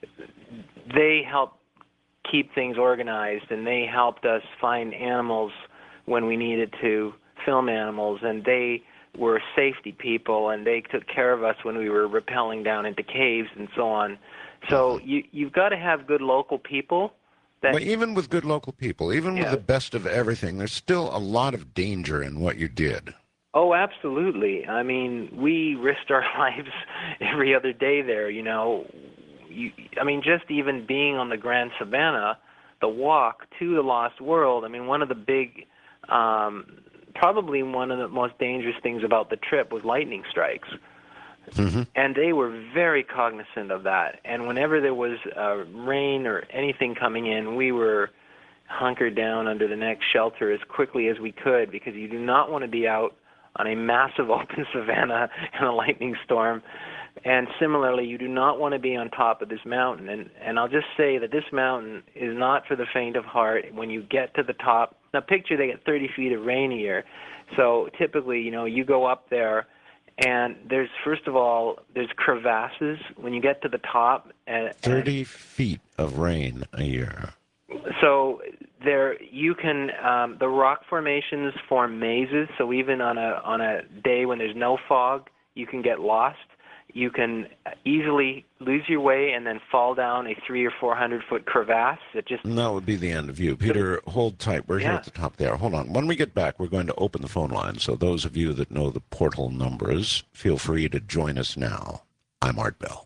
they helped keep things organized, and they helped us find animals when we needed to film animals, and they were safety people, and they took care of us when we were rappelling down into caves and so on. So you you've got to have good local people. That, But even with good local people, even Yeah. with the best of everything, there's still a lot of danger in what you did. Oh, absolutely. I mean, we risked our lives every other day there, you know. You, I mean, just even being on the Grand Savannah, the walk to the Lost World, I mean, one of the big, um, probably one of the most dangerous things about the trip was lightning strikes. Mm-hmm. And they were very cognizant of that. And whenever there was uh, rain or anything coming in, we were hunkered down under the next shelter as quickly as we could, because you do not want to be out on a massive open savanna in a lightning storm. And similarly, you do not want to be on top of this mountain. And, and I'll just say that this mountain is not for the faint of heart. When you get to the top, now picture they get thirty feet of rain a year. So typically, you know, you go up there, and there's, first of all, there's crevasses when you get to the top. And, thirty feet of rain a year. So there, you can, um, the rock formations form mazes, so even on a on a day when there's no fog, you can get lost. You can easily lose your way and then fall down a three or four hundred foot crevasse. It just And that would be the end of you. Peter, hold tight. We're here Yeah. at the top there. Hold on. When we get back, we're going to open the phone line. So those of you that know the portal numbers, feel free to join us now. I'm Art Bell.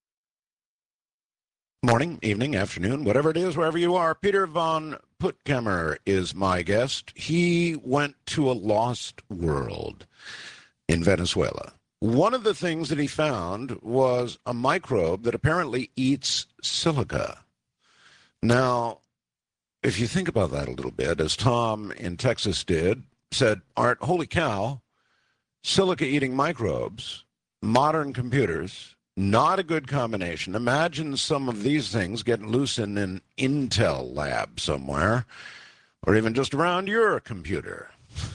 Morning, evening, afternoon, whatever it is, wherever you are. Peter von Puttkamer is my guest. He went to a lost world in Venezuela. One of the things that he found was a microbe that apparently eats silica. Now, if you think about that a little bit, as Tom in Texas did, said, Art, holy cow, silica-eating microbes, modern computers, not a good combination. Imagine some of these things getting loose in an Intel lab somewhere, or even just around your computer.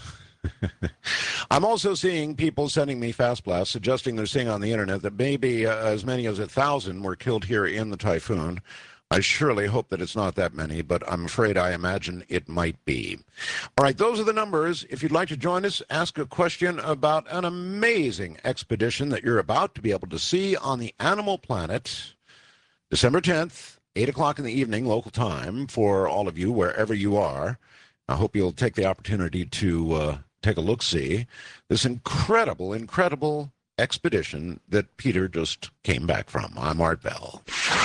I'm also seeing people sending me fast blasts suggesting they're seeing on the internet that maybe uh, as many as a thousand were killed here in the typhoon. I surely hope that it's not that many, but I'm afraid I imagine it might be. All right, those are the numbers. If you'd like to join us, ask a question about an amazing expedition that you're about to be able to see on the Animal Planet, December tenth, eight o'clock in the evening, local time, for all of you, wherever you are. I hope you'll take the opportunity to uh, take a look-see. This incredible, incredible expedition that Peter just came back from. I'm Art Bell.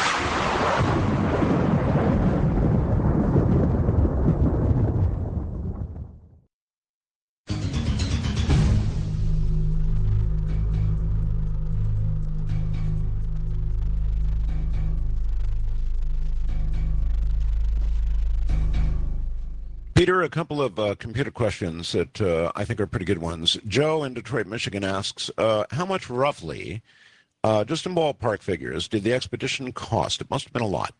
Peter, a couple of uh, computer questions that uh, I think are pretty good ones. Joe in Detroit, Michigan asks, uh, how much roughly, uh, just in ballpark figures, did the expedition cost? It must have been a lot.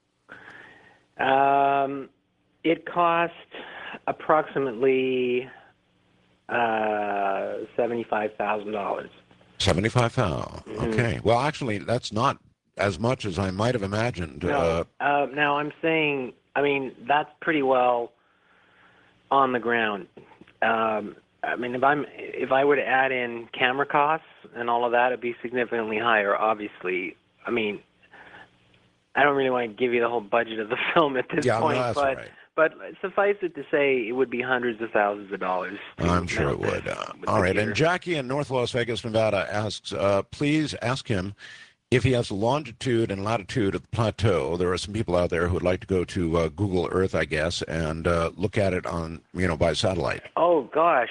Um, it cost approximately uh, seventy-five thousand dollars. seventy-five thousand dollars. Mhm. Okay. Well, actually, that's not as much as I might have imagined. No, Uh, uh, now I'm saying, I mean, that's pretty well on the ground. Um, I mean, if I'm if I were to add in camera costs and all of that, it'd be significantly higher. Obviously, I mean, I don't really want to give you the whole budget of the film at this yeah, point, no, that's but all right. but suffice it to say, it would be hundreds of thousands of dollars. to I'm sure it mount would. this Uh, with all the right. gear. And Jackie in North Las Vegas, Nevada asks, uh, please ask him if he has the longitude and latitude of the plateau. There are some people out there who would like to go to uh, Google Earth, I guess, and uh, look at it on, you know, by satellite. Oh, gosh.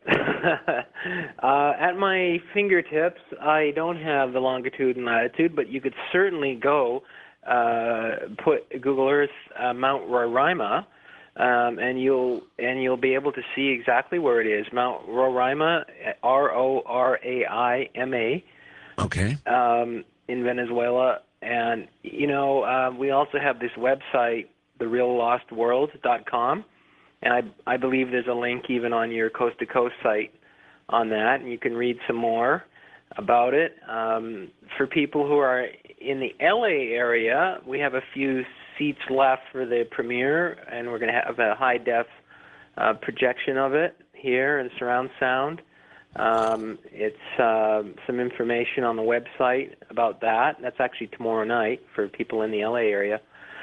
uh, at my fingertips, I don't have the longitude and latitude, but you could certainly go uh, put Google Earth uh, Mount Roraima, um, and you'll and you'll be able to see exactly where it is. Mount Roraima, R O R A I M A, Okay. um, in Venezuela. And, you know, uh, we also have this website, the real lost world dot com. And I, I believe there's a link even on your Coast to Coast site on that, and you can read some more about it. Um, for people who are in the L A area, we have a few seats left for the premiere, and we're going to have a high-def uh, projection of it here and surround sound. Um, it's uh, some information on the website about that. That's actually tomorrow night for people in the L A area.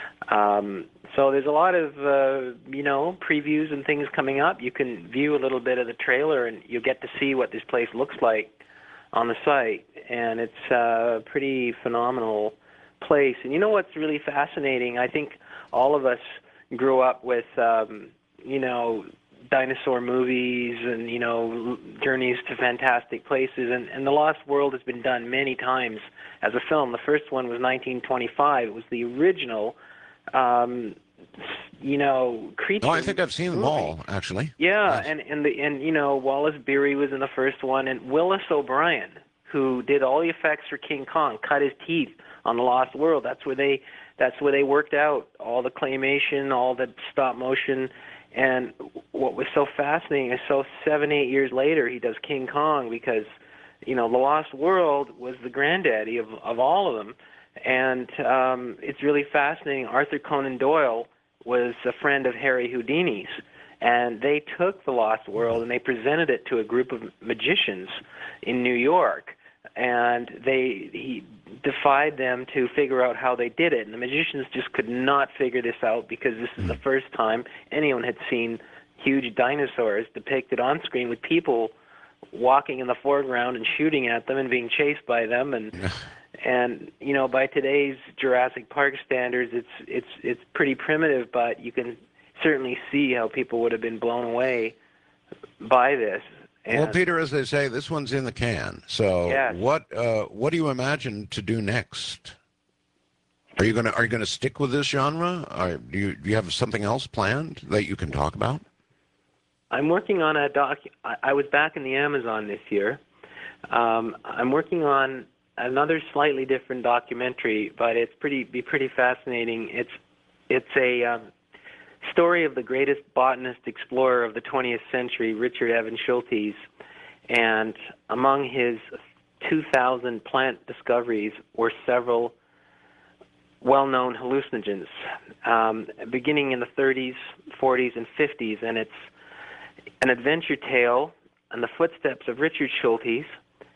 Um, so there's a lot of, uh, you know, previews and things coming up. You can view a little bit of the trailer, and you'll get to see what this place looks like on the site. And it's a pretty phenomenal place. And you know what's really fascinating? I think all of us grew up with, um, you know, dinosaur movies and, you know, journeys to fantastic places. And, and The Lost World has been done many times as a film. The first one was nineteen twenty-five. It was the original, um, you know, creature. Oh, I think I've seen them movie. all, actually. Yeah, Yes. and, and, the, and, you know, Wallace Beery was in the first one, and Willis O'Brien, who did all the effects for King Kong, cut his teeth on The Lost World. That's where they, that's where they worked out all the claymation, all the stop motion. And what was so fascinating is, so seven, eight years later, he does King Kong because, you know, The Lost World was the granddaddy of, of all of them. And um, it's really fascinating. Arthur Conan Doyle was a friend of Harry Houdini's, and they took The Lost World and they presented it to a group of magicians in New York. And they he defied them to figure out how they did it. And the magicians just could not figure this out because this is the first time anyone had seen huge dinosaurs depicted on screen with people walking in the foreground and shooting at them and being chased by them. And and you know, by today's Jurassic Park standards, it's it's it's pretty primitive, but you can certainly see how people would have been blown away by this. And well, Peter, as they say, this one's in the can. So, Yes. what uh, what do you imagine to do next? Are you gonna are you gonna stick with this genre? Or do you do you have something else planned that you can talk about? I'm working on a doc. I, I was back in the Amazon this year. Um, I'm working on another slightly different documentary, but it's pretty be pretty fascinating. It's it's a um, story of the greatest botanist explorer of the twentieth century, Richard Evans Schultes, and among his two thousand plant discoveries were several well-known hallucinogens, um, beginning in the thirties, forties, and fifties, and it's an adventure tale on the footsteps of Richard Schultes,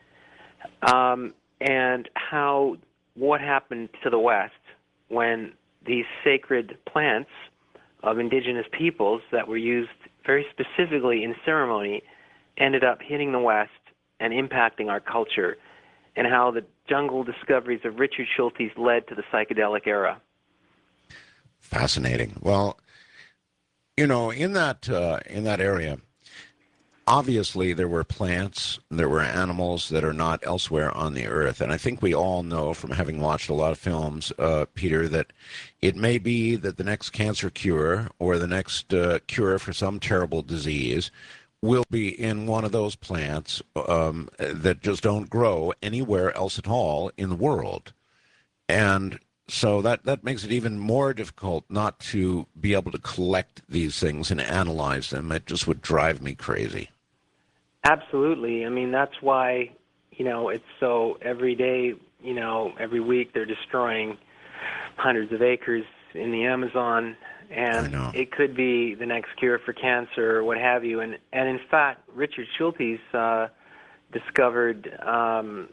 um, and how what happened to the West when these sacred plants of indigenous peoples that were used very specifically in ceremony ended up hitting the West and impacting our culture, and how the jungle discoveries of Richard Schultes led to the psychedelic era. Fascinating. Well, you know, in that uh, in that area, obviously there were plants, there were animals that are not elsewhere on the earth. And I think we all know from having watched a lot of films, uh, Peter, that it may be that the next cancer cure or the next uh, cure for some terrible disease will be in one of those plants um, that just don't grow anywhere else at all in the world. And so that, that makes it even more difficult not to be able to collect these things and analyze them. It just would drive me crazy. Absolutely. I mean, that's why, you know, it's so every day, you know, every week they're destroying hundreds of acres in the Amazon, and it could be the next cure for cancer or what have you. And, and in fact, Richard Schultes uh, discovered, um,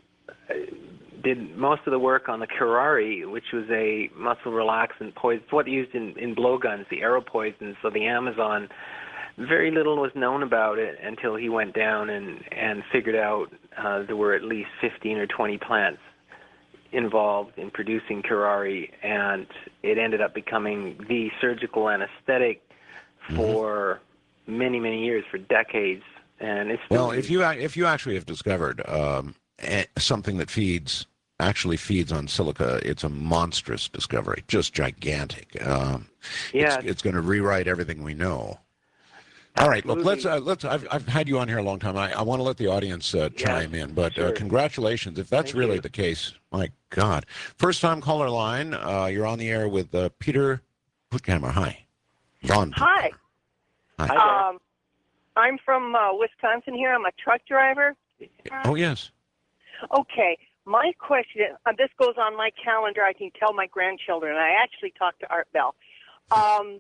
did most of the work on the curare, which was a muscle relaxant poison. It's what used in, in blowguns, the arrow poisons of the Amazon. Very little was known about it until he went down and, and figured out uh, there were at least fifteen or twenty plants involved in producing curare, and it ended up becoming the surgical anesthetic for mm-hmm. many, many years, for decades. And it's well, if you if you actually have discovered um, something that feeds actually feeds on silica, it's a monstrous discovery, just gigantic. Um, yeah, it's, it's going to rewrite everything we know. All right, look, let's uh, let's. I've I've had you on here a long time. I, I want to let the audience uh, chime yeah, in, but sure. uh, congratulations if that's Thank really you. the case. My God, first time caller line. Uh, you're on the air with uh, Peter Puttkammer. Hi, Von. Hi. Hi. Hi. Um, I'm from uh, Wisconsin. Here, I'm a truck driver. Oh yes. Okay, my question. Uh, this goes on my calendar. I can tell my grandchildren. I actually talked to Art Bell. Um,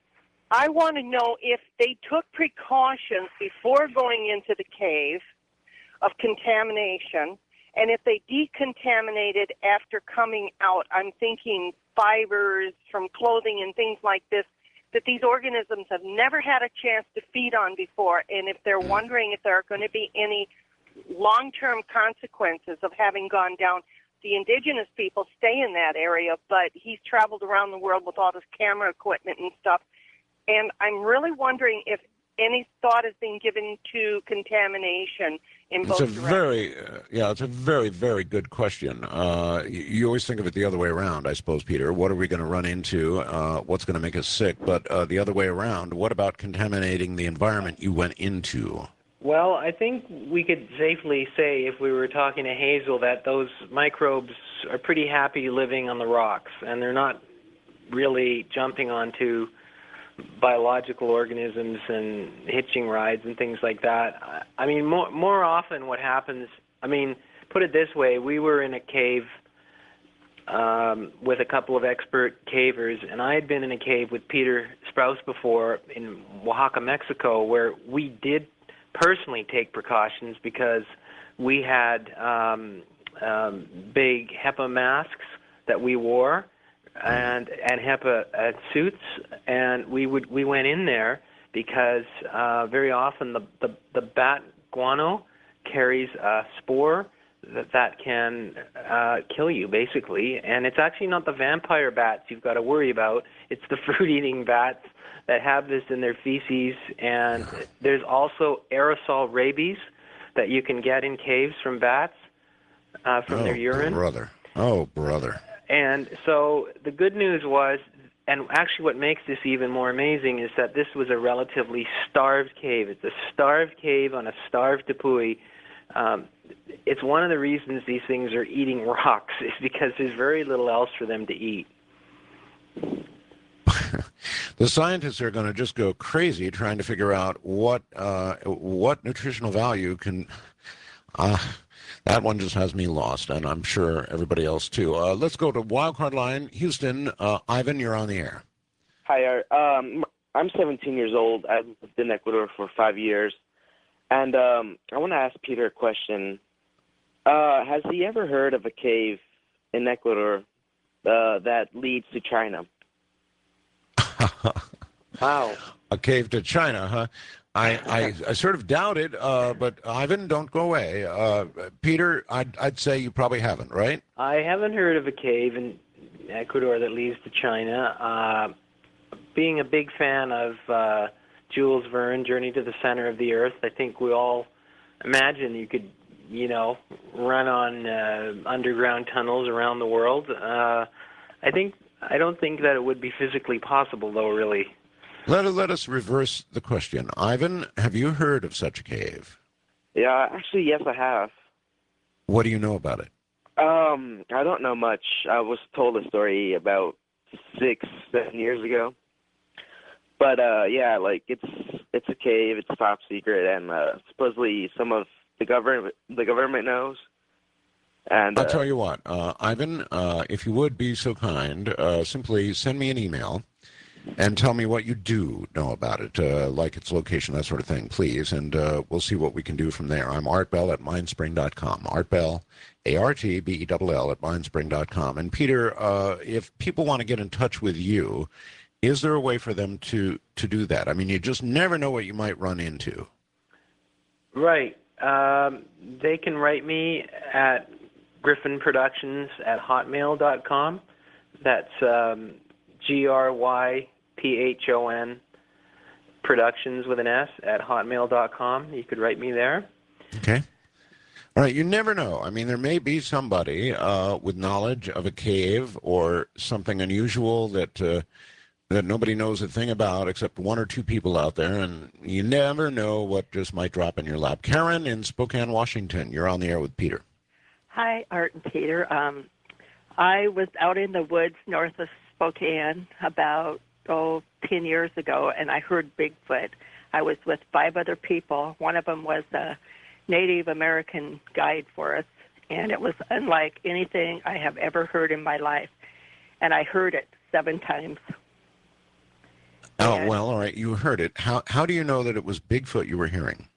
I want to know if they took precautions before going into the cave of contamination. And if they decontaminated after coming out, I'm thinking fibers from clothing and things like this, that these organisms have never had a chance to feed on before. And if they're wondering if there are going to be any long-term consequences of having gone down, the indigenous people stay in that area, but he's traveled around the world with all this camera equipment and stuff. And I'm really wondering if any thought has been given to contamination in both It's a directions. very, uh, yeah, it's a very, very good question. Uh, you, you always think of it the other way around, I suppose, Peter. What are we going to run into? Uh, what's going to make us sick? But uh, the other way around, what about contaminating the environment you went into? Well, I think we could safely say, if we were talking to Hazel, that those microbes are pretty happy living on the rocks, and they're not really jumping onto biological organisms and hitching rides and things like that. I mean, more more often what happens, I mean, put it this way, we were in a cave um, with a couple of expert cavers, and I had been in a cave with Peter Sprouse before in Oaxaca, Mexico, where we did personally take precautions because we had um, um, big HEPA masks that we wore, and and HEPA uh, suits, and we would we went in there because uh, very often the, the the bat guano carries a spore that that can uh, kill you basically, and it's actually not the vampire bats you've got to worry about. It's the fruit-eating bats that have this in their feces, and there's also aerosol rabies that you can get in caves from bats uh, from oh, their urine. brother. Oh, brother. And so the good news was, and actually what makes this even more amazing is that this was a relatively starved cave. It's a starved cave on a starved Tepui. Um, it's one of the reasons these things are eating rocks is because there's very little else for them to eat. The scientists are going to just go crazy trying to figure out what uh, what nutritional value can... Uh, that one just has me lost, and I'm sure everybody else too. Uh, let's go to Wildcard Line, Houston. Uh, Ivan, you're on the air. Hi, Art. Um, I'm seventeen years old. I've lived in Ecuador for five years. And um, I want to ask Peter a question. Uh, has he ever heard of a cave in Ecuador uh, that leads to China? Wow. A cave to China, huh? I, I, I sort of doubt it, uh, but Ivan, don't go away. Uh, Peter, I'd, I'd say you probably haven't, right? I haven't heard of a cave in Ecuador that leads to China. Uh, being a big fan of uh, Jules Verne, Journey to the Center of the Earth, I think we all imagine you could, you know, run on uh, underground tunnels around the world. Uh, I think I don't think that it would be physically possible, though, really. Let, let us reverse the question. Ivan, have you heard of such a cave? Yeah, actually, yes, I have. What do you know about it? Um, I don't know much. I was told a story about six, seven years ago. But uh, yeah, like it's it's a cave. It's top secret, and uh, supposedly some of the government the government knows. And uh, I'll tell you what, uh, Ivan, uh, if you would be so kind, uh, simply send me an email and tell me what you do know about it, uh, like its location, that sort of thing, please, and uh, we'll see what we can do from there. I'm Art Bell at mindspring dot com. Art Bell, A R T B E L L at mindspring dot com. And Peter, uh, if people want to get in touch with you, is there a way for them to, to do that? I mean, you just never know what you might run into. Right. Um, they can write me at Griffin Productions at hotmail dot com. That's um, G R Y P H O N Productions with an S at hotmail dot com. You could write me there. Okay. All right, you never know. I mean, there may be somebody uh, with knowledge of a cave or something unusual that uh, that nobody knows a thing about except one or two people out there, and you never know what just might drop in your lap. Karen in Spokane, Washington, you're on the air with Peter. Hi, Art and Peter. Um, I was out in the woods north of Spokane about, oh, ten years ago, and I heard Bigfoot. I was with five other people. One of them was a Native American guide for us, and it was unlike anything I have ever heard in my life. And I heard it seven times. Oh, And well, all right, you heard it. How how do you know that it was Bigfoot you were hearing?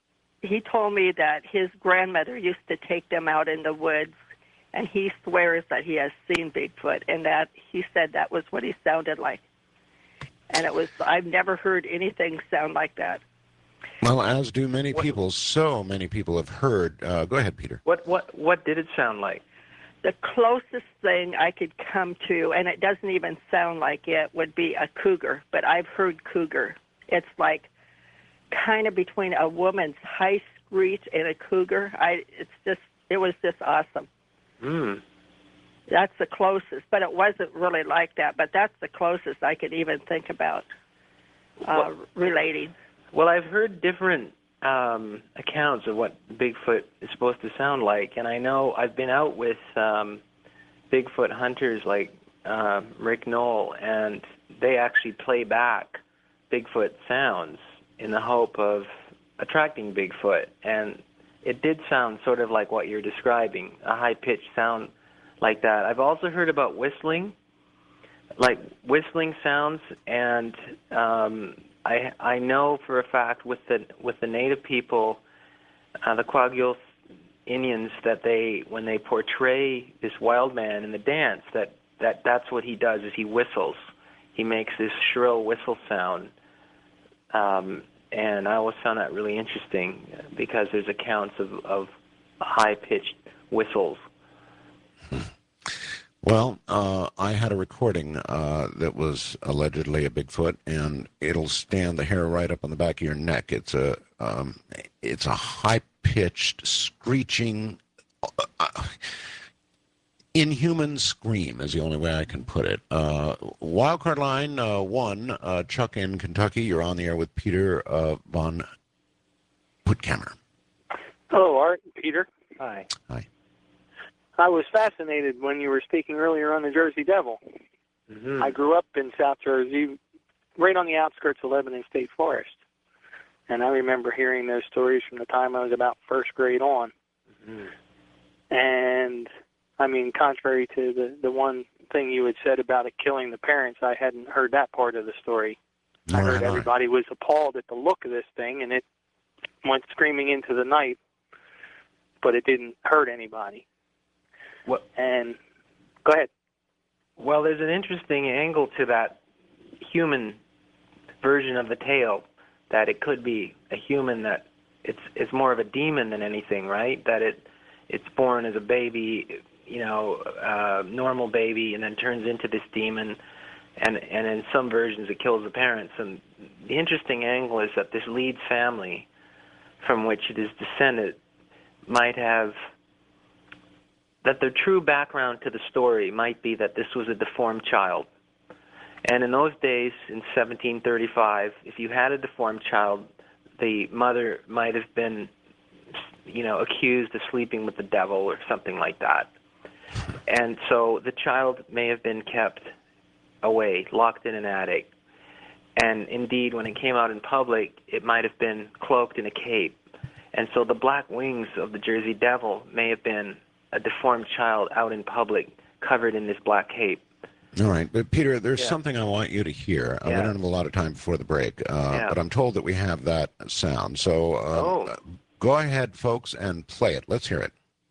he told me that his grandmother used to take them out in the woods, and he swears that he has seen Bigfoot, and that he said that was what he sounded like. And it was, I've never heard anything sound like that. Well, as do many people, so many people have heard. Uh, go ahead, Peter. What what what did it sound like? The closest thing I could come to, and it doesn't even sound like it, would be a cougar, but I've heard cougar. It's like kind of between a woman's high screech and a cougar. I, it's just, it was just awesome. Hmm. That's the closest, but it wasn't really like that, but that's the closest I could even think about uh, What? relating. Well, I've heard different um, accounts of what Bigfoot is supposed to sound like, and I know I've been out with um, Bigfoot hunters like uh, Rick Knoll, and they actually play back Bigfoot sounds in the hope of attracting Bigfoot, and it did sound sort of like what you're describing, a high-pitched sound like that. I've also heard about whistling, like whistling sounds, and um, I I know for a fact with the with the native people, uh, the Kwagyo Indians, that they when they portray this wild man in the dance, that, that that's what he does is he whistles. He makes this shrill whistle sound, um, and I always found that really interesting because there's accounts of, of high-pitched whistles. Well, uh, I had a recording uh, that was allegedly a Bigfoot, and it'll stand the hair right up on the back of your neck. It's a um, it's a high-pitched, screeching, uh, inhuman scream is the only way I can put it. Uh, Wildcard line uh, one, uh, Chuck in Kentucky. You're on the air with Peter uh, von Puttkammer. Hello, Art. Peter. Hi. Hi. I was fascinated when you were speaking earlier on the Jersey Devil. Mm-hmm. I grew up in South Jersey, right on the outskirts of Lebanon State Forest. And I remember hearing those stories from the time I was about first grade on. Mm-hmm. And, I mean, contrary to the, the one thing you had said about it killing the parents, I hadn't heard that part of the story. Nor I heard had I. everybody was appalled at the look of this thing, and it went screaming into the night, but it didn't hurt anybody. What? And go ahead. Well, there's an interesting angle to that human version of the tale, that it could be a human that it's it's more of a demon than anything, right? That it it's born as a baby, you know, uh, normal baby, and then turns into this demon, and and in some versions it kills the parents. And the interesting angle is that this Leeds family, from which it is descended, might have, that the true background to the story might be that this was a deformed child. And in those days, in seventeen thirty-five, if you had a deformed child, the mother might have been, you know, accused of sleeping with the devil or something like that. And so the child may have been kept away, locked in an attic. And indeed, when it came out in public, it might have been cloaked in a cape. And so the black wings of the Jersey Devil may have been a deformed child out in public, covered in this black cape. All right, but Peter, there's Yeah. something I want you to hear. Uh, Yeah. We don't have a lot of time before the break, uh, Yeah. but I'm told that we have that sound. So um, Oh. uh, go ahead, folks, and play it. Let's hear it.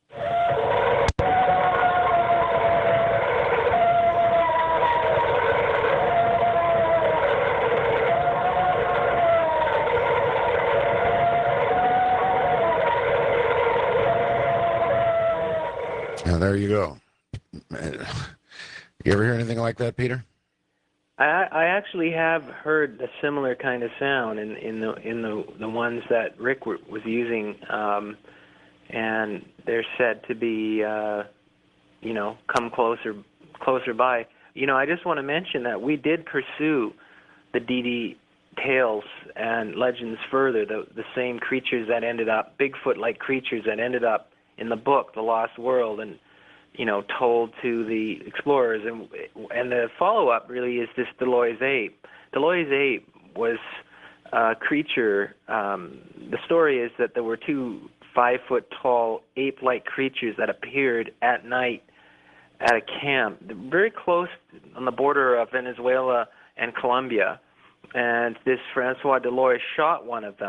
Now, there you go. You ever hear anything like that, Peter? I, I actually have heard a similar kind of sound in, in the in the the ones that Rick w- was using, um, and they're said to be, uh, you know, come closer closer by. You know, I just want to mention that we did pursue the D D tales and legends further. The the same creatures that ended up Bigfoot-like creatures that ended up in the book, The Lost World, and you know, told to the explorers. And and the follow-up really is this Deloy's ape. Deloy's ape was a creature. Um, the story is that there were two five-foot-tall ape-like creatures that appeared at night at a camp very close on the border of Venezuela and Colombia. And this Francois Deloy shot one of them,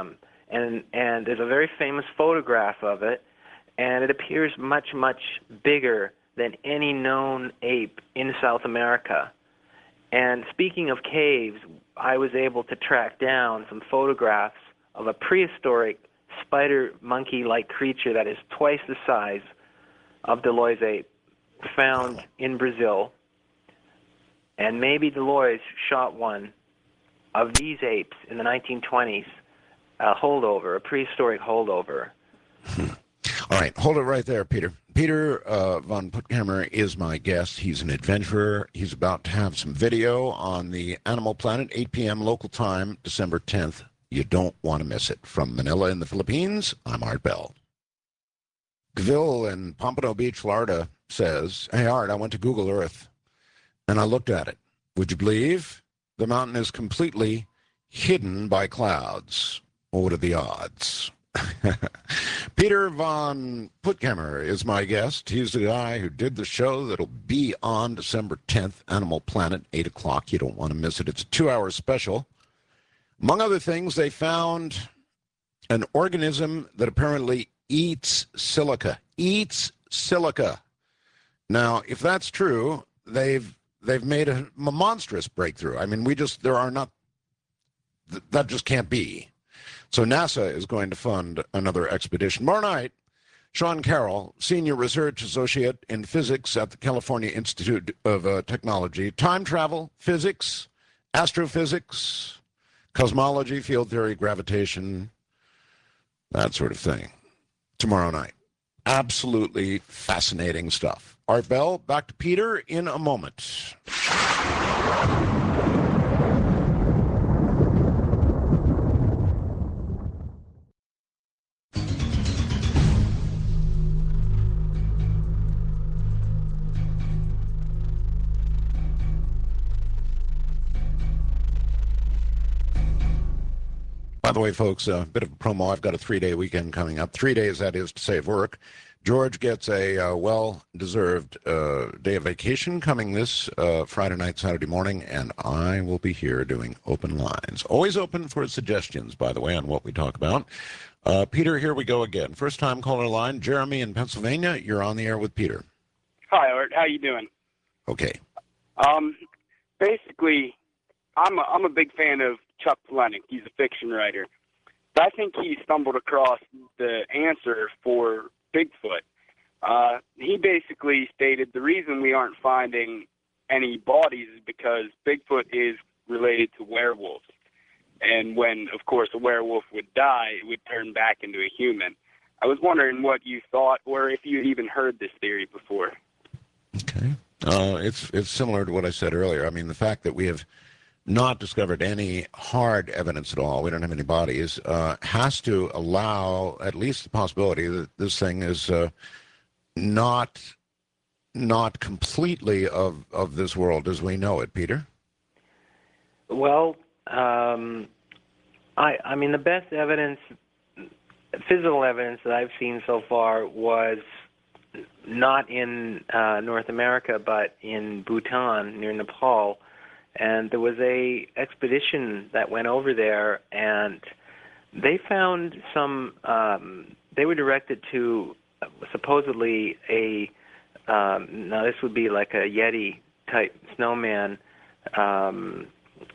and and there's a very famous photograph of it, and it appears much, much bigger than any known ape in South America. And speaking of caves, I was able to track down some photographs of a prehistoric spider monkey-like creature that is twice the size of Deloy's ape, found in Brazil. And maybe Deloy shot one of these apes in the nineteen twenties, a holdover, a prehistoric holdover. All right, hold it right there, Peter. Peter uh, von Puttkamer is my guest. He's an adventurer. He's about to have some video on the Animal Planet, eight p.m. local time, December tenth. You don't want to miss it. From Manila in the Philippines, I'm Art Bell. Gvil in Pompano Beach, Florida says, hey, Art, I went to Google Earth, and I looked at it. Would you believe? The mountain is completely hidden by clouds. What are the odds? Peter von Puttkamer is my guest. He's the guy who did the show that'll be on December tenth, Animal Planet, eight o'clock. You don't want to miss it. It's a two-hour special. Among other things, they found an organism that apparently eats silica. Eats silica. Now, if that's true, they've they've made a, a monstrous breakthrough. I mean, we just, there are not, th- that just can't be. So NASA is going to fund another expedition. Tomorrow night, Sean Carroll, Senior Research Associate in Physics at the California Institute of uh, Technology. Time travel, physics, astrophysics, cosmology, field theory, gravitation, that sort of thing. Tomorrow night. Absolutely fascinating stuff. Art Bell, back to Peter in a moment. By the way, folks, a bit of a promo. I've got a three-day weekend coming up. Three days, that is to save work. George gets a uh, well-deserved uh, day of vacation coming this uh, Friday night, Saturday morning, and I will be here doing open lines. Always open for suggestions, by the way, on what we talk about. Uh, Peter, here we go again. First-time caller line, Jeremy in Pennsylvania. You're on the air with Peter. Hi, Art. How you doing? Okay. Um, basically, I'm a, I'm a big fan of Chuck Palahniuk. He's a fiction writer. But I think he stumbled across the answer for Bigfoot. Uh, he basically stated the reason we aren't finding any bodies is because Bigfoot is related to werewolves. And when, of course, a werewolf would die, it would turn back into a human. I was wondering what you thought, or if you even heard this theory before. Okay. Uh, it's it's similar to what I said earlier. I mean, the fact that we have not discovered any hard evidence at all, we don't have any bodies, uh, has to allow at least the possibility that this thing is uh, not not completely of, of this world as we know it, Peter. Well, um, I, I mean, the best evidence, physical evidence that I've seen so far was not in uh, North America, but in Bhutan, near Nepal. And there was a expedition that went over there, and they found some, um, they were directed to uh, supposedly a, um, now this would be like a Yeti-type snowman um,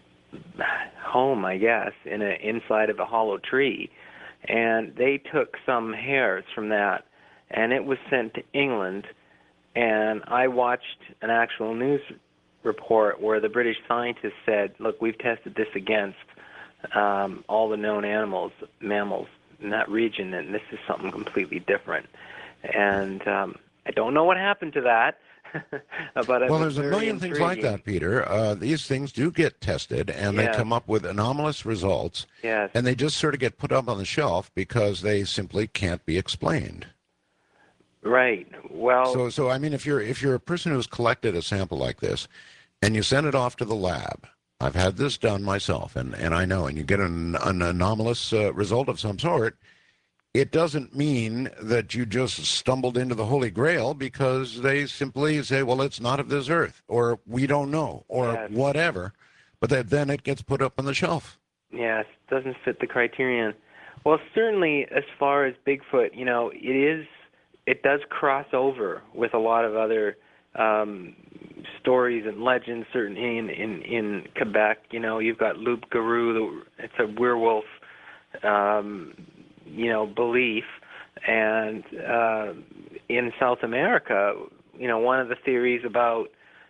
home, I guess, in a, inside of a hollow tree. And they took some hairs from that, and it was sent to England. And I watched an actual news report where the British scientists said, look, we've tested this against um, all the known animals, mammals in that region, and this is something completely different. And um, I don't know what happened to that. but well, there's a million intriguing. things like that, Peter. Uh, these things do get tested, and yeah. they come up with anomalous results, yes. and they just sort of get put up on the shelf because they simply can't be explained. Right. Well, so so I mean, if you're if you're a person who's collected a sample like this, and you send it off to the lab, I've had this done myself, and, and I know, and you get an, an anomalous uh, result of some sort, it doesn't mean that you just stumbled into the Holy Grail, because they simply say, well, it's not of this earth, or we don't know, or yes. whatever, but that then it gets put up on the shelf. Yes, doesn't fit the criterion. Well, certainly as far as Bigfoot, you know, it is, it does cross over with a lot of other um, stories and legends. Certainly in, in in Quebec, you know, you've got Loup Garou. The, it's a werewolf, um, you know, belief, and uh, in South America, you know, one of the theories about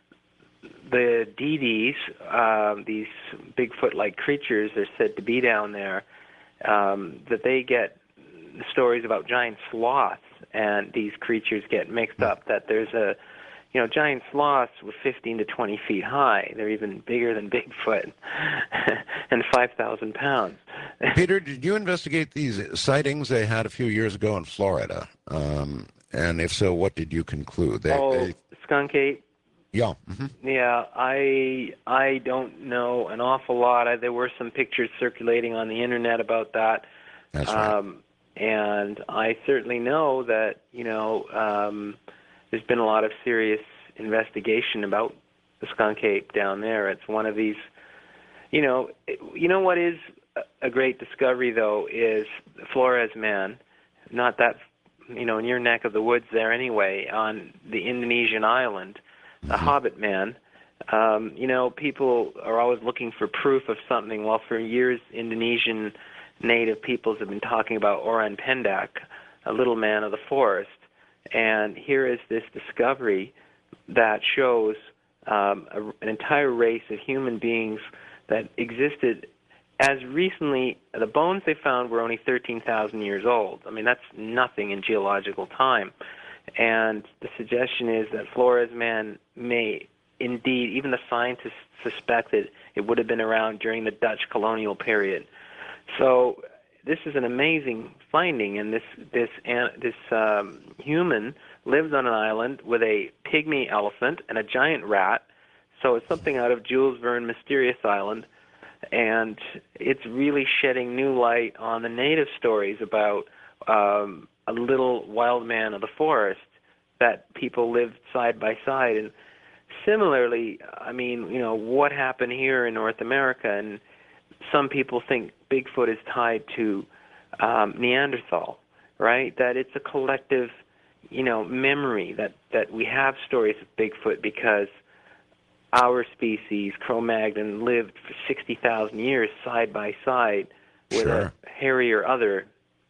the Dee-Dees, uh, these Bigfoot-like creatures, are said to be down there. Um, that they get stories about giant sloths, and these creatures get mixed up. That there's a, you know, giant sloths with fifteen to twenty feet high. They're even bigger than Bigfoot, and five thousand pounds. Peter, did you investigate these sightings they had a few years ago in Florida? Um, and if so, what did you conclude? They, oh, they... Skunk Ape. Yeah. Mm-hmm. Yeah, I I don't know an awful lot. I, there were some pictures circulating on the internet about that. That's right. Um, and I certainly know that, you know, um, there's been a lot of serious investigation about the skunk ape down there. It's one of these, you know, you know what is a great discovery, though, is Flores Man, not that, you know, in your neck of the woods there anyway, on the Indonesian island. The Hobbit Man. Um, you know, people are always looking for proof of something. Well, for years, Indonesian native peoples have been talking about Orang Pendek, a little man of the forest. And here is this discovery that shows um, a, an entire race of human beings that existed as recently. The bones they found were only thirteen thousand years old. I mean, that's nothing in geological time. And the suggestion is that Flores Man may indeed, even the scientists suspected it would have been around during the Dutch colonial period. So this is an amazing finding, and this this this um, human lives on an island with a pygmy elephant and a giant rat. So it's something out of Jules Verne Mysterious Island, and it's really shedding new light on the native stories about um, a little wild man of the forest that people lived side by side. And similarly, I mean, you know, what happened here in North America, and some people think Bigfoot is tied to um, Neanderthal, right? That it's a collective, you know, memory, that, that we have stories of Bigfoot because our species, Cro-Magnon, lived for sixty thousand years side by side with Sure. a hairy or other.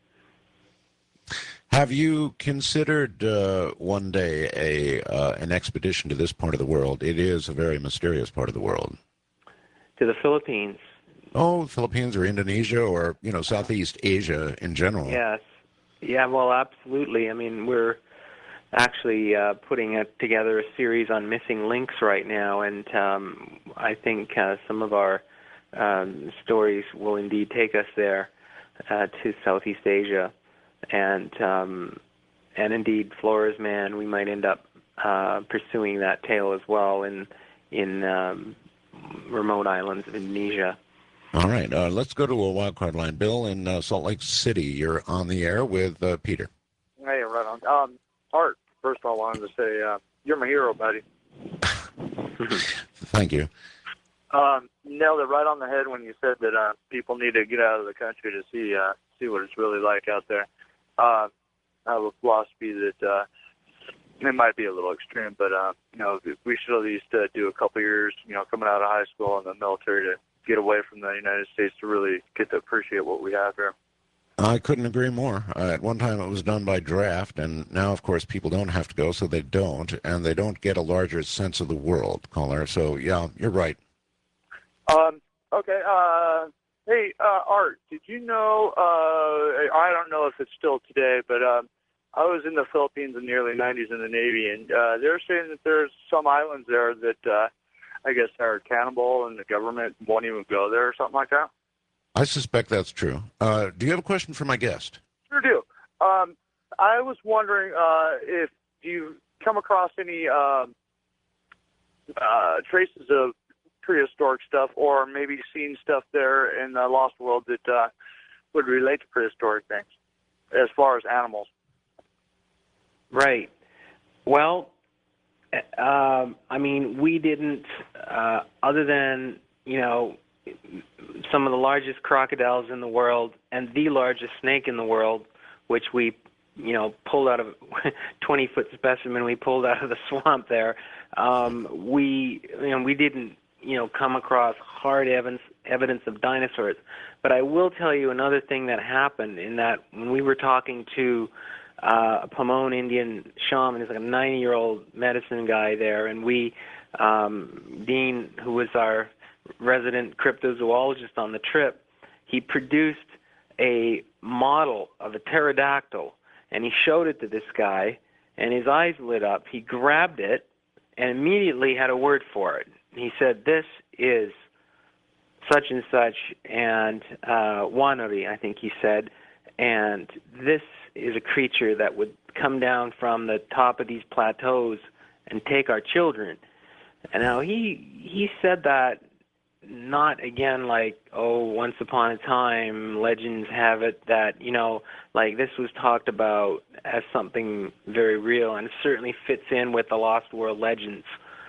Have you considered uh, one day a uh, an expedition to this part of the world? It is a very mysterious part of the world. To the Philippines. Oh, Philippines or Indonesia or, you know, Southeast Asia in general. Yes. Yeah, well, absolutely. I mean, we're actually uh, putting a, together a series on missing links right now, and um, I think uh, some of our um, stories will indeed take us there uh, to Southeast Asia. And um, and indeed, Flores Man, we might end up uh, pursuing that tale as well in in um, remote islands of Indonesia. All right, uh, let's go to a wildcard line. Bill in uh, Salt Lake City, you're on the air with uh, Peter. Hey, right on. Um, Art, first of all, I wanted to say uh, you're my hero, buddy. Thank you. Um, nailed it right on the head when you said that uh, people need to get out of the country to see uh, see what it's really like out there. Uh, I have a philosophy that uh, it might be a little extreme, but uh, you know, we should at least uh, do a couple years, you know, coming out of high school and the military to get away from the United States to really get to appreciate what we have here. I couldn't agree more. Uh, at one time it was done by draft, and now, of course, people don't have to go, so they don't, and they don't get a larger sense of the world, caller. So, yeah, you're right. Um, okay, uh, hey, uh, Art, did you know, uh, I don't know if it's still today, but um, I was in the Philippines in the early nineties in the Navy, and uh, they're saying that there's some islands there that uh, I guess are cannibal, and the government won't even go there or something like that. I suspect that's true. Uh, do you have a question for my guest? Sure do. Um, I was wondering uh, if you come across any um, uh, traces of prehistoric stuff, or maybe seen stuff there in the Lost World that uh, would relate to prehistoric things, as far as animals. Right. Well, um, I mean, we didn't, uh, other than, you know, some of the largest crocodiles in the world and the largest snake in the world, which we, you know, pulled out of twenty-foot specimen we pulled out of the swamp there. Um, we, you know, we didn't, you know, come across hard evidence evidence of dinosaurs. But I will tell you another thing that happened in that when we were talking to uh, a Pomone Indian shaman, he's like a ninety-year-old medicine guy there, and we, um, Dean, who was our resident cryptozoologist on the trip, he produced a model of a pterodactyl, and he showed it to this guy, and his eyes lit up. He grabbed it and immediately had a word for it. He said, "This is such and such, and uh, Wanari," I think he said, "and this is a creature that would come down from the top of these plateaus and take our children." And now he he said that not again like, oh, once upon a time, legends have it that, you know, like this was talked about as something very real, and it certainly fits in with the Lost World legends.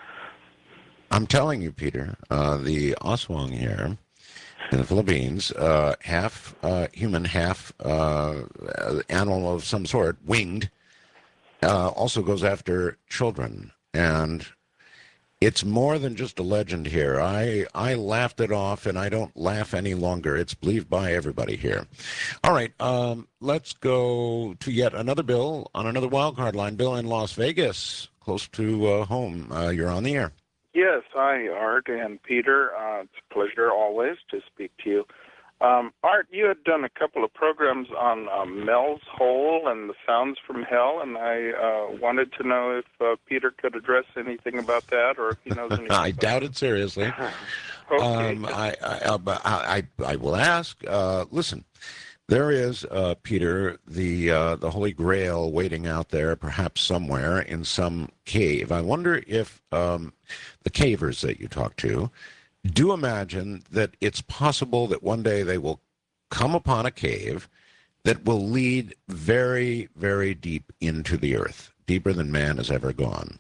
I'm telling you, Peter, uh, the Aswang here in the Philippines, uh, half uh, human, half uh, animal of some sort, winged, uh, also goes after children. And it's more than just a legend here. I, I laughed it off, and I don't laugh any longer. It's believed by everybody here. All right, um, let's go to yet another Bill on another wildcard line. Bill in Las Vegas, close to uh, home. Uh, you're on the air. Yes, hi, Art and Peter. Uh, it's a pleasure always to speak to you. Um, Art, you had done a couple of programs on uh, Mel's Hole and the Sounds from Hell, and I uh, wanted to know if uh, Peter could address anything about that, or if he knows anything. I doubt it seriously. Okay. Um, I, I, I, I, I will ask. Uh, listen, there is, uh, Peter, the uh, the Holy Grail waiting out there, perhaps somewhere in some cave. I wonder if um, the cavers that you talk to do imagine that it's possible that one day they will come upon a cave that will lead very, very deep into the earth, deeper than man has ever gone.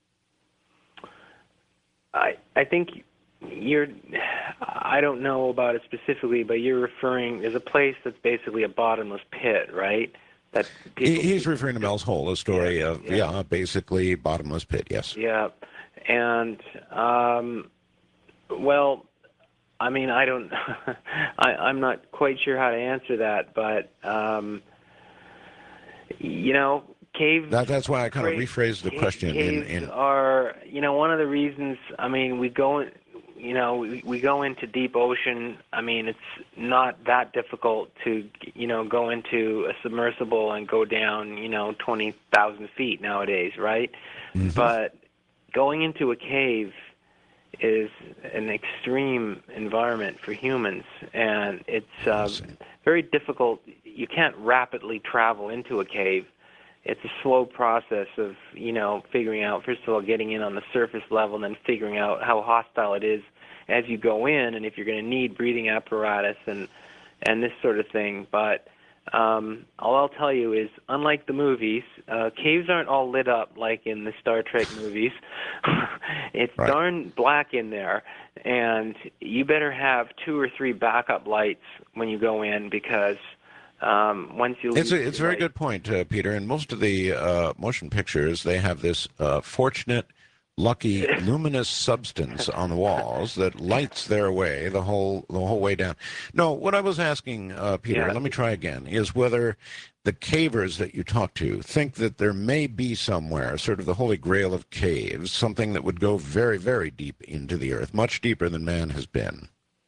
I I think you're, I don't know about it specifically, but you're referring, there's a place that's basically a bottomless pit, right? That he, he's referring to Mel's Hole, a story yeah, of, yeah. yeah, basically bottomless pit, yes. Yeah, and, um, well, I mean, I don't, I, I'm not quite sure how to answer that, but, um, you know, caves... That, that's why I kind of rephrased the question. Caves in, in, are, you know, one of the reasons, I mean, we go... You know, we, we go into deep ocean. I mean, it's not that difficult to, you know, go into a submersible and go down, you know, twenty thousand feet nowadays, right? Mm-hmm. But going into a cave is an extreme environment for humans, and it's uh, very difficult. You can't rapidly travel into a cave. It's a slow process of, you know, figuring out, first of all, getting in on the surface level and then figuring out how hostile it is as you go in and if you're going to need breathing apparatus and and this sort of thing. But um, all I'll tell you is, unlike the movies, uh, caves aren't all lit up like in the Star Trek movies. It's right. darn black in there, and you better have two or three backup lights when you go in, because Um, once you it's a, it's a very light. good point, uh, Peter. In most of the uh, motion pictures, they have this uh, fortunate, lucky, luminous substance on the walls that lights their way the whole the whole way down. No, what I was asking, uh, Peter, Yeah. let me try again, is whether the cavers that you talk to think that there may be somewhere, sort of the holy grail of caves, something that would go very, very deep into the earth, much deeper than man has been.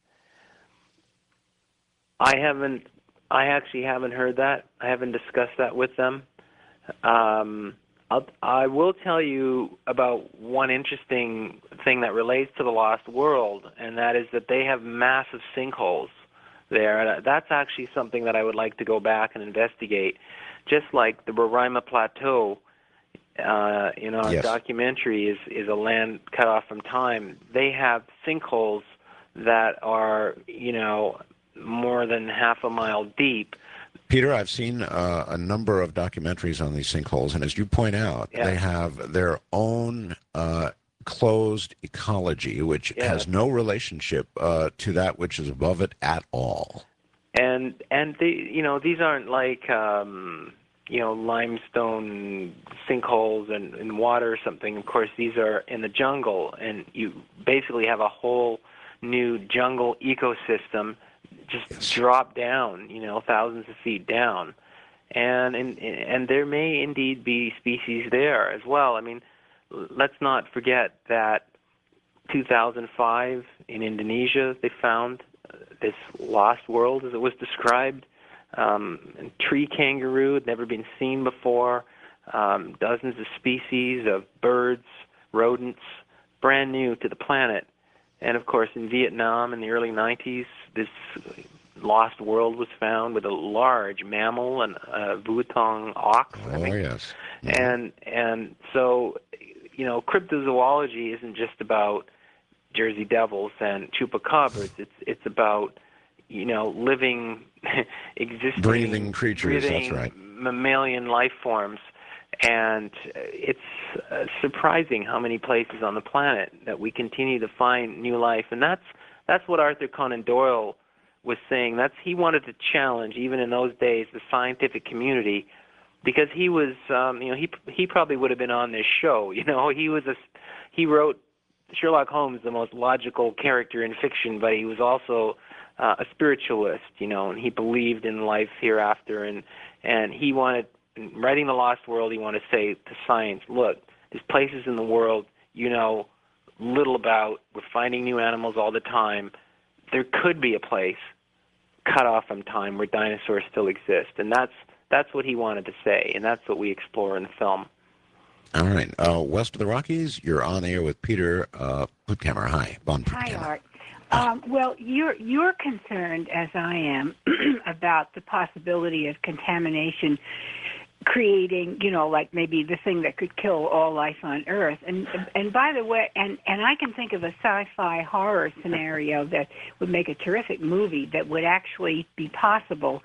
I haven't. I actually haven't heard that. I haven't discussed that with them. Um, I'll, I will tell you about one interesting thing that relates to the Lost World, and that is that they have massive sinkholes there. And that's actually something that I would like to go back and investigate. Just like the Roraima Plateau uh, in our yes. documentary is, is a land cut off from time, they have sinkholes that are, you know, more than half a mile deep. Peter, I've seen uh, a number of documentaries on these sinkholes, and as you point out, yeah. they have their own uh, closed ecology, which Yes. has no relationship uh, to that which is above it at all. And and they, you know, these aren't like um, you know, limestone sinkholes and, and water or something. Of course, these are in the jungle, and you basically have a whole new jungle ecosystem just Yes. drop down, you know, thousands of feet down. And, and and there may indeed be species there as well. I mean, let's not forget that two thousand five in Indonesia, they found this lost world, as it was described. Um, tree kangaroo had never been seen before. Um, dozens of species of birds, rodents, brand new to the planet. And of course, in Vietnam in the early nineties, this lost world was found with a large mammal and a Vuitton ox. I Oh, think. yes. And and so, you know, cryptozoology isn't just about Jersey devils and chupacabras. It's it's about, you know, living, existing, Breathing creatures, that's breathing right. mammalian life forms. And it's uh, surprising how many places on the planet that we continue to find new life. And that's that's what Arthur Conan Doyle was saying. That's he wanted to challenge, even in those days, the scientific community, because he was, um, you know, he he probably would have been on this show. You know, he was a he wrote Sherlock Holmes, the most logical character in fiction, but he was also uh, a spiritualist. You know, and he believed in life hereafter, and and he wanted, in writing The Lost World, he wanted to say to science, look, there's places in the world you know little about. We're finding new animals all the time. There could be a place cut off from time where dinosaurs still exist, and that's that's what he wanted to say, and that's what we explore in the film. All right. Uh, west of the Rockies, you're on air with Peter uh, Puttkammer. Hi, Von Hi, Puttkammer. Art. Um, well, you're you're concerned, as I am, about the possibility of contamination creating, you know, like maybe the thing that could kill all life on Earth. And and by the way, and, and I can think of a sci-fi horror scenario that would make a terrific movie that would actually be possible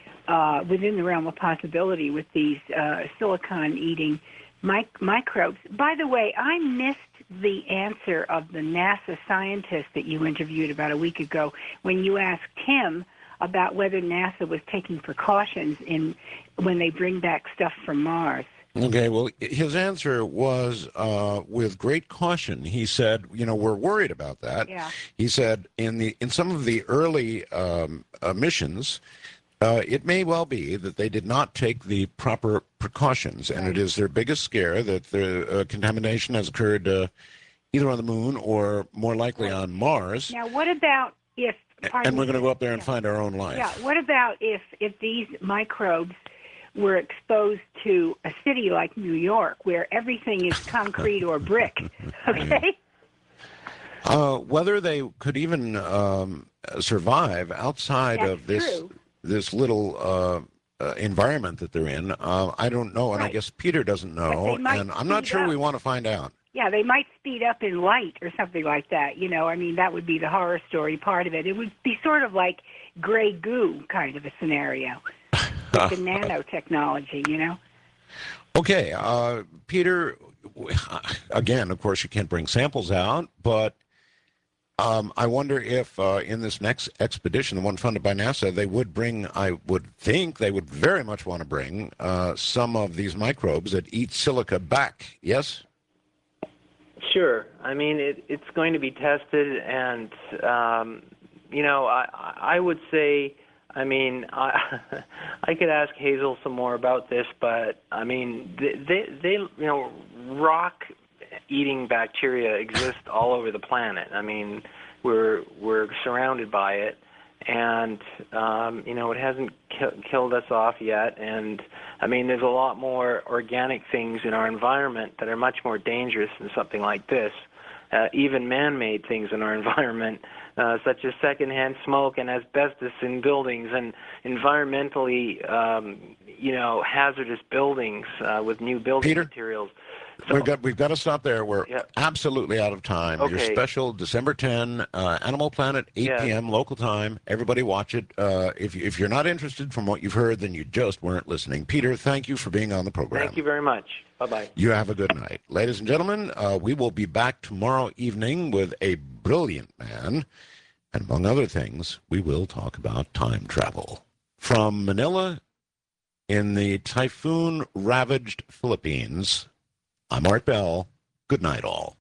uh, within the realm of possibility with these uh, silicon-eating mic- microbes. By the way, I missed the answer of the NASA scientist that you interviewed about a week ago when you asked him about whether NASA was taking precautions in when they bring back stuff from Mars. Okay, well, his answer was uh, with great caution. He said, you know, we're worried about that. Yeah. He said in the in some of the early um, uh, missions, uh, it may well be that they did not take the proper precautions, and Right. it is their biggest scare that the uh, contamination has occurred uh, either on the moon or more likely Right. on Mars. Now, what about if... pardon And we're me. going to go up there and Yeah. find our own life. Yeah, what about if, if these microbes were exposed to a city like New York where everything is concrete or brick, okay? Uh, whether they could even um, survive outside That's of this true. this little uh, uh, environment that they're in, uh, I don't know, and I Right. guess Peter doesn't know, they might and I'm not speed sure up. we want to find out. Yeah, they might speed up in light or something like that. You know, I mean, that would be the horror story part of it. It would be sort of like gray goo kind of a scenario with the nanotechnology, you know? Okay, uh, Peter, w- again, of course, you can't bring samples out, but um, I wonder if uh, in this next expedition, the one funded by NASA, they would bring, I would think they would very much want to bring uh, some of these microbes that eat silica back, yes? Sure. I mean, it, it's going to be tested, and um, you know, I, I would say, I mean, I, I could ask Hazel some more about this, but I mean, they, they, they you know, rock-eating bacteria exist all over the planet. I mean, we're we're surrounded by it, and um, you know, it hasn't ki- killed us off yet. And I mean, there's a lot more organic things in our environment that are much more dangerous than something like this. Uh, even man-made things in our environment, uh, such as secondhand smoke and asbestos in buildings, and environmentally, um, you know, hazardous buildings uh, with new building Peter? materials. So, we've got we've got to stop there. We're yeah. absolutely out of time. Your Okay. special December tenth, uh, Animal Planet, eight Yeah. p.m. local time. Everybody watch it. Uh, if if you're not interested from what you've heard, then you just weren't listening. Peter, thank you for being on the program. Thank you very much. Bye-bye. You have a good night. Ladies and gentlemen, uh, we will be back tomorrow evening with a brilliant man. And among other things, we will talk about time travel. From Manila, in the typhoon-ravaged Philippines, I'm Art Bell. Good night, all.